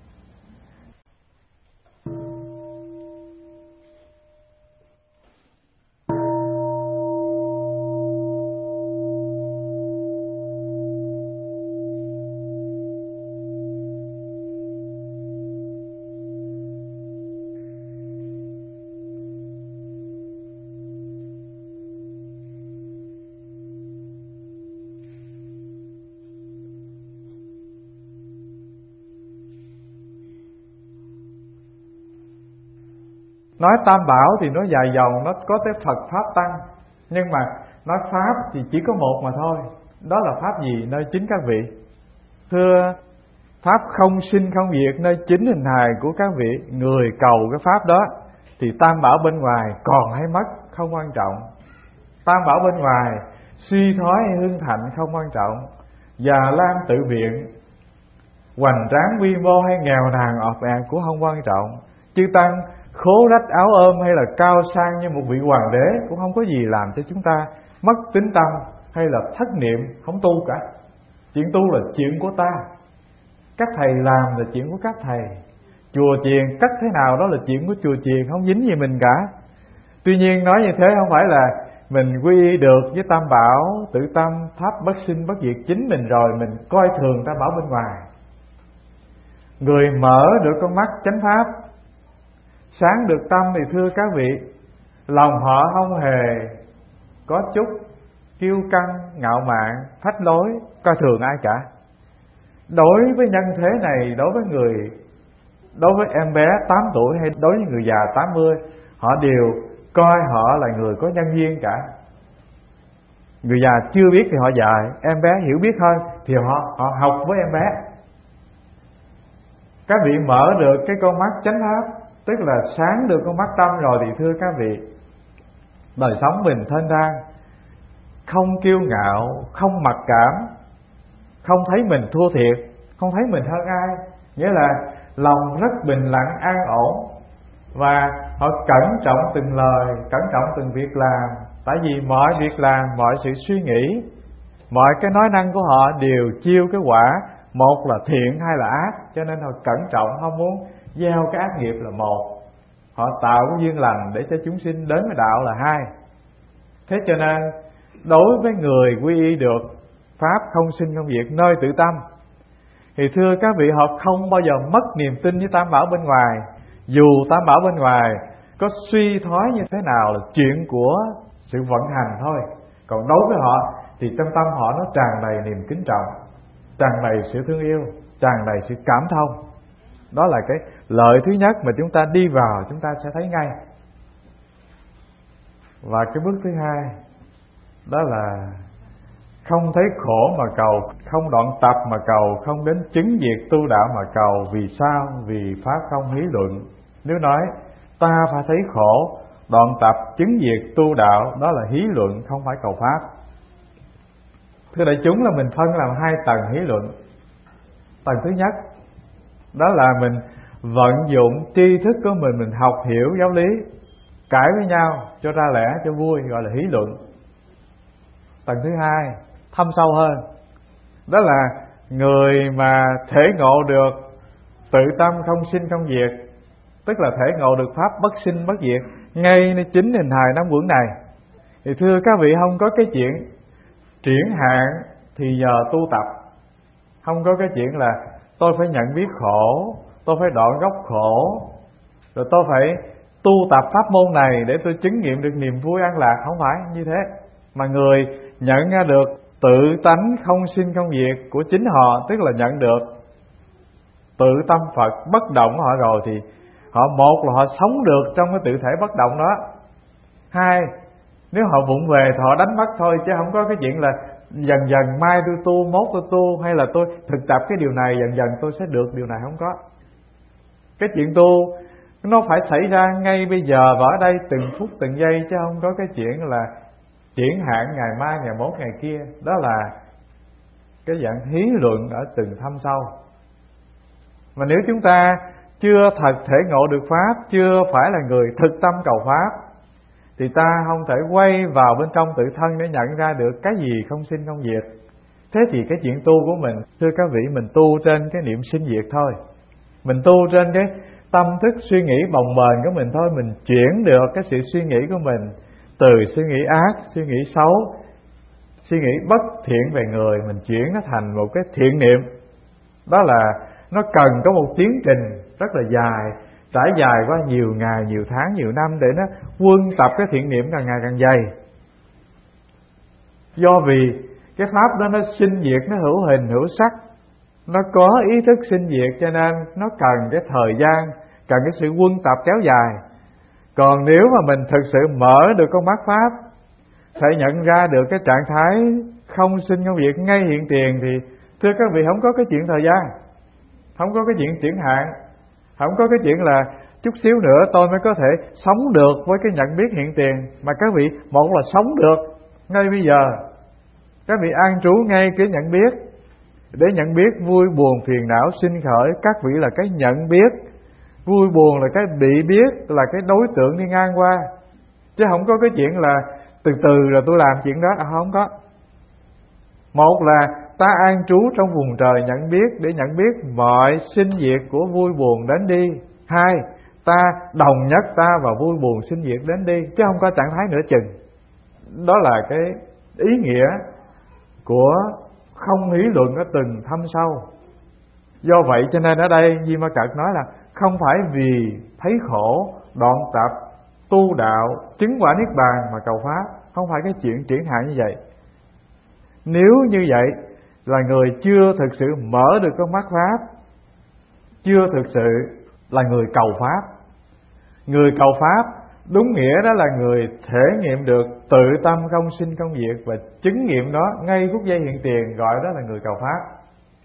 Nói Tam Bảo thì nó dài dòng, nó có tới Phật Pháp Tăng. Nhưng mà nói Pháp thì chỉ có một mà thôi. Đó là Pháp gì nơi chính các vị? Thưa, Pháp không sinh không diệt nơi chính hình hài của các vị. Người cầu cái Pháp đó thì Tam Bảo bên ngoài còn hay mất không quan trọng. Tam Bảo bên ngoài suy thoái hay hưng thạnh không quan trọng. Già Lam Tự Viện hoành tráng quy mô hay nghèo nàn ọp ạt cũng không quan trọng. Chư Tăng khố rách áo ôm hay là cao sang như một vị hoàng đế cũng không có gì làm cho chúng ta mất tính tâm hay là thất niệm không tu cả. Chuyện tu là chuyện của ta, các thầy làm là chuyện của các thầy, chùa chiền cất thế nào đó là chuyện của chùa chiền, không dính gì mình cả. Tuy nhiên nói như thế không phải là mình quy y được với Tam Bảo, tự tâm Pháp bất sinh bất diệt chính mình rồi mình coi thường Tam Bảo bên ngoài. Người mở được con mắt chánh pháp, sáng được tâm thì thưa các vị, lòng họ không hề có chút kiêu căng, ngạo mạn, phách lối, coi thường ai cả. Đối với nhân thế này, đối với em bé 8 tuổi hay đối với người già 80, họ đều coi họ là người có nhân duyên cả. Người già chưa biết thì họ dạy, em bé hiểu biết hơn thì họ học với em bé. Các vị mở được cái con mắt chánh pháp, tức là sáng được con mắt tâm rồi thì thưa các vị, đời sống mình thênh thang, không kiêu ngạo, không mặc cảm, không thấy mình thua thiệt, không thấy mình hơn ai. Nghĩa là lòng rất bình lặng an ổn, và họ cẩn trọng từng lời, cẩn trọng từng việc làm. Tại vì mọi việc làm, mọi sự suy nghĩ, mọi cái nói năng của họ đều chiêu cái quả, một là thiện hai là ác. Cho nên họ cẩn trọng, không muốn gieo cái ác nghiệp là một, họ tạo cái duyên lành để cho chúng sinh đến với đạo là hai. Thế cho nên đối với người quy y được pháp không sinh không diệt nơi tự tâm thì thưa các vị, họ không bao giờ mất niềm tin với tam bảo bên ngoài. Dù tam bảo bên ngoài có suy thoái như thế nào là chuyện của sự vận hành thôi, còn đối với họ thì trong tâm họ nó tràn đầy niềm kính trọng, tràn đầy sự thương yêu, tràn đầy sự cảm thông. Đó là cái lợi thứ nhất mà chúng ta đi vào chúng ta sẽ thấy ngay. Và cái bước thứ hai đó là không thấy khổ mà cầu, không đoạn tập mà cầu, không đến chứng diệt tu đạo mà cầu. Vì sao? Vì pháp không hí luận. Nếu nói ta phải thấy khổ, đoạn tập, chứng diệt tu đạo, đó là hí luận, không phải cầu pháp. Thưa đại chúng, là mình phân làm hai tầng hí luận. Tầng thứ nhất đó là mình vận dụng tri thức của mình học hiểu giáo lý, cãi với nhau cho ra lẽ cho vui, gọi là hí luận. Tầng thứ hai thâm sâu hơn, đó là người mà thể ngộ được tự tâm không sinh không diệt, tức là thể ngộ được pháp bất sinh bất diệt ngay nơi chính hình hài năm quẩn này. Thì thưa các vị, không có cái chuyện triển hạn thì giờ tu tập, không có cái chuyện là tôi phải nhận biết khổ, tôi phải đoạn gốc khổ, rồi tôi phải tu tập pháp môn này để tôi chứng nghiệm được niềm vui an lạc. Không phải như thế, mà người nhận ra được tự tánh không sinh không diệt của chính họ, tức là nhận được tự tâm Phật bất động của họ rồi, thì họ một là họ sống được trong cái tự thể bất động đó. Hai, nếu họ vụng về thì họ đánh mất thôi, chứ không có cái chuyện là dần dần mai tôi tu, mốt tôi tu, hay là tôi thực tập cái điều này dần dần tôi sẽ được điều này. Không có. Cái chuyện tu nó phải xảy ra ngay bây giờ và ở đây, từng phút từng giây, chứ không có cái chuyện là triển hạn ngày mai, ngày mốt, ngày kia. Đó là cái dạng hí luận ở từng thâm sâu. Mà nếu chúng ta chưa thật thể ngộ được pháp, chưa phải là người thực tâm cầu pháp, thì ta không thể quay vào bên trong tự thân để nhận ra được cái gì không sinh không diệt. Thế thì cái chuyện tu của mình, thưa các vị, mình tu trên cái niệm sinh diệt thôi. Mình tu trên cái tâm thức suy nghĩ bồng bềnh của mình thôi. Mình chuyển được cái sự suy nghĩ của mình từ suy nghĩ ác, suy nghĩ xấu, suy nghĩ bất thiện về người, mình chuyển nó thành một cái thiện niệm. Đó là nó cần có một tiến trình rất là dài, trải dài qua nhiều ngày, nhiều tháng, nhiều năm để nó quân tập cái thiện niệm càng ngày càng dày. Do vì cái pháp đó nó sinh diệt, nó hữu hình hữu sắc, nó có ý thức sinh diệt, cho nên nó cần cái thời gian, cần cái sự quân tập kéo dài. Còn nếu mà mình thực sự mở được con mắt pháp, phải nhận ra được cái trạng thái không sinh không diệt ngay hiện tiền, thì thưa các vị, không có cái chuyện thời gian, không có cái chuyện triển hạn, không có cái chuyện là chút xíu nữa tôi mới có thể sống được với cái nhận biết hiện tiền. Mà các vị, một là sống được ngay bây giờ, các vị an trú ngay cái nhận biết, để nhận biết vui buồn phiền não sinh khởi. Các vị là cái nhận biết, vui buồn là cái bị biết, là cái đối tượng đi ngang qua, chứ không có cái chuyện là từ từ rồi tôi làm chuyện đó. Không có. Một là ta an trú trong vùng trời nhận biết để nhận biết mọi sinh diệt của vui buồn đến đi. Hai, ta đồng nhất ta và vui buồn sinh diệt đến đi, chứ không có trạng thái nửa chừng. Đó là cái ý nghĩa của không hí luận ở từng thâm sâu. Do vậy cho nên ở đây Di Ma Cật nói là không phải vì thấy khổ, đoạn tập, tu đạo, chứng quả niết bàn mà cầu pháp. Không phải cái chuyện triển hạn như vậy. Nếu như vậy là người chưa thực sự mở được con mắt pháp, chưa thực sự là người cầu pháp. Người cầu pháp đúng nghĩa đó là người thể nghiệm được tự tâm không sinh không diệt, và chứng nghiệm đó ngay phút giây hiện tiền, gọi đó là người cầu pháp.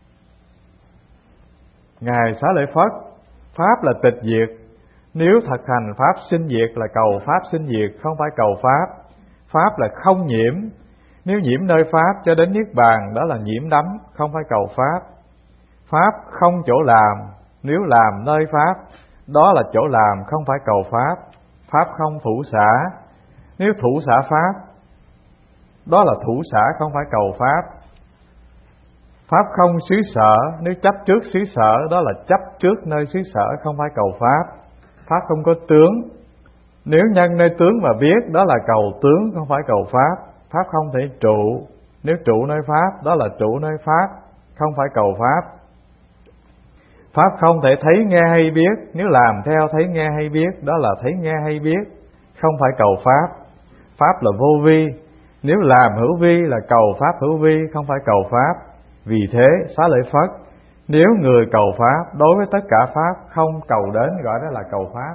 Ngài Xá Lợi Phất, pháp là tịch diệt. Nếu thực hành pháp sinh diệt là cầu pháp sinh diệt, không phải cầu pháp. Pháp là không nhiễm. Nếu nhiễm nơi pháp cho đến niết bàn, đó là nhiễm đắm, không phải cầu pháp. Pháp không chỗ làm. Nếu làm nơi pháp, đó là chỗ làm, không phải cầu pháp. Pháp không thủ xả. Nếu thủ xả pháp, đó là thủ xả, không phải cầu pháp. Pháp không xứ sở. Nếu chấp trước xứ sở, đó là chấp trước nơi xứ sở, không phải cầu pháp. Pháp không có tướng. Nếu nhân nơi tướng mà biết, đó là cầu tướng, không phải cầu pháp. Pháp không thể trụ. Nếu trụ nơi pháp, đó là trụ nơi pháp, không phải cầu pháp. Pháp không thể thấy nghe hay biết. Nếu làm theo thấy nghe hay biết, đó là thấy nghe hay biết, không phải cầu pháp. Pháp là vô vi. Nếu làm hữu vi là cầu pháp hữu vi, không phải cầu pháp. Vì thế Xá Lợi Phất, nếu người cầu pháp đối với tất cả pháp không cầu đến, gọi đó là cầu pháp.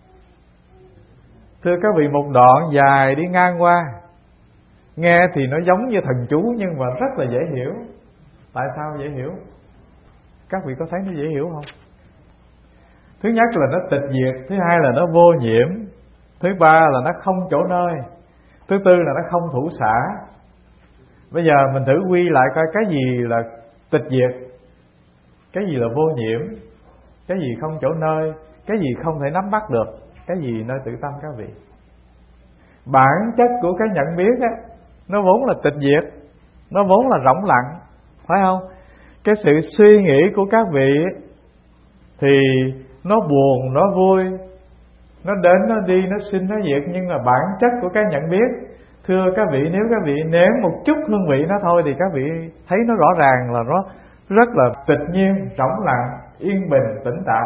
Thưa các vị, một đoạn dài đi ngang qua, nghe thì nó giống như thần chú nhưng mà rất là dễ hiểu. Tại sao dễ hiểu? Các vị có thấy nó dễ hiểu không? Thứ nhất là nó tịch diệt. Thứ hai là nó vô nhiễm. Thứ ba là nó không chỗ nơi. Thứ tư là nó không thủ xả. Bây giờ mình thử quy lại coi cái gì là tịch diệt, cái gì là vô nhiễm, cái gì không chỗ nơi, cái gì không thể nắm bắt được, cái gì nơi tự tâm các vị. Bản chất của cái nhận biết á, nó vốn là tịch diệt, nó vốn là rỗng lặng, phải không? Cái sự suy nghĩ của các vị thì nó buồn, nó vui, nó đến, nó đi, nó sinh, nó diệt, nhưng mà bản chất của cái nhận biết, thưa các vị, nếu các vị nếm một chút hương vị nó thôi thì các vị thấy nó rõ ràng là nó rất là tịch nhiên, rỗng lặng, yên bình, tĩnh tại.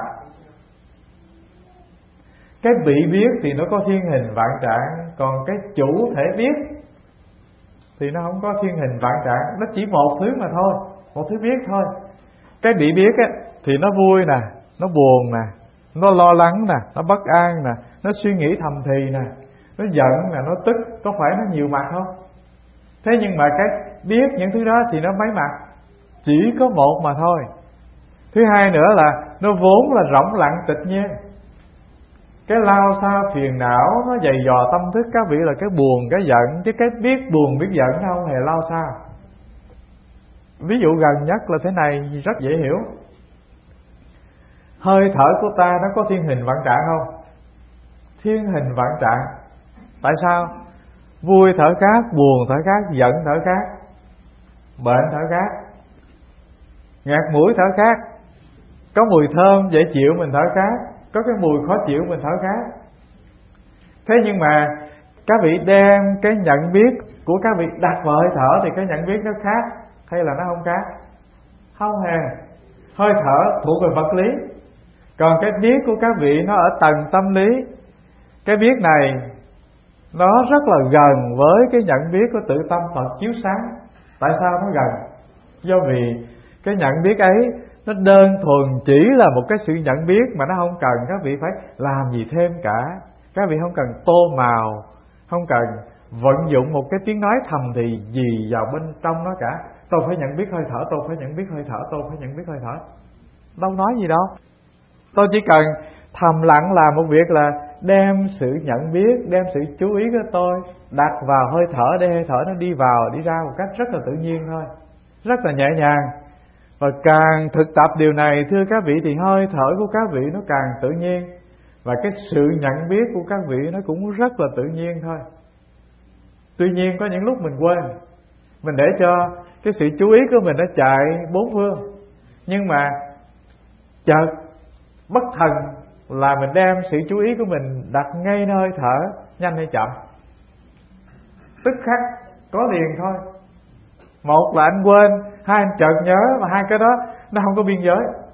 Cái bị biết thì nó có thiên hình vạn trạng, còn cái chủ thể biết thì nó không có thiên hình vạn trạng, nó chỉ một thứ mà thôi, một thứ biết thôi. Cái bị biết á thì nó vui nè, nó buồn nè, nó lo lắng nè, nó bất an nè, nó suy nghĩ thầm thì nè, nó giận nè, nó tức, có phải nó nhiều mặt không? Thế nhưng mà cái biết những thứ đó thì nó mấy mặt? Chỉ có một mà thôi. Thứ hai nữa là nó vốn là rỗng lặng tịch nhiên. Cái lao sao phiền não nó dày dò tâm thức các vị là cái buồn, cái giận, chứ cái biết buồn biết giận nó không hề lao sao. Ví dụ gần nhất là thế này, rất dễ hiểu. Hơi thở của ta nó có thiên hình vạn trạng không? Thiên hình vạn trạng. Tại sao? Vui thở khác, buồn thở khác, giận thở khác, bệnh thở khác, ngạt mũi thở khác, có mùi thơm dễ chịu mình thở khác, có cái mùi khó chịu mình thở khác. Thế nhưng mà các vị đem cái nhận biết của các vị đặt vào hơi thở thì cái nhận biết nó khác hay là nó không khác? Không hề. Hơi thở thuộc về vật lý, còn cái biết của các vị nó ở tầng tâm lý. Cái biết này nó rất là gần với cái nhận biết của tự tâm Phật chiếu sáng. Tại sao nó gần? Do vì cái nhận biết ấy nó đơn thuần chỉ là một cái sự nhận biết mà nó không cần các vị phải làm gì thêm cả. Các vị không cần tô màu, không cần vận dụng một cái tiếng nói thầm thì gì vào bên trong nó cả. Tôi phải nhận biết hơi thở, tôi phải nhận biết hơi thở, tôi phải nhận biết hơi thở. Đâu nói gì đâu. Tôi chỉ cần thầm lặng làm một việc là đem sự nhận biết, đem sự chú ý của tôi đặt vào hơi thở để hơi thở nó đi vào, đi ra một cách rất là tự nhiên thôi, rất là nhẹ nhàng. Và càng thực tập điều này thưa các vị thì hơi thở của các vị nó càng tự nhiên, và cái sự nhận biết của các vị nó cũng rất là tự nhiên thôi. Tuy nhiên có những lúc mình quên, mình để cho cái sự chú ý của mình nó chạy bốn phương, nhưng mà chợt bất thần là mình đem sự chú ý của mình đặt ngay nơi hơi thở, nhanh hay chậm, tức khắc có liền thôi. Một là anh quên, hai anh chợt nhớ, mà hai cái đó nó không có biên giới.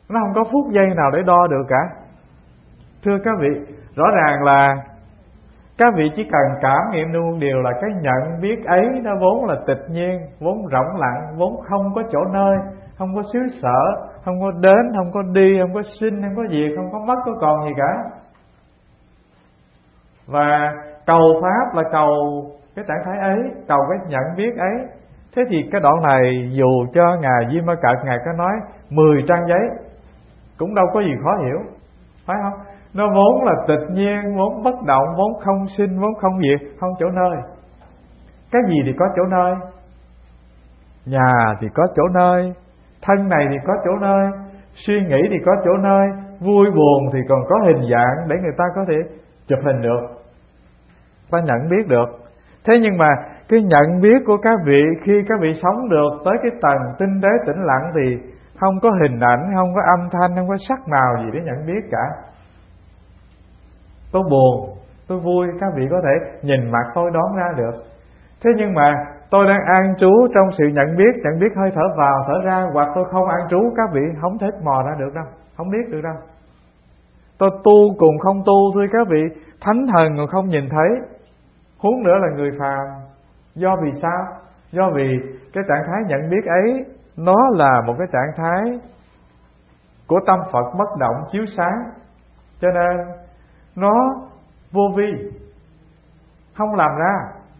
Nó không có phút giây nào để đo được cả. Thưa các vị, rõ ràng là các vị chỉ cần cảm nghiệm được một điều là cái nhận biết ấy nó vốn là tịch nhiên, vốn rỗng lặng, vốn không có chỗ nơi, không có xứ sở, không có đến, không có đi, không có sinh, không có diệt, không có mất, có còn gì cả. Và cầu pháp là cầu cái trạng thái ấy, cầu cái nhận biết ấy. Thế thì cái đoạn này dù cho Ngài Di Ma Cật Ngài có nói 10 trang giấy cũng đâu có gì khó hiểu, phải không? Nó vốn là tịch nhiên, vốn bất động, vốn không sinh, vốn không diệt, không chỗ nơi. Cái gì thì có chỗ nơi? Nhà thì có chỗ nơi, thân này thì có chỗ nơi, suy nghĩ thì có chỗ nơi, vui buồn thì còn có hình dạng để người ta có thể chụp hình được, ta nhận biết được. Thế nhưng mà cái nhận biết của các vị khi các vị sống được tới cái tầng tinh tế tĩnh lặng thì không có hình ảnh, không có âm thanh, không có sắc màu gì để nhận biết cả. Tôi buồn, tôi vui, các vị có thể nhìn mặt tôi đoán ra được. Thế nhưng mà tôi đang an trú trong sự nhận biết hơi thở vào thở ra, hoặc tôi không an trú, các vị không thể mò ra được đâu, không biết được đâu. Tôi tu cùng không tu, thưa các vị, thánh thần còn không nhìn thấy, huống nữa là người phàm. Do vì sao? Do vì cái trạng thái nhận biết ấy nó là một cái trạng thái của tâm Phật bất động chiếu sáng, cho nên nó vô vi, không làm ra.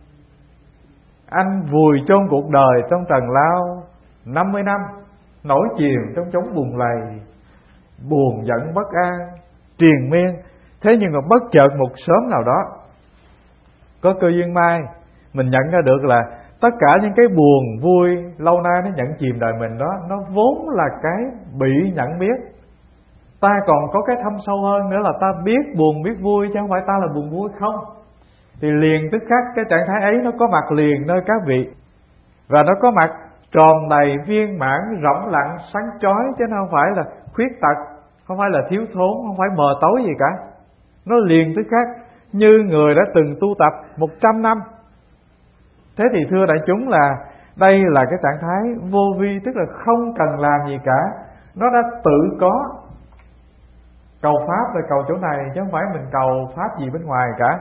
Anh vùi chôn cuộc đời trong trần lao 50 năm, nổi chìm trong chốn buồn lầy, buồn giận bất an triền miên. Thế nhưng mà bất chợt một sớm nào đó, có cơ duyên mai, mình nhận ra được là tất cả những cái buồn vui lâu nay nó nhận chìm đời mình đó, nó vốn là cái bị nhận biết. Ta còn có cái thâm sâu hơn nữa là ta biết buồn biết vui, chứ không phải ta là buồn vui không. Thì liền tức khắc cái trạng thái ấy nó có mặt liền nơi các vị, và nó có mặt tròn đầy viên mãn rỗng lặng sáng chói, chứ nó không phải là khuyết tật, không phải là thiếu thốn, không phải mờ tối gì cả. Nó liền tức khắc như người đã từng tu tập 100 năm. Thế thì thưa đại chúng là đây là cái trạng thái vô vi, tức là không cần làm gì cả, nó đã tự có. Cầu pháp là cầu chỗ này, chứ không phải mình cầu pháp gì bên ngoài cả.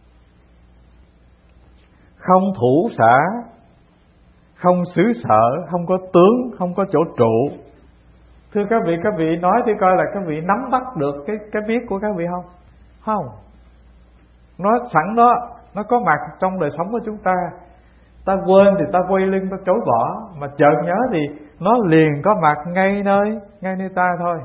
Không thủ xã, không xứ sở, không có tướng, không có chỗ trụ. Thưa các vị nói thì coi là các vị nắm bắt được cái biết của các vị không? Không. Nó sẵn đó, nó có mặt trong đời sống của chúng ta. Ta quên thì ta quay lưng, ta chối bỏ, mà chợt nhớ thì nó liền có mặt ngay nơi ta thôi.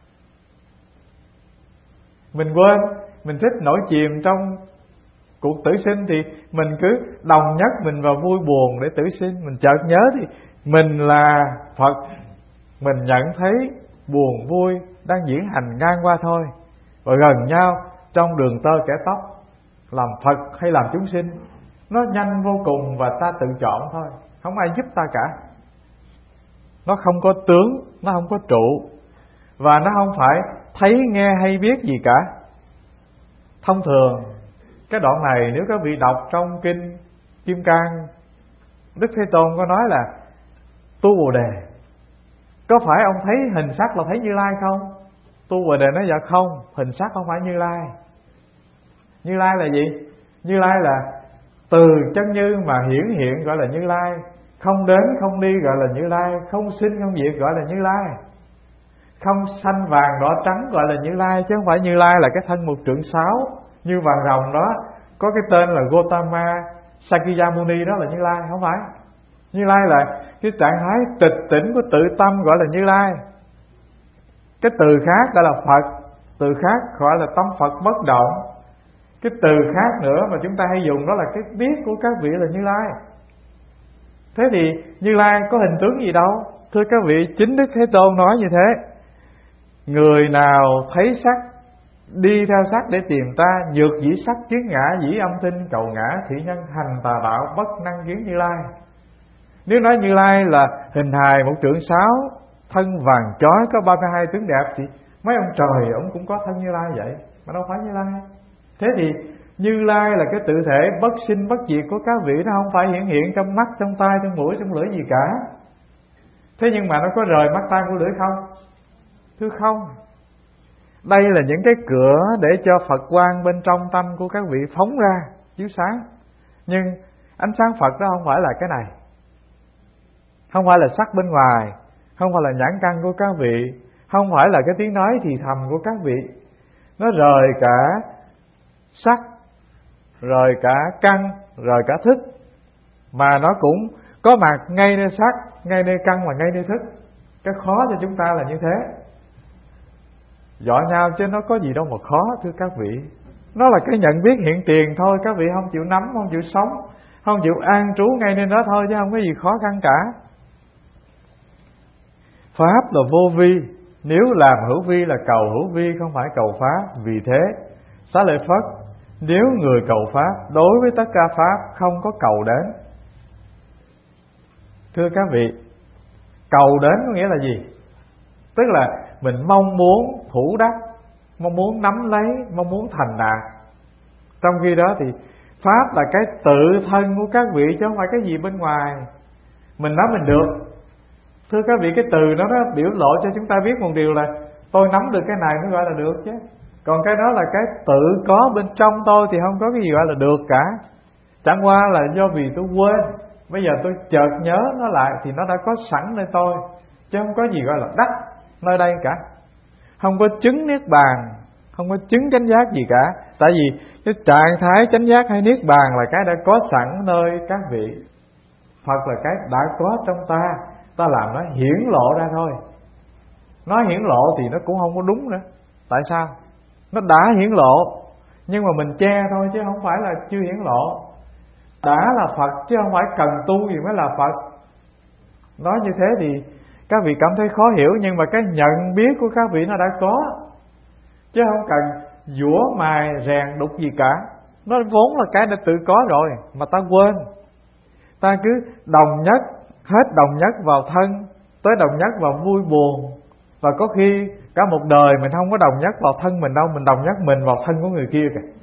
Mình quên, mình thích nổi chìm trong cuộc tử sinh thì mình cứ đồng nhất mình vào vui buồn để tử sinh. Mình chợt nhớ thì mình là Phật, mình nhận thấy buồn vui đang diễn hành ngang qua thôi, và gần nhau trong đường tơ kẻ tóc, làm Phật hay làm chúng sinh nó nhanh vô cùng, và ta tự chọn thôi, không ai giúp ta cả. Nó không có tướng, nó không có trụ, và nó không phải thấy nghe hay biết gì cả. Thông thường cái đoạn này nếu các vị đọc trong kinh Kim Cang, Đức Thế Tôn có nói là tu Bồ Đề, có phải ông thấy hình sắc là thấy Như Lai không? Tu Bồ Đề nói dạ không, hình sắc không phải Như Lai. Như Lai là gì? Như Lai là từ chân như mà hiển hiện gọi là Như Lai, không đến không đi gọi là Như Lai, không sinh không diệt gọi là Như Lai, không xanh vàng đỏ trắng gọi là Như Lai, chứ không phải Như Lai là cái thân một trượng sáu như vàng rồng đó, có cái tên là Gotama Sakyamuni, đó là Như Lai. Không phải. Như Lai là cái trạng thái tịch tỉnh của tự tâm gọi là Như Lai. Cái từ khác gọi là Phật, từ khác gọi là tâm Phật bất động. Cái từ khác nữa mà chúng ta hay dùng đó là cái biết của các vị là Như Lai. Thế thì Như Lai có hình tướng gì đâu. Thưa các vị, chính Đức Thế Tôn nói như thế. Người nào thấy sắc, đi theo sắc để tìm ta, nhược dĩ sắc kiến ngã, dĩ âm tinh cầu ngã, thị nhân hành tà đạo, bất năng kiến Như Lai. Nếu nói Như Lai là hình hài một trượng sáu, thân vàng chói, có 32 tướng đẹp, thì mấy ông trời ông cũng có thân Như Lai vậy, mà đâu phải Như Lai. Thế thì Như Lai là cái tự thể bất sinh bất diệt của các vị, nó không phải hiện trong mắt, trong tai, trong mũi, trong lưỡi gì cả. Thế nhưng mà nó có rời mắt tai mũi lưỡi không? Thưa không. Đây là những cái cửa để cho Phật quang bên trong tâm của các vị phóng ra chiếu sáng. Nhưng ánh sáng Phật đó không phải là cái này, không phải là sắc bên ngoài, không phải là nhãn căn của các vị, không phải là cái tiếng nói thì thầm của các vị. Nó rời cả sắc, rời cả căn, rời cả thức, mà nó cũng có mặt ngay nơi sắc, ngay nơi căn và ngay nơi thức. Cái khó cho chúng ta là như thế. Dọ nhau chứ nó có gì đâu mà khó, thưa các vị. Nó là cái nhận biết hiện tiền thôi. Các vị không chịu nắm, không chịu sống, không chịu an trú ngay nơi đó thôi, chứ không có gì khó khăn cả. Pháp là vô vi, nếu làm hữu vi là cầu hữu vi, không phải cầu Pháp. Vì thế Xá Lợi Phất, nếu người cầu Pháp, đối với tất cả Pháp không có cầu đến. Thưa các vị, cầu đến có nghĩa là gì? Tức là mình mong muốn thủ đắc, mong muốn nắm lấy, mong muốn thành đạt. Trong khi đó thì Pháp là cái tự thân của các vị, chứ không phải cái gì bên ngoài. Mình nói mình được. Thưa các vị, cái từ nó biểu lộ cho chúng ta biết một điều là tôi nắm được cái này mới gọi là được chứ. Còn cái đó là cái tự có bên trong tôi thì không có cái gì gọi là được cả. Chẳng qua là do vì tôi quên, bây giờ tôi chợt nhớ nó lại thì nó đã có sẵn nơi tôi, chứ không có gì gọi là đắc nơi đây cả. Không có chứng niết bàn, không có chứng chánh giác gì cả. Tại vì cái trạng thái chánh giác hay niết bàn là cái đã có sẵn nơi các vị. Phật là cái đã có trong ta, ta làm nó hiển lộ ra thôi. Nói hiển lộ thì nó cũng không có đúng nữa. Tại sao? Nó đã hiển lộ, nhưng mà mình che thôi chứ không phải là chưa hiển lộ. Đã là Phật chứ không phải cần tu gì mới là Phật. Nói như thế thì các vị cảm thấy khó hiểu, nhưng mà cái nhận biết của các vị nó đã có, chứ không cần dũa mài rèn đục gì cả. Nó vốn là cái đã tự có rồi, mà ta quên. Ta cứ đồng nhất, hết đồng nhất vào thân, tới đồng nhất vào vui buồn. Và có khi cả một đời mình không có đồng nhất vào thân mình đâu, mình đồng nhất mình vào thân của người kia kìa.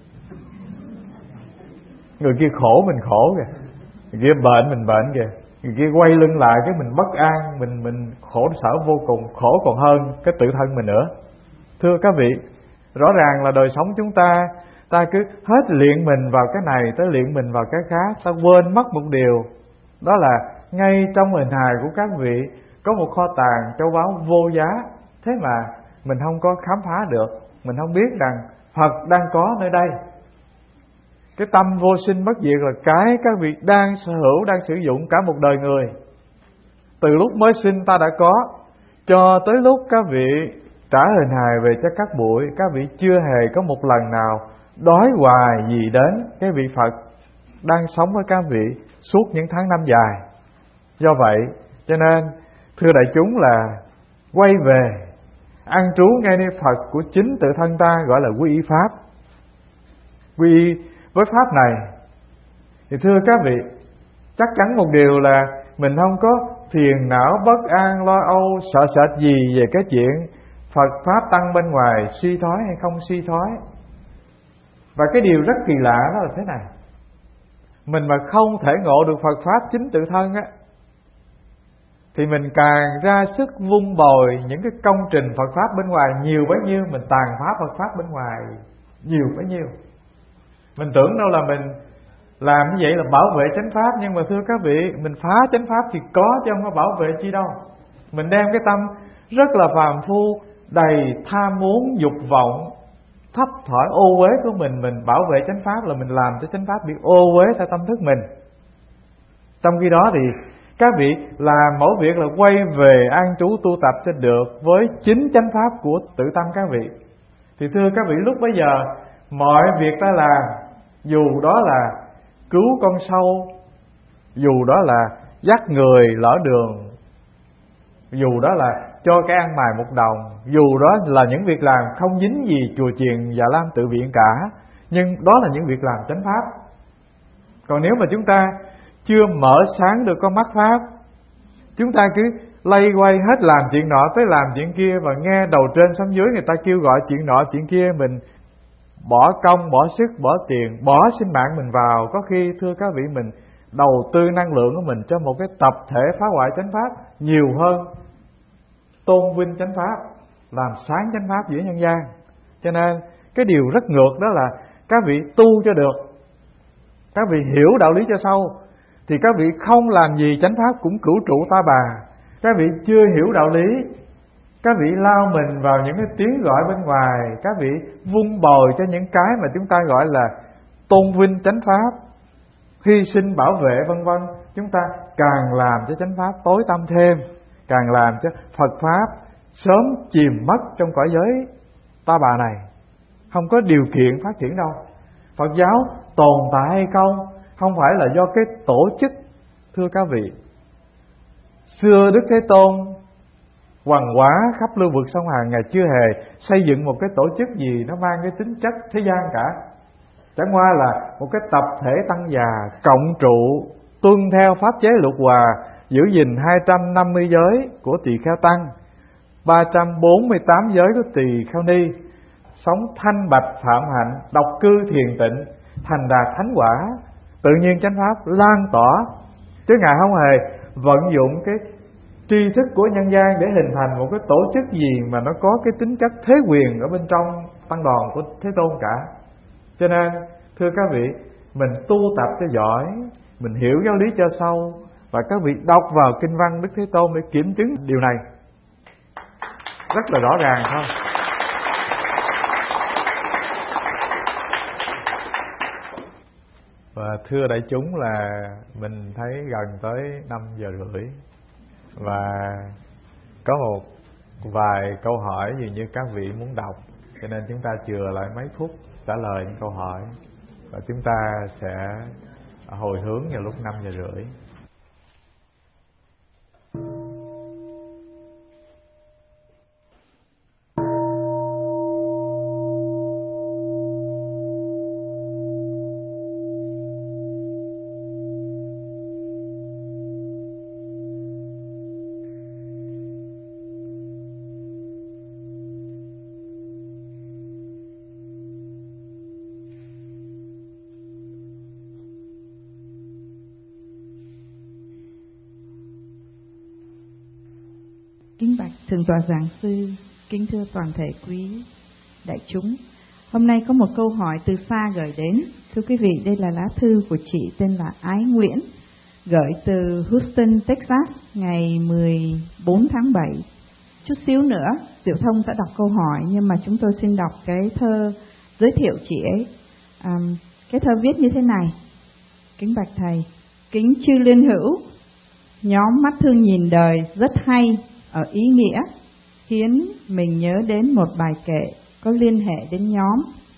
Người kia khổ mình khổ kìa, người kia bệnh mình bệnh kìa, người kia quay lưng lại cái mình bất an, mình khổ sở vô cùng, khổ còn hơn cái tự thân mình nữa. Thưa các vị, rõ ràng là đời sống chúng ta cứ hết luyện mình vào cái này tới luyện mình vào cái khác, ta quên mất một điều, đó là ngay trong hình hài của các vị có một kho tàng châu báu vô giá. Thế mà mình không có khám phá được, mình không biết rằng Phật đang có nơi đây. Cái tâm vô sinh bất diệt là cái các vị đang sở hữu, đang sử dụng cả một đời người. Từ lúc mới sinh ta đã có, cho tới lúc các vị trả hình hài về cho các bụi, các vị chưa hề có một lần nào đói hoài gì đến cái vị Phật đang sống với các vị suốt những tháng năm dài. Do vậy cho nên thưa đại chúng là quay về an trú ngay nơi Phật của chính tự thân ta, gọi là quy y Pháp. Quy y với Pháp này thì thưa các vị, chắc chắn một điều là mình không có phiền não, bất an, lo âu, sợ sệt gì về cái chuyện Phật Pháp tăng bên ngoài suy thoái hay không suy thoái. Và cái điều rất kỳ lạ đó là thế này: mình mà không thể ngộ được Phật Pháp chính tự thân á, thì mình càng ra sức vun bồi những cái công trình Phật Pháp bên ngoài nhiều bấy nhiêu, mình tàn phá Phật Pháp bên ngoài nhiều bấy nhiêu. Mình tưởng đâu là mình làm như vậy là bảo vệ chánh Pháp, nhưng mà thưa các vị, mình phá chánh Pháp thì có chứ không có bảo vệ chi đâu. Mình đem cái tâm rất là phàm phu, đầy tham muốn, dục vọng, thấp thỏi ô uế của mình bảo vệ chánh Pháp, là mình làm cho chánh Pháp bị ô uế theo tâm thức mình. Trong khi đó thì các vị làm mỗi việc là quay về an trú tu tập cho được với chính chánh Pháp của tự tâm các vị. Thì thưa các vị, lúc bấy giờ mọi việc ta làm, dù đó là cứu con sâu, dù đó là dắt người lỡ đường, dù đó là cho cái ăn mài một đồng, dù đó là những việc làm không dính gì chùa chiền và Lam tự viện cả, nhưng đó là những việc làm chánh Pháp. Còn nếu mà chúng ta chưa mở sáng được con mắt Pháp, chúng ta cứ lay quay hết làm chuyện nọ tới làm chuyện kia, và nghe đầu trên xuống dưới người ta kêu gọi chuyện nọ chuyện kia, mình bỏ công, bỏ sức, bỏ tiền, bỏ sinh mạng mình vào. Có khi thưa các vị, mình đầu tư năng lượng của mình cho một cái tập thể phá hoại chánh Pháp nhiều hơn tôn vinh chánh Pháp. làm sáng chánh pháp giữa nhân gian. Cho nên cái điều rất ngược đó là các vị tu cho được, các vị hiểu đạo lý cho sâu, thì các vị không làm gì chánh pháp cũng cửu trụ ta bà. Các vị chưa hiểu đạo lý, các vị lao mình vào những cái tiếng gọi bên ngoài, các vị vun bồi cho những cái mà chúng ta gọi là tôn vinh chánh pháp, hy sinh bảo vệ vân vân. Chúng ta càng làm cho chánh pháp tối tăm thêm, càng làm cho Phật pháp sớm chìm mất trong cõi giới ta bà này, không có điều kiện phát triển đâu. Phật giáo tồn tại hay không phải là do cái tổ chức. Thưa các vị, xưa Đức Thế Tôn hoằng hóa khắp lưu vực sông Hằng, Ngài chưa hề xây dựng một cái tổ chức gì nó mang cái tính chất thế gian cả. Chẳng qua là một cái tập thể tăng già cộng trụ tuân theo pháp chế luật hòa, giữ gìn 250 giới của tỳ kheo tăng, 348 giới của tỳ kheo ni, sống thanh bạch phạm hạnh, độc cư thiền tịnh, thành đạt thánh quả, tự nhiên chánh pháp lan tỏa. Chứ Ngài không hề vận dụng cái tri thức của nhân gian để hình thành một cái tổ chức gì mà nó có cái tính chất thế quyền ở bên trong tăng đoàn của Thế Tôn cả. Cho nên thưa các vị, mình tu tập cho giỏi, mình hiểu giáo lý cho sâu, và các vị đọc vào kinh văn Đức Thế Tôn để kiểm chứng điều này rất là rõ ràng không? Và thưa đại chúng, là mình thấy gần tới 5 giờ rưỡi và có một vài câu hỏi dường như các vị muốn đọc, cho nên chúng ta chừa lại mấy phút trả lời những câu hỏi, và chúng ta sẽ hồi hướng vào lúc 5 giờ rưỡi. Kính bạch Thượng tọa Giảng sư, kính thưa toàn thể quý đại chúng. Hôm nay có một câu hỏi từ xa gửi đến. Thưa quý vị, đây là lá thư của chị tên là Ái Nguyễn, gửi từ Houston, Texas, ngày 14 tháng 7. Chút xíu nữa, Diệu Thông sẽ đọc câu hỏi, nhưng mà chúng tôi xin đọc cái thơ giới thiệu chị ấy. Cái thơ viết như thế này: Kính bạch Thầy, kính chư liên hữu, nhóm mắt thương nhìn đời rất hay ở ý nghĩa, khiến mình nhớ đến một bài kệ có liên hệ đến nhóm.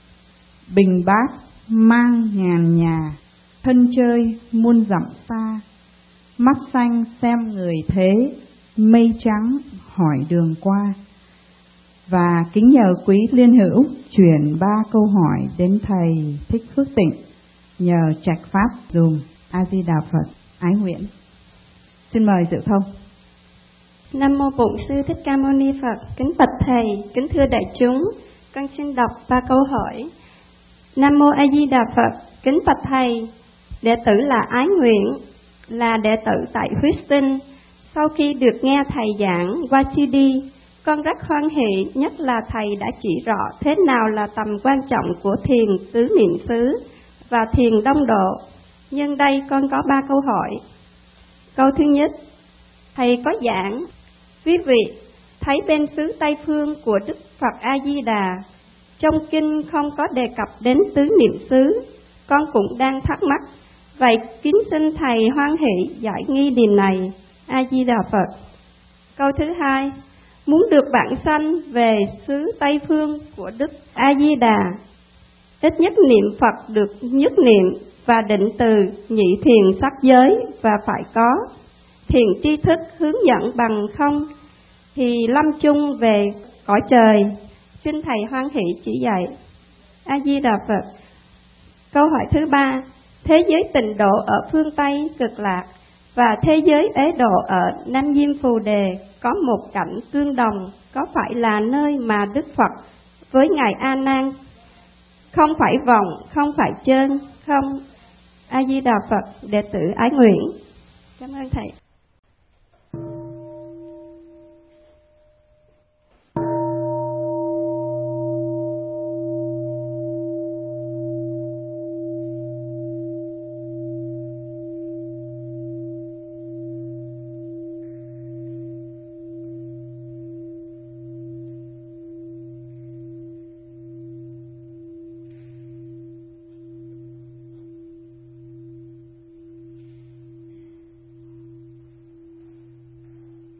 Bình bát mang ngàn nhà, thân chơi muôn dặm xa, mắt xanh xem người thế, mây trắng hỏi đường qua. Và kính nhờ quý liên hữu chuyển 3 câu hỏi đến Thầy Thích Phước Tịnh, nhờ trạch pháp dùm. A Di Đà Phật. Ái Nguyễn. Xin mời Diệu Thông. Nam mô Bổn Sư Thích Ca Mâu Ni Phật. Kính bạch Thầy, kính thưa đại chúng, con xin đọc 3 câu hỏi. Nam mô A Di Đà Phật. Kính bạch Thầy, đệ tử là Ái Nguyễn, là đệ tử tại Houston. Sau khi được nghe Thầy giảng qua CD, con rất hoan hỷ, nhất là Thầy đã chỉ rõ thế nào là tầm quan trọng của thiền tứ niệm xứ và thiền đông độ. Nhân đây con có 3 câu hỏi. Câu thứ nhất, Thầy có giảng, quý vị thấy bên xứ Tây Phương của Đức Phật A-di-đà, trong kinh không có đề cập đến tứ niệm xứ. Con cũng đang thắc mắc, vậy kính xin Thầy hoan hỷ giải nghi điểm này. A-di-đà Phật. Câu thứ hai, muốn được vãng sanh về xứ Tây Phương của Đức A-di-đà, ít nhất niệm Phật được nhất niệm và định từ nhị thiền sắc giới, và phải có thiền tri thức hướng dẫn, bằng không thì lâm chung về cõi trời. Xin Thầy hoan hỷ chỉ dạy. A Di Đà Phật. Câu hỏi thứ ba, thế giới tịnh độ ở phương Tây Cực Lạc và thế giới Ế Độ ở Nam Diêm Phù Đề có một cảnh tương đồng, có phải là nơi mà Đức Phật với Ngài A Nan không phải vòng, không phải chân, không? A Di Đà Phật. Đệ tử Ái Nguyễn. Cảm ơn Thầy.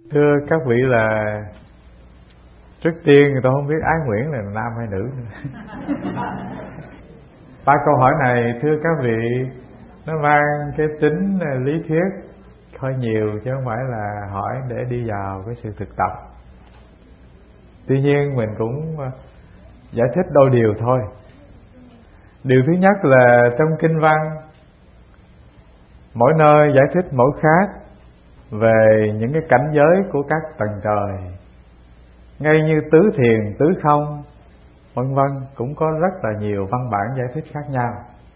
Thưa các vị, là trước tiên tôi không biết Ái Nguyễn là nam hay nữ. 3 câu hỏi này thưa các vị, nó mang cái tính lý thuyết hơi nhiều, chứ không phải là hỏi để đi vào cái sự thực tập. Tuy nhiên mình cũng giải thích đôi điều thôi. Điều thứ nhất là trong kinh văn, mỗi nơi giải thích mỗi khác về những cái cảnh giới của các tầng trời. Ngay như tứ thiền, tứ không, vân vân, cũng có rất là nhiều văn bản giải thích khác nhau.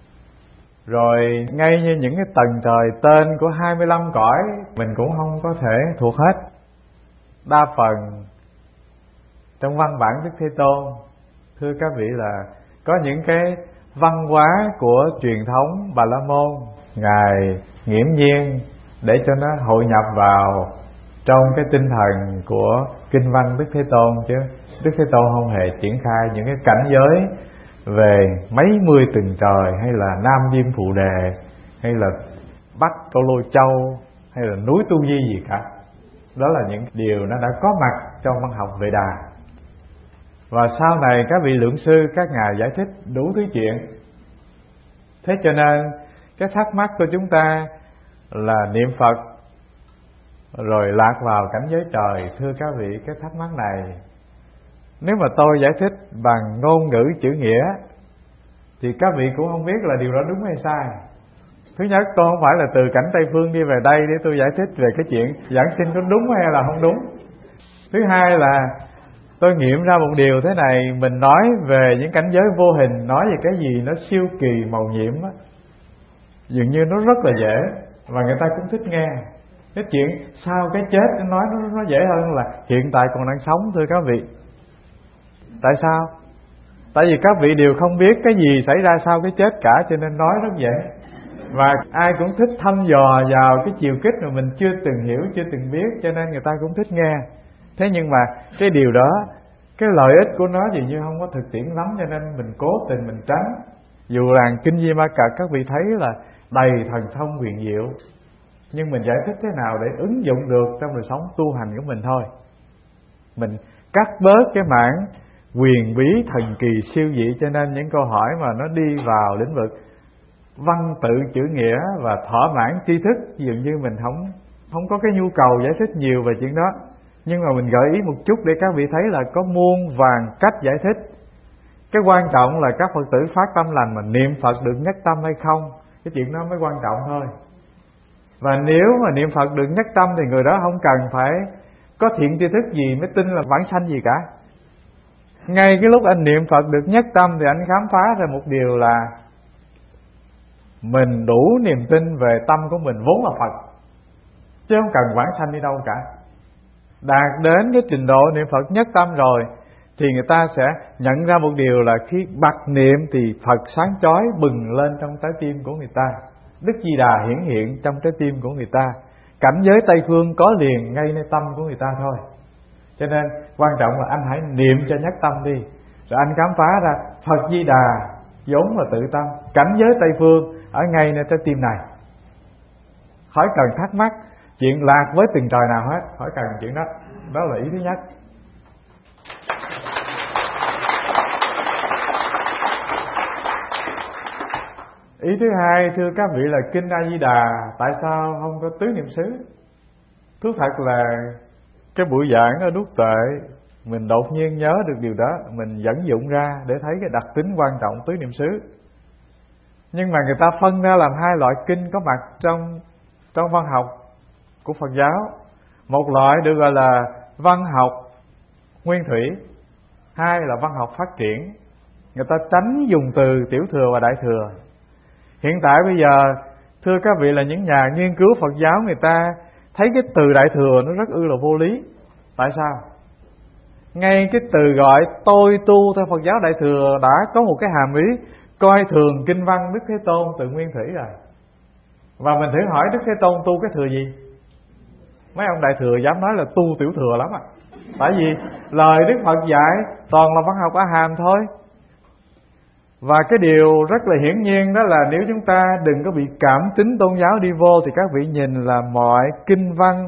Rồi ngay như những cái tầng trời tên của 25 cõi, mình cũng không có thể thuộc hết. Đa phần trong văn bản Đức Thế Tôn, thưa các vị, là có những cái văn hóa của truyền thống Bà La Môn Ngài nghiễm nhiên để cho nó hội nhập vào trong cái tinh thần của kinh văn Đức Thế Tôn, chứ Đức Thế Tôn không hề triển khai những cái cảnh giới về mấy mươi tầng trời, hay là Nam Diêm Phù Đề, hay là Bắc Câu Lô Châu, hay là núi Tu Di gì cả. Đó là những điều nó đã có mặt trong văn học Vệ Đà. Và sau này các vị lượng sư, các ngài giải thích đủ thứ chuyện. Thế cho nên cái thắc mắc của chúng ta là niệm Phật rồi lạc vào cảnh giới trời. Thưa các vị, cái thắc mắc này nếu mà tôi giải thích bằng ngôn ngữ chữ nghĩa thì các vị cũng không biết là điều đó đúng hay sai. Thứ nhất, tôi không phải là từ cảnh Tây Phương đi về đây để tôi giải thích về cái chuyện giảng sinh có đúng hay là không đúng. Thứ hai là tôi nghiệm ra một điều thế này, mình nói về những cảnh giới vô hình, nói về cái gì nó siêu kỳ màu nhiệm á, dường như nó rất là dễ và người ta cũng thích nghe. Cái chuyện sau cái chết nói nó dễ hơn là hiện tại còn đang sống, thưa các vị. Tại sao? Tại vì các vị đều không biết cái gì xảy ra sau cái chết cả, cho nên nói rất dễ. Và ai cũng thích thăm dò vào cái chiều kích mà mình chưa từng hiểu, chưa từng biết, cho nên người ta cũng thích nghe. Thế nhưng mà cái điều đó, cái lợi ích của nó dường như không có thực tiễn lắm, cho nên mình cố tình mình tránh. Dù rằng kinh Di Ma Cật các vị thấy là đầy thần thông huyền diệu, nhưng mình giải thích thế nào để ứng dụng được trong đời sống tu hành của mình thôi. Mình cắt bớt cái mảng quyền bí thần kỳ siêu dị, cho nên những câu hỏi mà nó đi vào lĩnh vực văn tự chữ nghĩa và thỏa mãn tri thức, dường như mình không có cái nhu cầu giải thích nhiều về chuyện đó. Nhưng mà mình gợi ý một chút để các vị thấy là có muôn vàn cách giải thích. Cái quan trọng là các Phật tử phát tâm lành mà niệm Phật được nhất tâm hay không, cái chuyện đó mới quan trọng thôi. Và nếu mà niệm Phật được nhất tâm thì người đó không cần phải có thiện tri thức gì mới tin là vãng sanh gì cả. Ngay cái lúc anh niệm Phật được nhất tâm thì anh khám phá ra một điều là mình đủ niềm tin về tâm của mình vốn là Phật, chứ không cần vãng sanh đi đâu cả. Đạt đến cái trình độ niệm Phật nhất tâm rồi thì người ta sẽ nhận ra một điều là khi bật niệm thì Phật sáng chói bừng lên trong trái tim của người ta, Đức Di Đà hiển hiện trong trái tim của người ta, cảnh giới Tây Phương có liền ngay nơi tâm của người ta thôi. Cho nên quan trọng là anh hãy niệm cho nhất tâm đi, rồi anh khám phá ra Phật Di Đà vốn là tự tâm, cảnh giới Tây Phương ở ngay nơi trái tim này. Khỏi cần thắc mắc chuyện lạc với từng trời nào hết, khỏi cần chuyện đó. Đó là ý thứ nhất. Ý thứ hai, thưa các vị, là kinh A Di Đà tại sao không có tứ niệm xứ? Thú thật là cái buổi giảng ở Đúc Tuệ mình đột nhiên nhớ được điều đó, mình dẫn dụng ra để thấy cái đặc tính quan trọng tứ niệm xứ. Nhưng mà người ta phân ra làm hai loại kinh có mặt trong văn học của Phật giáo. Một loại được gọi là văn học nguyên thủy, hai là văn học phát triển. Người ta tránh dùng từ tiểu thừa và đại thừa. Hiện tại bây giờ, thưa các vị, là những nhà nghiên cứu Phật giáo, người ta thấy cái từ đại thừa nó rất là vô lý. Tại sao? Ngay cái từ gọi tôi tu theo Phật giáo đại thừa đã có một cái hàm ý coi thường kinh văn Đức Thế Tôn từ nguyên thủy rồi. Và mình thử hỏi Đức Thế Tôn tu cái thừa gì? Mấy ông đại thừa dám nói là tu tiểu thừa lắm à. Tại vì lời Đức Phật dạy toàn là văn học A Hàm thôi. Và cái điều rất là hiển nhiên đó là nếu chúng ta đừng có bị cảm tính tôn giáo đi vô, thì các vị nhìn là mọi kinh văn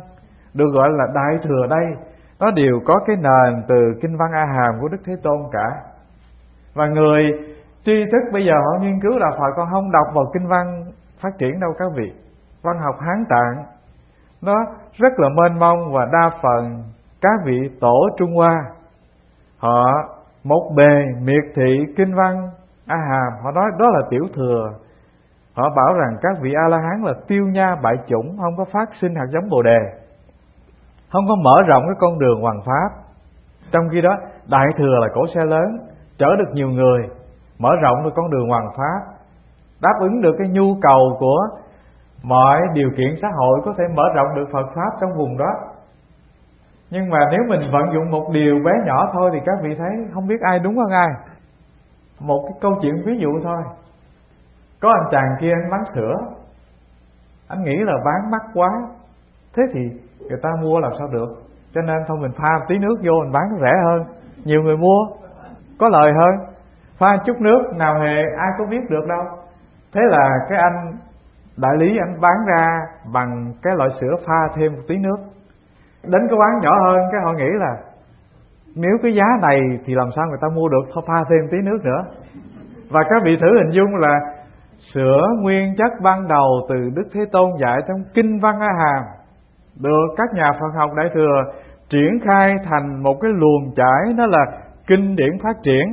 được gọi là Đại Thừa đây, nó đều có cái nền từ kinh văn A Hàm của Đức Thế Tôn cả. Và người tri thức bây giờ họ nghiên cứu đạo Phật, còn không đọc vào kinh văn phát triển đâu các vị. Văn học Hán Tạng nó rất là mênh mông, và đa phần các vị tổ Trung Hoa họ một bề miệt thị kinh văn A Hàm, họ nói đó là tiểu thừa. Họ bảo rằng các vị A-la-hán là tiêu nha bại chủng, không có phát sinh hạt giống Bồ Đề, không có mở rộng cái con đường hoằng pháp. Trong khi đó Đại Thừa là cỗ xe lớn, chở được nhiều người, mở rộng được con đường hoằng pháp, đáp ứng được cái nhu cầu của mọi điều kiện xã hội, có thể mở rộng được Phật pháp trong vùng đó. Nhưng mà nếu mình vận dụng một điều bé nhỏ thôi thì các vị thấy không biết ai đúng hơn ai. Một cái câu chuyện ví dụ thôi. Có anh chàng kia anh bán sữa, anh nghĩ là bán mắc quá, thế thì người ta mua làm sao được, cho nên thôi mình pha một tí nước vô mình bán rẻ hơn, nhiều người mua, có lời hơn. Pha chút nước nào hề ai có biết được đâu. Thế là cái anh đại lý anh bán ra bằng cái loại sữa pha thêm một tí nước. Đến cái quán nhỏ hơn, cái họ nghĩ là nếu cái giá này thì làm sao người ta mua được, thôi pha thêm tí nước nữa. Và các vị thử hình dung là sữa nguyên chất ban đầu từ Đức Thế Tôn dạy trong kinh văn A Hàm, được các nhà Phật học Đại Thừa triển khai thành một cái luồng chảy, nó là kinh điển phát triển.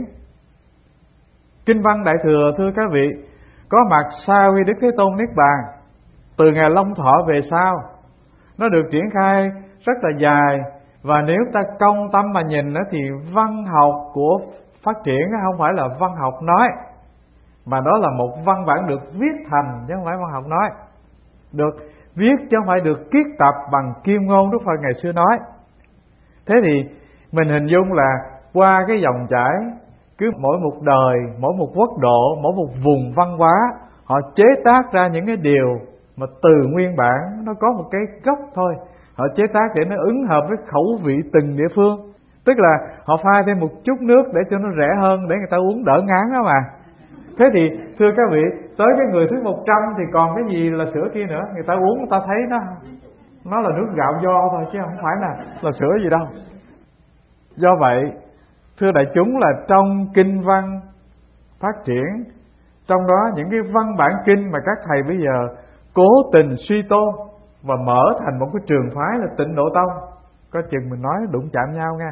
Kinh văn Đại Thừa thưa các vị, có mặt sau khi Đức Thế Tôn niết bàn, từ ngày Long Thọ về sau, nó được triển khai rất là dài. Và nếu ta công tâm mà nhìn thì văn học của phát triển không phải là văn học nói, mà đó là một văn bản được viết thành, chứ không phải văn học nói. Được viết chứ không phải được kiết tập bằng kim ngôn Đức Phật ngày xưa nói. Thế thì mình hình dung là qua cái dòng chảy, cứ mỗi một đời, mỗi một quốc độ, mỗi một vùng văn hóa, họ chế tác ra những cái điều mà từ nguyên bản nó có một cái gốc thôi. Họ chế tác để nó ứng hợp với khẩu vị từng địa phương. Tức là họ pha thêm một chút nước để cho nó rẻ hơn, để người ta uống đỡ ngán đó mà. Thế thì thưa các vị, tới cái người thứ 100 thì còn cái gì là sữa kia nữa. Người ta uống người ta thấy nó là nước gạo do thôi, chứ không phải là sữa gì đâu. Do vậy thưa đại chúng, là trong kinh văn phát triển, trong đó những cái văn bản kinh mà các thầy bây giờ cố tình suy tôn và mở thành một cái trường phái là Tịnh Độ Tông, có chừng mình nói đụng chạm nhau nha.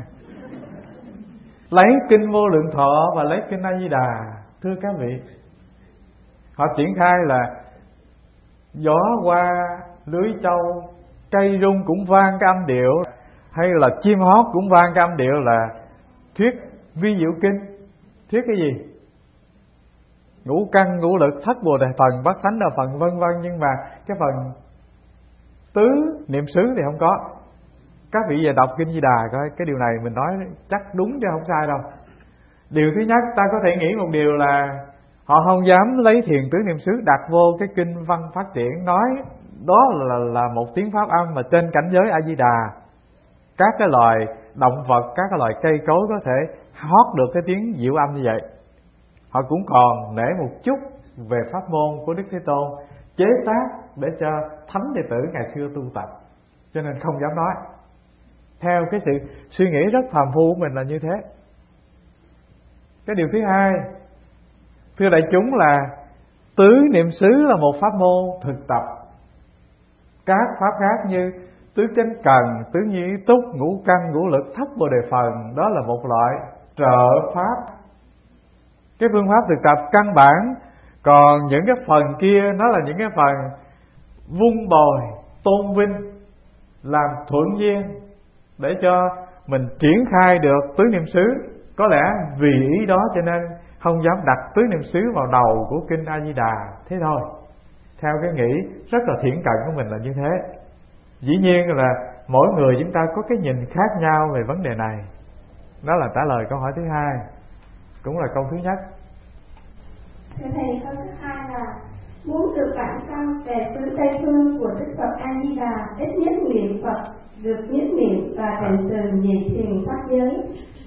Lấy kinh Vô Lượng Thọ và lấy kinh A Di Đà, thưa các vị, họ triển khai là gió qua lưới châu, cây rung cũng vang cái âm điệu, hay là chim hót cũng vang cái âm điệu, là thuyết vi diệu kinh. Thuyết cái gì? Ngũ căn ngũ lực thất bồ đề phần bát thánh đa phần vân vân. Nhưng mà cái phần tứ niệm xứ thì không có. Các vị về đọc kinh Di Đà coi, cái điều này mình nói chắc đúng chứ không sai đâu. Điều thứ nhất, ta có thể nghĩ một điều là họ không dám lấy thiền tứ niệm xứ đặt vô cái kinh văn phát triển, nói đó là một tiếng pháp âm mà trên cảnh giới A Di Đà, các cái loài động vật, các cái loài cây cối có thể hót được cái tiếng diệu âm như vậy. Họ cũng còn nể một chút về pháp môn của Đức Thế Tôn chế tác để cho thánh đệ tử ngày xưa tu tập, cho nên không dám nói. Theo cái sự suy nghĩ rất phàm phu của mình là như thế. Cái điều thứ hai, thưa đại chúng, là tứ niệm xứ là một pháp môn thực tập. Các pháp khác như tứ chánh cần, tứ nhi túc, ngũ căn ngũ lực, thất bồ đề phần, đó là một loại trợ pháp, cái phương pháp thực tập căn bản. Còn những cái phần kia nó là những cái phần vun bồi, tôn vinh, làm thuận duyên để cho mình triển khai được tứ niệm xứ. Có lẽ vì ý đó cho nên không dám đặt tứ niệm xứ vào đầu của kinh A Di Đà, thế thôi. Theo cái nghĩ rất là thiển cận của mình là như thế. Dĩ nhiên là mỗi người chúng ta có cái nhìn khác nhau về vấn đề này. Đó là trả lời câu hỏi thứ hai, cũng là câu thứ nhất. Thưa thầy, câu thứ hai là muốn được bản thân về phương Tây phương của Đức Phật A Di Đà, ít nhất niệm Phật, được nhất niệm và trần từ nhị thiền pháp giới,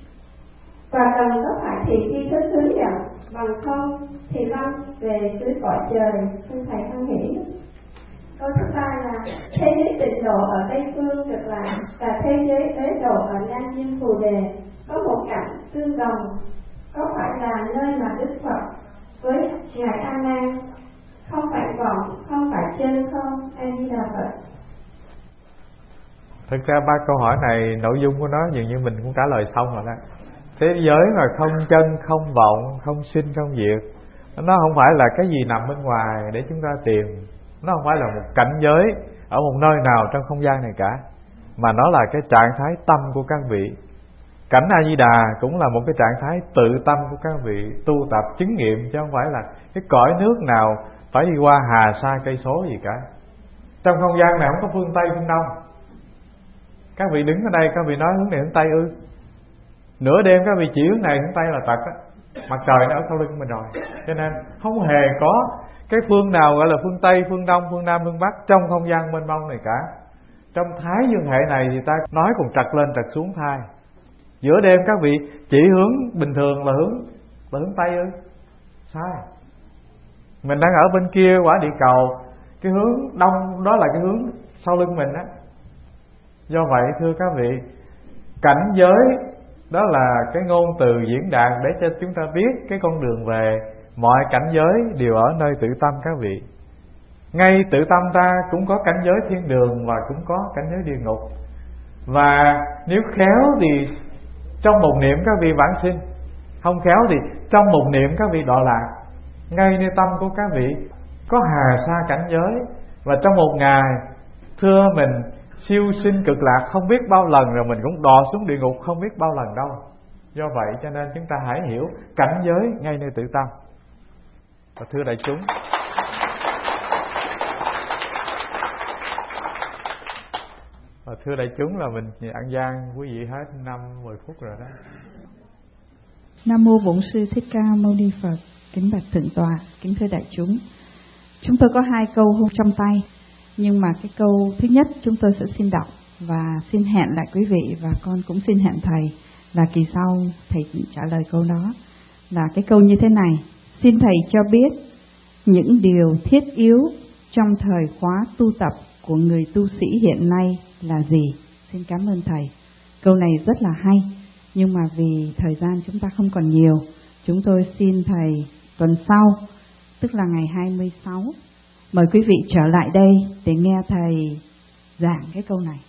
và cần có phải thì tri thức hướng dẫn, bằng không thì lâm về dưới cõi trời. Xin thầy hoan hỷ. Câu thứ ba là thế giới tịnh độ ở Tây phương được làm và thế giới Ế Độ ở Nam Diêm Phù Đề có một cảnh tương đồng, có phải là nơi mà Đức Phật với ngài A Nan không phải vọng, không phải chân không? A Di Đà Phật. Thực ra 3 câu hỏi này nội dung của nó dường như mình cũng trả lời xong rồi đó. Thế giới mà không chân, không vọng, không sinh, không diệt, nó không phải là cái gì nằm bên ngoài để chúng ta tìm. Nó không phải là một cảnh giới ở một nơi nào trong không gian này cả, mà nó là cái trạng thái tâm của các vị. Cảnh A Di Đà cũng là một cái trạng thái tự tâm của các vị tu tập chứng nghiệm, chứ không phải là cái cõi nước nào phải đi qua hà sa cây số gì cả. Trong không gian này không có phương Tây phương Đông. Các vị đứng ở đây các vị nói hướng này hướng Tây ư? Nửa đêm các vị chỉ hướng này hướng Tây là tật á. Mặt trời nó ở sau lưng mình rồi. Cho nên không hề có cái phương nào gọi là phương Tây, phương Đông, phương Nam, phương Bắc trong không gian mênh mông này cả. Trong Thái Dương hệ này thì ta nói cùng trật lên trật xuống thai. Giữa đêm các vị chỉ hướng bình thường là hướng Tây ư? Sai. Mình đang ở bên kia quả địa cầu, cái hướng đông đó là cái hướng sau lưng mình á. Do vậy thưa các vị, cảnh giới đó là cái ngôn từ diễn đạt để cho chúng ta biết cái con đường về. Mọi cảnh giới đều ở nơi tự tâm các vị. Ngay tự tâm ta cũng có cảnh giới thiên đường và cũng có cảnh giới địa ngục. Và nếu khéo thì trong một niệm các vị vãng sinh, không khéo thì trong một niệm các vị đọa lạc. Ngay nơi tâm của các vị có hà sa cảnh giới. Và trong một ngày thưa mình siêu sinh cực lạc không biết bao lần, rồi mình cũng đọa xuống địa ngục không biết bao lần đâu. Do vậy cho nên chúng ta hãy hiểu cảnh giới ngay nơi tự tâm. Và thưa đại chúng, là mình ăn gian quý vị hết 5-10 phút rồi đó. Nam mô Bổn Sư Thích Ca Mâu Ni Phật. Kính bạch thượng tọa, kính thưa đại chúng, chúng tôi có 2 câu trong tay, nhưng mà cái câu thứ nhất chúng tôi sẽ xin đọc và xin hẹn lại quý vị, và con cũng xin hẹn thầy là kỳ sau thầy trả lời câu đó. Là cái câu như thế này: xin thầy cho biết những điều thiết yếu trong thời khóa tu tập của người tu sĩ hiện nay là gì? Xin cảm ơn thầy. Câu này rất là hay, nhưng mà vì thời gian chúng ta không còn nhiều, chúng tôi xin thầy tuần sau, tức là ngày 26, mời quý vị trở lại đây để nghe thầy giảng cái câu này.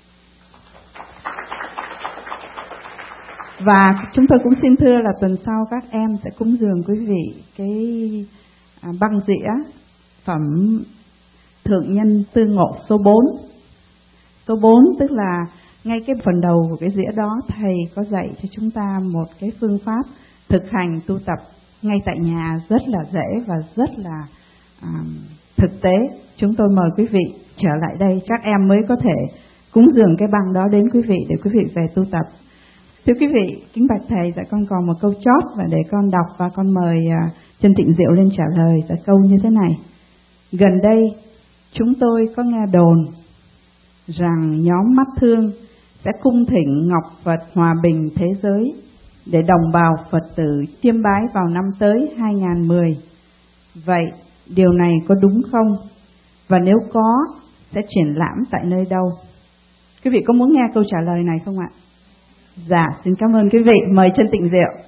Và chúng tôi cũng xin thưa là tuần sau các em sẽ cúng dường quý vị cái băng dĩa phẩm Thượng Nhân Tư Ngộ số 4. Số 4 tức là ngay cái phần đầu của cái dĩa đó thầy có dạy cho chúng ta một cái phương pháp thực hành tu tập ngay tại nhà rất là dễ và rất là thực tế. Chúng tôi mời quý vị trở lại đây, các em mới có thể cúng dường cái băng đó đến quý vị để quý vị về tu tập. Thưa quý vị, kính bạch thầy, dạ con còn một câu chót và để con đọc và con mời Chân Tịnh Diệu lên trả lời. Dạ câu như thế này: gần đây chúng tôi có nghe đồn rằng nhóm Mắt Thương sẽ cung thỉnh Ngọc Phật hòa bình thế giới để đồng bào Phật tử chiêm bái vào năm tới 2010. Vậy điều này có đúng không? Và nếu có, sẽ triển lãm tại nơi đâu? Quý vị có muốn nghe câu trả lời này không ạ? Dạ, xin cảm ơn quý vị. Mời Chân Tịnh Diệu.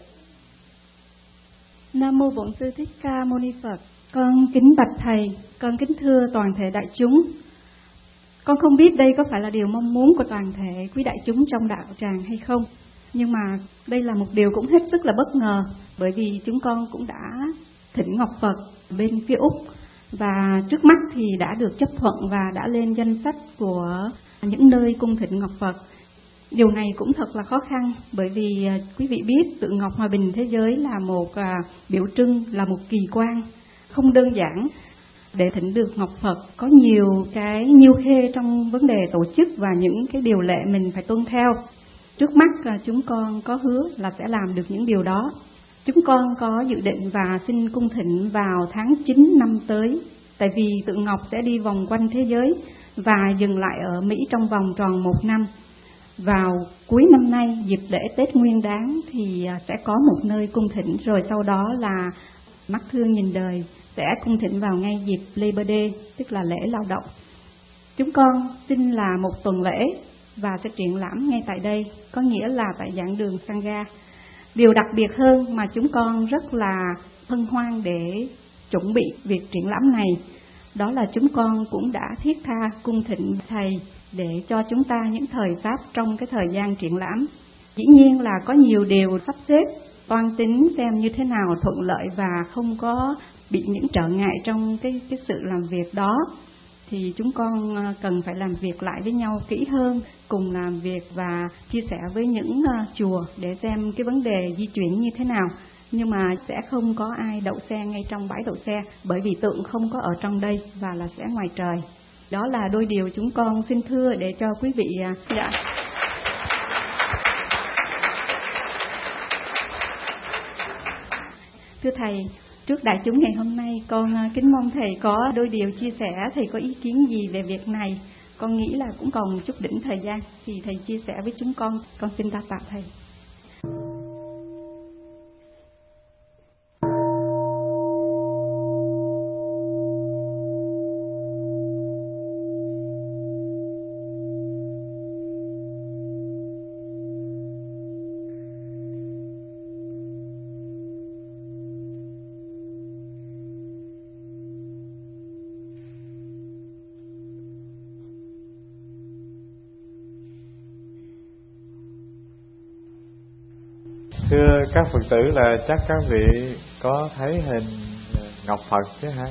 Nam mô Bổn Sư Thích Ca Mâu Ni Phật. Con kính bạch thầy, con kính thưa toàn thể đại chúng. Con không biết đây có phải là điều mong muốn của toàn thể quý đại chúng trong đạo tràng hay không, nhưng mà đây là một điều cũng hết sức là bất ngờ, bởi vì chúng con cũng đã thỉnh Ngọc Phật bên phía Úc, và trước mắt thì đã được chấp thuận và đã lên danh sách của những nơi cung thỉnh Ngọc Phật. Điều này cũng thật là khó khăn, bởi vì quý vị biết tượng Ngọc Hòa Bình Thế Giới là một biểu trưng, là một kỳ quan không đơn giản. Để thỉnh được Ngọc Phật có nhiều cái nhiêu khê trong vấn đề tổ chức và những cái điều lệ mình phải tuân theo. Trước mắt chúng con có hứa là sẽ làm được những điều đó. Chúng con có dự định và xin cung thỉnh vào tháng 9 năm tới, tại vì tượng Ngọc sẽ đi vòng quanh thế giới và dừng lại ở Mỹ trong vòng tròn 1 năm. Vào cuối năm nay, dịp lễ Tết Nguyên Đán thì sẽ có một nơi cung thỉnh, rồi sau đó là Mắt Thương Nhìn Đời sẽ cung thỉnh vào ngay dịp Labor Day, tức là lễ lao động. Chúng con xin là một tuần lễ và sẽ triển lãm ngay tại đây, có nghĩa là tại giảng đường Sangha. Điều đặc biệt hơn mà chúng con rất là hân hoan để chuẩn bị việc triển lãm này, đó là chúng con cũng đã thiết tha cung thỉnh Thầy để cho chúng ta những thời pháp trong cái thời gian triển lãm. Dĩ nhiên là có nhiều điều sắp xếp toan tính xem như thế nào thuận lợi và không có bị những trở ngại trong cái sự làm việc đó. Thì chúng con cần phải làm việc lại với nhau kỹ hơn, cùng làm việc và chia sẻ với những chùa để xem cái vấn đề di chuyển như thế nào. Nhưng mà sẽ không có ai đậu xe ngay trong bãi đậu xe, bởi vì tượng không có ở trong đây và là sẽ ngoài trời. Đó là đôi điều chúng con xin thưa để cho quý vị. Thưa Thầy, trước đại chúng ngày hôm nay, con kính mong Thầy có đôi điều chia sẻ. Thầy có ý kiến gì về việc này? Con nghĩ là cũng còn chút đỉnh thời gian, thì Thầy chia sẻ với chúng con. Con xin đáp tạ Thầy. Thưa các Phật tử, là chắc các vị có thấy hình Ngọc Phật chứ hả?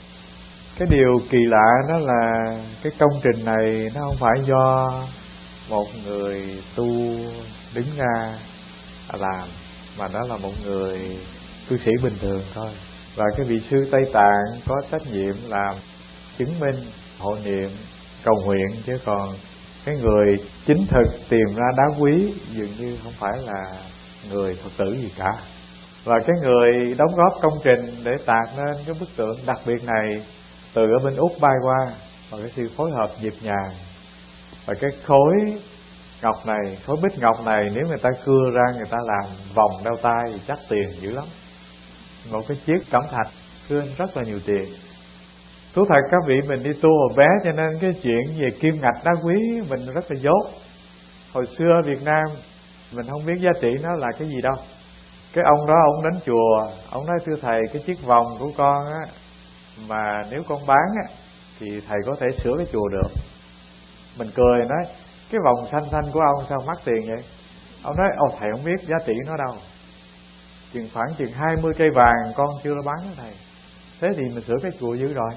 Cái điều kỳ lạ đó là cái công trình này nó không phải do một người tu đứng ra làm, mà nó là một người tu sĩ bình thường thôi. Và cái vị sư Tây Tạng có trách nhiệm làm chứng minh, hộ niệm, cầu nguyện, chứ còn cái người chính thực tìm ra đá quý dường như không phải là người Phật tử gì cả. Và cái người đóng góp công trình để tạc nên cái bức tượng đặc biệt này từ ở bên Úc bay qua, và cái sự phối hợp nhịp nhàng. Và cái khối ngọc này, khối bích ngọc này, nếu người ta cưa ra người ta làm vòng đeo tay thì chắc tiền dữ lắm. Một cái chiếc cẩm thạch cưa rất là nhiều tiền. Thú thật các vị, mình đi tu hồi bé cho nên cái chuyện về kim ngạch đá quý mình rất là dốt. Hồi xưa ở Việt Nam mình không biết giá trị nó là cái gì đâu. Cái ông đó ông đến chùa, ông nói thưa thầy, cái chiếc vòng của con á, mà nếu con bán á thì thầy có thể sửa cái chùa được. Mình cười nói cái vòng xanh xanh của ông sao mắc tiền vậy? Ông nói thầy không biết giá trị nó đâu, khoảng 20 cây vàng con chưa bán đó thầy. Thế thì mình sửa cái chùa dữ rồi.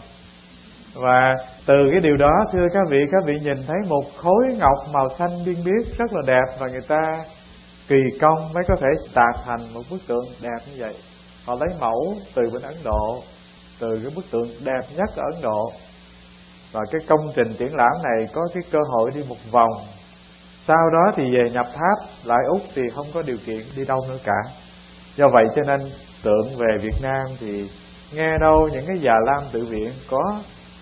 Và từ cái điều đó thưa các vị nhìn thấy một khối ngọc màu xanh biên biếc rất là đẹp, và người ta kỳ công mới có thể tạc thành một bức tượng đẹp như vậy. Họ lấy mẫu từ bên Ấn Độ, từ cái bức tượng đẹp nhất ở Ấn Độ. Và cái công trình triển lãm này có cái cơ hội đi một vòng. Sau đó thì về nhập tháp lại Úc thì không có điều kiện đi đâu nữa cả. Do vậy cho nên tượng về Việt Nam thì nghe đâu những cái già lam tự viện có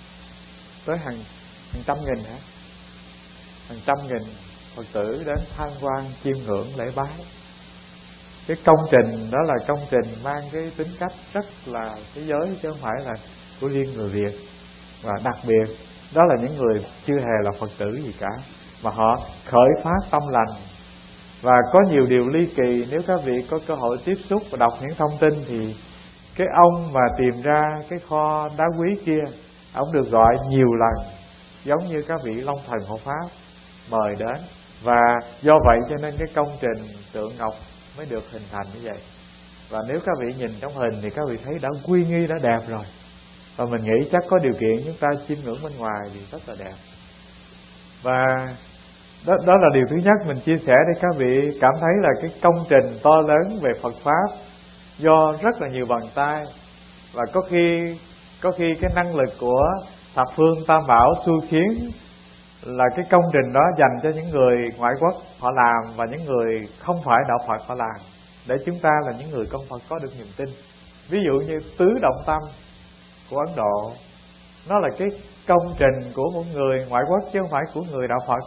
tới hàng trăm nghìn hả? Hàng trăm nghìn Phật tử đến tham quan chiêm ngưỡng lễ bái. Cái công trình đó là công trình mang cái tính cách rất là thế giới, chứ không phải là của riêng người Việt. Và đặc biệt đó là những người chưa hề là Phật tử gì cả, mà họ khởi phát tâm lành. Và có nhiều điều ly kỳ, nếu các vị có cơ hội tiếp xúc và đọc những thông tin thì cái ông mà tìm ra cái kho đá quý kia, ông được gọi nhiều lần, giống như các vị Long Thần Hộ Pháp mời đến. Và do vậy cho nên cái công trình tượng ngọc mới được hình thành như vậy. Và nếu các vị nhìn trong hình thì các vị thấy đã quy nghi, đã đẹp rồi. Và mình nghĩ chắc có điều kiện chúng ta chiêm ngưỡng bên ngoài thì rất là đẹp. Và đó là điều thứ nhất mình chia sẻ để các vị cảm thấy là cái công trình to lớn về Phật Pháp do rất là nhiều bàn tay. Và có khi cái năng lực của thập phương Tam Bảo xui khiến là cái công trình đó dành cho những người ngoại quốc họ làm, và những người không phải đạo Phật họ làm, để chúng ta là những người con Phật có được niềm tin. Ví dụ như tứ động tâm của Ấn Độ, nó là cái công trình của một người ngoại quốc chứ không phải của người đạo Phật.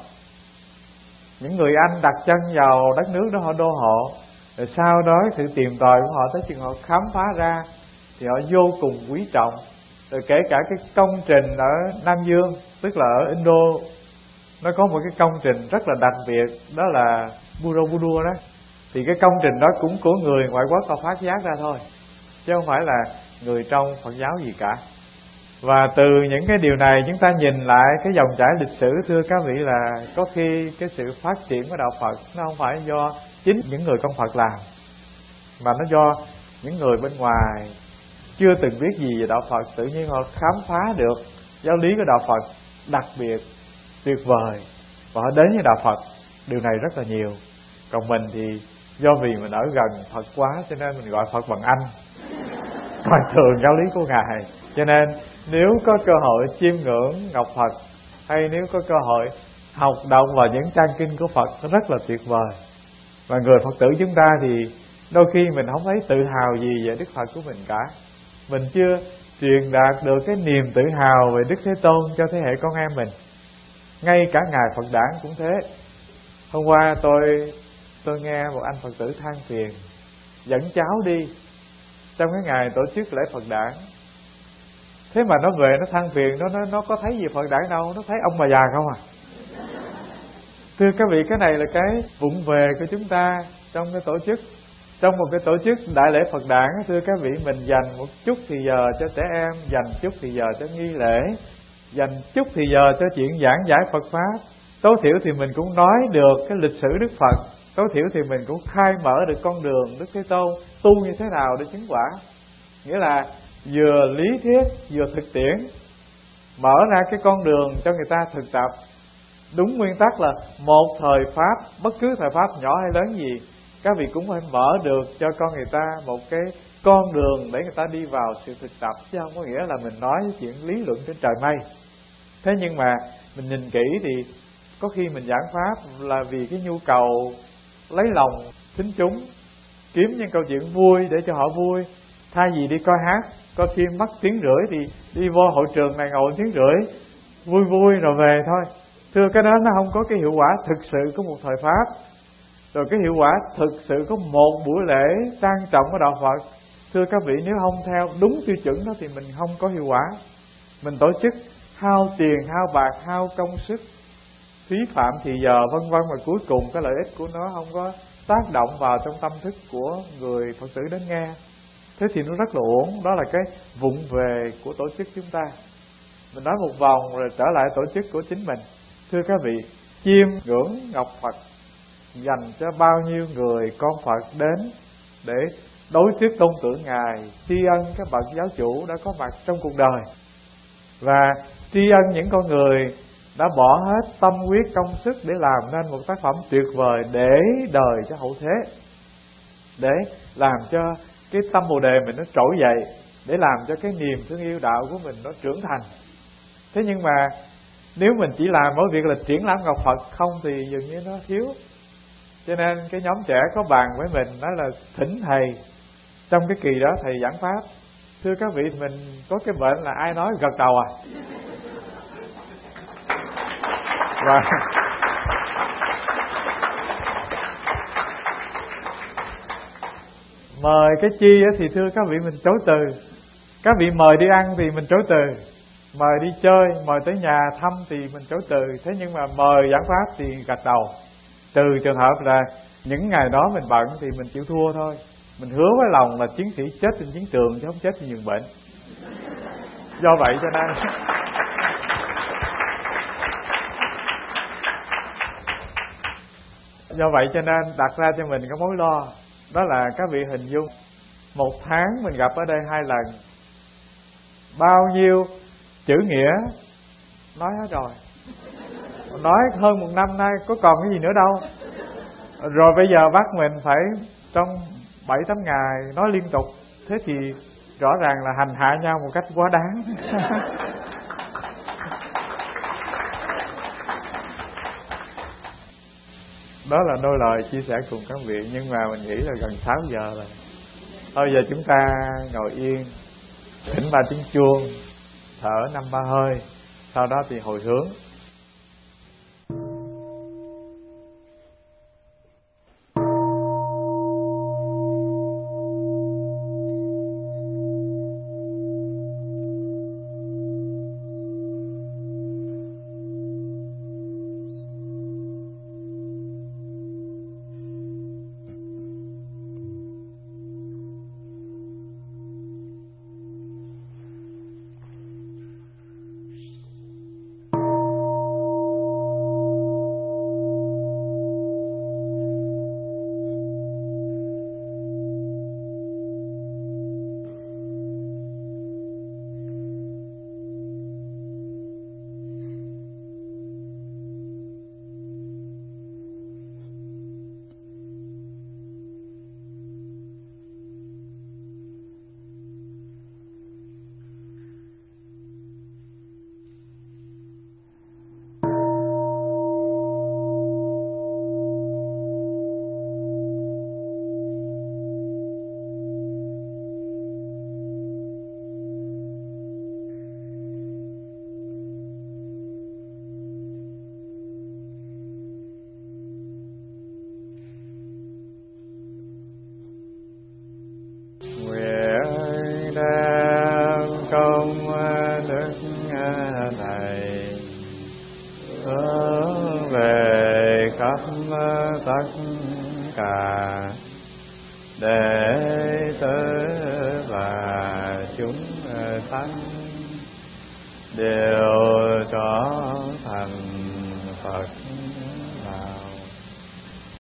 Những người Anh đặt chân vào đất nước đó họ đô hộ, rồi sau đó sự tìm tòi của họ tới chừng họ khám phá ra thì họ vô cùng quý trọng. Rồi kể cả cái công trình ở Nam Dương, tức là ở Indo, nó có một cái công trình rất là đặc biệt, đó là Buddha đó. Thì cái công trình đó cũng của người ngoại quốc họ phát giác ra thôi, chứ không phải là người trong Phật giáo gì cả. Và từ những cái điều này chúng ta nhìn lại cái dòng chảy lịch sử, thưa các vị, là có khi cái sự phát triển của đạo Phật nó không phải do chính những người con Phật làm, mà nó do những người bên ngoài chưa từng biết gì về đạo Phật, tự nhiên họ khám phá được giáo lý của đạo Phật đặc biệt, tuyệt vời, và họ đến với đạo Phật. Điều này rất là nhiều. Còn mình thì do vì mình ở gần Phật quá, cho nên mình gọi Phật bằng anh, coi thường giáo lý của Ngài. Cho nên nếu có cơ hội chiêm ngưỡng ngọc Phật, hay nếu có cơ hội học đọc vào những trang kinh của Phật, nó rất là tuyệt vời. Và người Phật tử chúng ta thì đôi khi mình không thấy tự hào gì về Đức Phật của mình cả. Mình chưa truyền đạt được cái niềm tự hào về Đức Thế Tôn cho thế hệ con em mình. Ngay cả Ngài Phật Đản cũng thế. Hôm qua tôi nghe một anh Phật tử than phiền, dẫn cháu đi trong cái ngày tổ chức lễ Phật Đản. Thế mà nó về nó than phiền, nó có thấy gì Phật Đản đâu, nó thấy ông bà già không à. Thưa các vị, cái này là cái vụng về của chúng ta trong cái tổ chức. Trong một cái tổ chức đại lễ Phật Đản, thưa các vị, mình dành một chút thì giờ cho trẻ em, dành chút thì giờ cho nghi lễ, dành chút thì giờ cho chuyện giảng giải Phật Pháp. Tối thiểu thì mình cũng nói được cái lịch sử Đức Phật, tối thiểu thì mình cũng khai mở được con đường Đức Thế Tôn tu như thế nào để chứng quả. Nghĩa là vừa lý thuyết vừa thực tiễn, mở ra cái con đường cho người ta thực tập. Đúng nguyên tắc là một thời Pháp, bất cứ thời Pháp nhỏ hay lớn gì, các vị cũng phải mở được cho con người ta một cái con đường để người ta đi vào sự thực tập, chứ không có nghĩa là mình nói chuyện lý luận trên trời mây. Thế nhưng mà mình nhìn kỹ thì có khi mình giảng Pháp là vì cái nhu cầu lấy lòng thính chúng, kiếm những câu chuyện vui để cho họ vui. Thay vì đi coi hát, coi phim mất tiếng rưỡi thì đi vô hội trường này ngồi tiếng rưỡi, vui vui rồi về thôi. Thưa, cái đó nó không có cái hiệu quả thực sự của một thời Pháp. Rồi cái hiệu quả thực sự có một buổi lễ trang trọng của đạo Phật. Thưa các vị, nếu không theo đúng tiêu chuẩn đó thì mình không có hiệu quả. Mình tổ chức hao tiền, hao bạc, hao công sức, phí phạm thì giờ vân vân, mà cuối cùng cái lợi ích của nó không có tác động vào trong tâm thức của người Phật tử đến nghe. Thế thì nó rất là uổng. Đó là cái vụng về của tổ chức chúng ta. Mình nói một vòng rồi trở lại tổ chức của chính mình. Thưa các vị, chiêm ngưỡng ngọc Phật dành cho bao nhiêu người con Phật đến để đối trước tôn tượng Ngài, tri ân các bậc giáo chủ đã có mặt trong cuộc đời, và tri ân những con người đã bỏ hết tâm huyết công sức để làm nên một tác phẩm tuyệt vời để đời cho hậu thế, để làm cho cái tâm Bồ Đề mình nó trỗi dậy, để làm cho cái niềm thương yêu đạo của mình nó trưởng thành. Thế nhưng mà nếu mình chỉ làm mỗi việc là triển lãm ngọc Phật không thì dường như nó thiếu. Cho nên cái nhóm trẻ có bàn với mình nói là thỉnh thầy trong cái kỳ đó thầy giảng Pháp. Thưa các vị, mình có cái bệnh là ai nói gật đầu à. Và mời cái chi thì thưa các vị mình chối từ. Các vị mời đi ăn thì mình chối từ, mời đi chơi, mời tới nhà thăm thì mình chối từ. Thế nhưng mà mời giảng Pháp thì gật đầu. Trừ trường hợp là những ngày đó mình bận thì mình chịu thua thôi. Mình hứa với lòng là chiến sĩ chết trên chiến trường chứ không chết trên giường bệnh. Do vậy cho nên đặt ra cho mình cái mối lo. Đó là các vị hình dung một tháng mình gặp ở đây 2 lần, bao nhiêu chữ nghĩa nói hết rồi. Nói hơn 1 năm nay có còn cái gì nữa đâu. Rồi bây giờ bắt mình phải trong 7-8 ngày nói liên tục. Thế thì rõ ràng là hành hạ nhau một cách quá đáng. Đó là đôi lời chia sẻ cùng các vị. Nhưng mà mình nghĩ là gần 6 giờ rồi. Thôi giờ chúng ta ngồi yên, thỉnh 3 tiếng chuông, thở 5-3 hơi, sau đó thì hồi hướng. khắp tất cả đệ tử và chúng sanh đều trở thành Phật